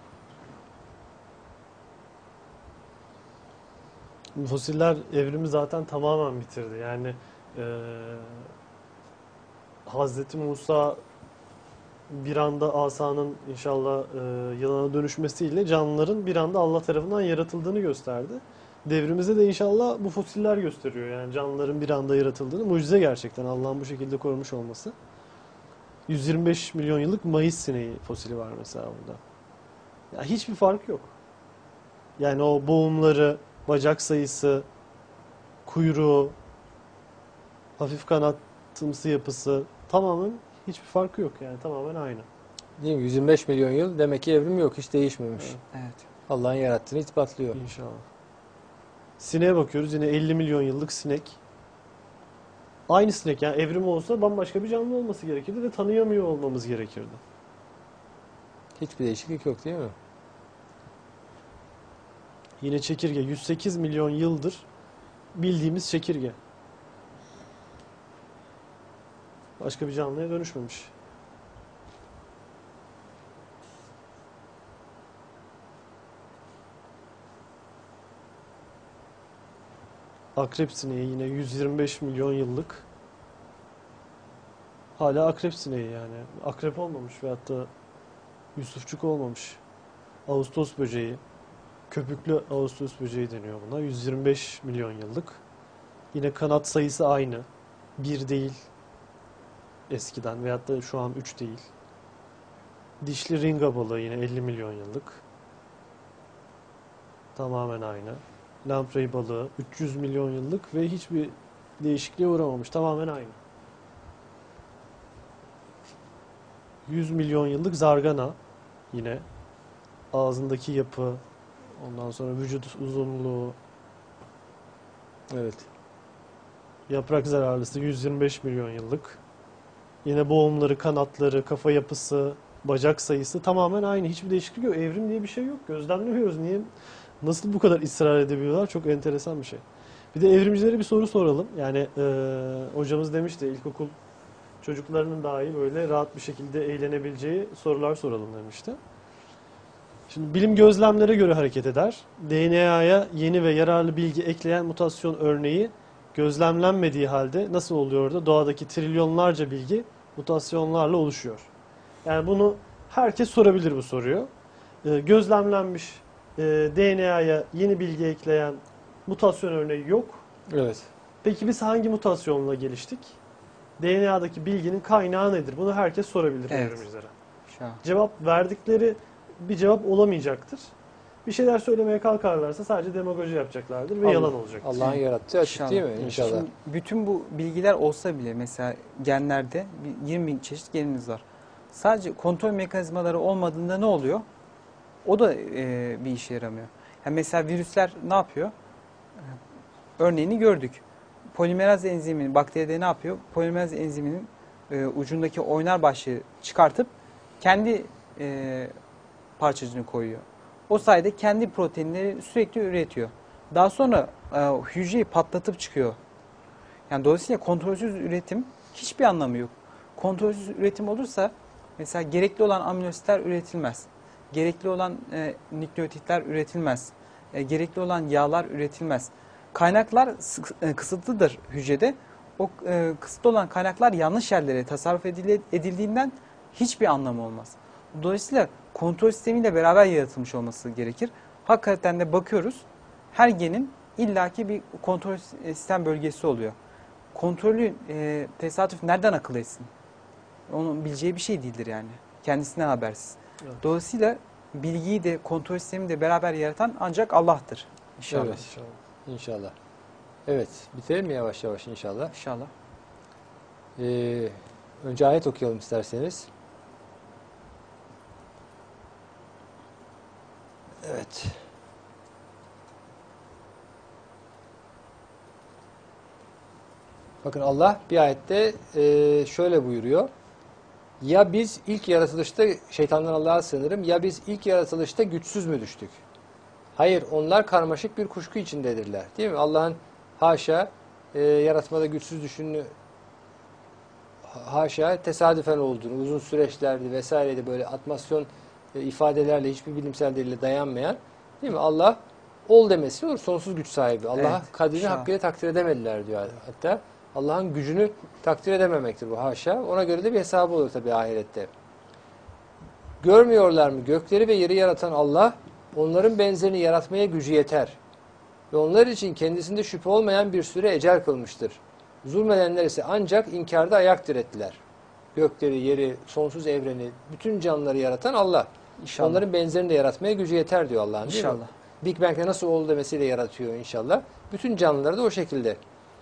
Bu fosiller evrimi zaten tamamen bitirdi. Yani Hazreti Musa bir anda asanın inşallah yılana dönüşmesiyle canlıların bir anda Allah tarafından yaratıldığını gösterdi. Devrimize de inşallah bu fosiller gösteriyor. Yani canlıların bir anda yaratıldığını, mucize gerçekten Allah'ın bu şekilde korumuş olması. 125 milyon yıllık Mayıs sineği fosili var mesela burada. Ya hiçbir fark yok. Yani o boğumları, bacak sayısı, kuyruğu, hafif kanatımsı yapısı tamamen hiçbir farkı yok yani tamamen aynı. Değil mi? 125 milyon yıl demek ki evrim yok, hiç değişmemiş. Evet. Allah'ın yarattığını ispatlıyor. İnşallah. Sineğe bakıyoruz, yine 50 milyon yıllık sinek. Aynı sinek, yani evrim olsa bambaşka bir canlı olması gerekirdi ve tanıyamıyor olmamız gerekirdi. Hiçbir değişiklik yok değil mi? Yine çekirge, 108 milyon yıldır bildiğimiz çekirge. Başka bir canlıya dönüşmemiş. Akrep sineği yine 125 milyon yıllık. Hala akrep sineği yani. Akrep olmamış veyahut da Yusufçuk olmamış. Ağustos böceği. Köpüklü Ağustos böceği deniyor buna. 125 milyon yıllık. Yine kanat sayısı aynı. 1 değil eskiden veyahut da şu an 3 değil. Dişli ringa balığı yine 50 milyon yıllık. Tamamen aynı. Lamprey balığı 300 milyon yıllık ve hiçbir değişikliğe uğramamış. Tamamen aynı. 100 milyon yıllık zargana yine. Ağzındaki yapı, ondan sonra vücut uzunluğu, Evet. yaprak zararlısı 125 milyon yıllık. Yine boğumları, kanatları, kafa yapısı, bacak sayısı tamamen aynı. Hiçbir değişiklik yok. Evrim diye bir şey yok. Gözlemlemiyoruz. Niye? Nasıl bu kadar ısrar edebiliyorlar? Çok enteresan bir şey. Bir de evrimcilere bir soru soralım. Yani hocamız demişti ilkokul çocuklarının dahi böyle rahat bir şekilde eğlenebileceği sorular soralım demişti. Şimdi bilim gözlemlere göre hareket eder. DNA'ya yeni ve yararlı bilgi ekleyen mutasyon örneği gözlemlenmediği halde nasıl oluyor da doğadaki trilyonlarca bilgi mutasyonlarla oluşuyor? Yani bunu herkes sorabilir bu soruyu. Gözlemlenmiş DNA'ya yeni bilgi ekleyen mutasyon örneği yok. Evet. Peki biz hangi mutasyonla geliştik? DNA'daki bilginin kaynağı nedir? Bunu herkes sorabilir Evet. evrimcilere. Şu an. Cevap verdikleri bir cevap olamayacaktır. Bir şeyler söylemeye kalkarlarsa sadece demagoji yapacaklardır ve Allah- yalan olacaktır. Allah'ın yarattığı açık değil mi? İnşallah. Şimdi bütün bu bilgiler olsa bile mesela genlerde 20 bin çeşit genimiz var. Sadece kontrol mekanizmaları olmadığında ne oluyor? O da bir işe yaramıyor. Yani mesela virüsler ne yapıyor? Örneğini gördük. Polimeraz enziminin, bakteride ne yapıyor? Polimeraz enziminin ucundaki oynar başlığı çıkartıp kendi parçacığını koyuyor. O sayede kendi proteinleri sürekli üretiyor. Daha sonra hücreyi patlatıp çıkıyor. Yani dolayısıyla kontrolsüz üretim hiçbir anlamı yok. Kontrolsüz üretim olursa mesela gerekli olan aminoasitler üretilmez. Gerekli olan nükleotitler üretilmez. Gerekli olan yağlar üretilmez. Kaynaklar kısıtlıdır hücrede. O kısıtlı olan kaynaklar yanlış yerlere tasarruf edildiğinden hiçbir anlamı olmaz. Dolayısıyla kontrol sistemiyle beraber yaratılmış olması gerekir. Hakikaten de bakıyoruz her genin illaki bir kontrol sistem bölgesi oluyor. Kontrolü tesadüf nereden akıl etsin? Onun bileceği bir şey değildir yani. Kendisinden habersiz. Evet. Dolayısıyla bilgiyi de kontrol sistemini de beraber yaratan ancak Allah'tır. İnşallah. Evet. İnşallah. Evet. Bitirelim mi yavaş yavaş inşallah? İnşallah. Önce ayet okuyalım isterseniz. Evet. Bakın Allah bir ayette şöyle buyuruyor. Ya biz ilk yaratılışta, şeytandan Allah'a sığınırım, ya biz ilk yaratılışta güçsüz mü düştük? Hayır, onlar karmaşık bir kuşku içindedirler. Değil mi? Allah'ın haşa yaratmada güçsüz düşündüğünü, haşa tesadüfen olduğunu, uzun süreçlerdi vesaireydi böyle atmasyon ifadelerle hiçbir bilimsel delile dayanmayan, değil mi? Allah ol demesi olur, sonsuz güç sahibi. Allah'a Evet, kadrini haşa. hakkıyla takdir edemediler diyor hatta. Allah'ın gücünü takdir edememektir bu haşa. Ona göre de bir hesabı olur tabii ahirette. Görmüyorlar mı? Gökleri ve yeri yaratan Allah, onların benzerini yaratmaya gücü yeter. Ve onlar için kendisinde şüphe olmayan bir süre ecel kılmıştır. Zulmedenler ise ancak inkarda ayak direttiler. Gökleri, yeri, sonsuz evreni, bütün canlıları yaratan Allah. İnşallah. Onların benzerini de yaratmaya gücü yeter diyor Allah'ın. değil mi? İnşallah. Big Bang'de nasıl oldu demesiyle yaratıyor inşallah. Bütün canlıları da o şekilde.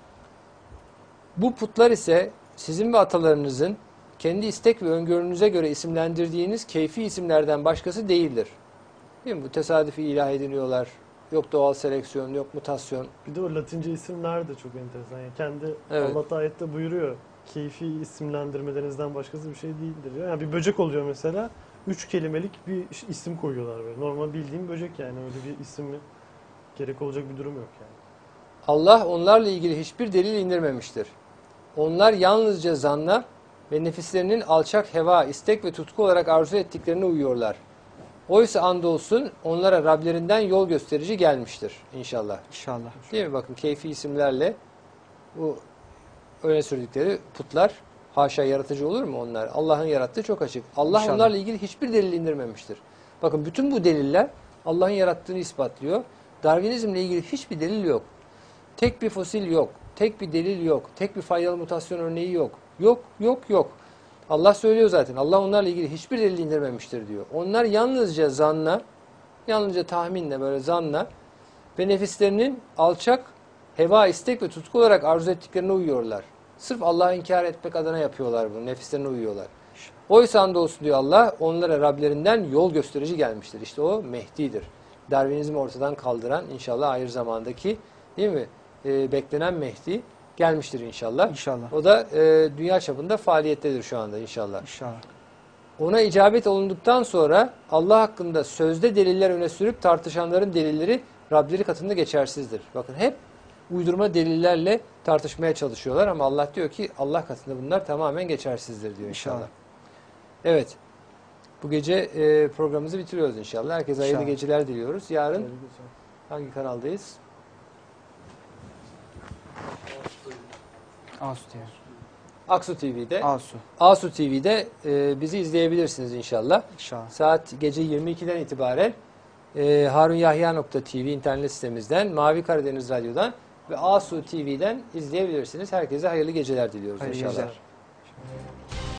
Bu putlar ise sizin ve atalarınızın kendi istek ve öngörünüze göre isimlendirdiğiniz keyfi isimlerden başkası değildir. Değil mi? Bu tesadüfi ilah ediniyorlar. yok doğal seleksiyon, yok mutasyon. Bir de o Latince isimler de çok enteresan. Yani kendi Evet. Allah ayette buyuruyor. Keyfi isimlendirmelerinizden başkası bir şey değildir diyor. Yani bir böcek oluyor mesela. 3 kelimelik bir isim koyuyorlar böyle. Normal bildiğim böcek yani. Öyle bir isim gerek olacak bir durum yok yani. Allah onlarla ilgili hiçbir delil indirmemiştir. Onlar yalnızca zanna ve nefislerinin alçak heva, istek ve tutku olarak arzu ettiklerine uyuyorlar. Oysa andolsun onlara Rablerinden yol gösterici gelmiştir inşallah. İnşallah. Değil mi? Bakın keyfi isimlerle bu öne sürdükleri putlar haşa yaratıcı olur mu onlar? Allah'ın yarattığı çok açık. Allah İnşallah. onlarla ilgili hiçbir delil indirmemiştir. Bakın bütün bu deliller Allah'ın yarattığını ispatlıyor. Darwinizmle ilgili hiçbir delil yok. Tek bir fosil yok. Tek bir delil yok. Tek bir faydalı mutasyon örneği yok. Yok, yok, yok. Allah söylüyor zaten. Allah onlarla ilgili hiçbir delil indirmemiştir diyor. Onlar yalnızca zanna, yalnızca tahminle böyle zanna ve nefislerinin alçak heva, istek ve tutku olarak arzu ettiklerine uyuyorlar. Sırf Allah'ı inkar etmek adına yapıyorlar bunu. Nefislerine uyuyorlar. Oysa andolsun diyor Allah, onlara Rablerinden yol gösterici gelmiştir. İşte o Mehdi'dir. Darwinizmi ortadan kaldıran inşallah ahir zamandaki, değil mi? Beklenen Mehdi gelmiştir inşallah. İnşallah. O da dünya çapında faaliyettedir şu anda inşallah. İnşallah. Ona icabet olunduktan sonra Allah hakkında sözde deliller öne sürüp tartışanların delilleri Rableri katında geçersizdir. Bakın hep uydurma delillerle tartışmaya çalışıyorlar ama Allah diyor ki Allah katında bunlar tamamen geçersizdir diyor inşallah. İnşallah. Evet. Bu gece programımızı bitiriyoruz inşallah. Herkese hayırlı İnşallah. geceler diliyoruz. Yarın hangi kanaldayız? Asu TV. Aksu TV'de. Asu. Asu TV'de bizi izleyebilirsiniz inşallah. İnşallah. Saat gece 22'den itibaren harunyahya.tv internet sitemizden, Mavi Karadeniz Radyo'dan ve Asu TV'den izleyebilirsiniz. Herkese hayırlı geceler diliyoruz Hayırlı inşallah. geceler.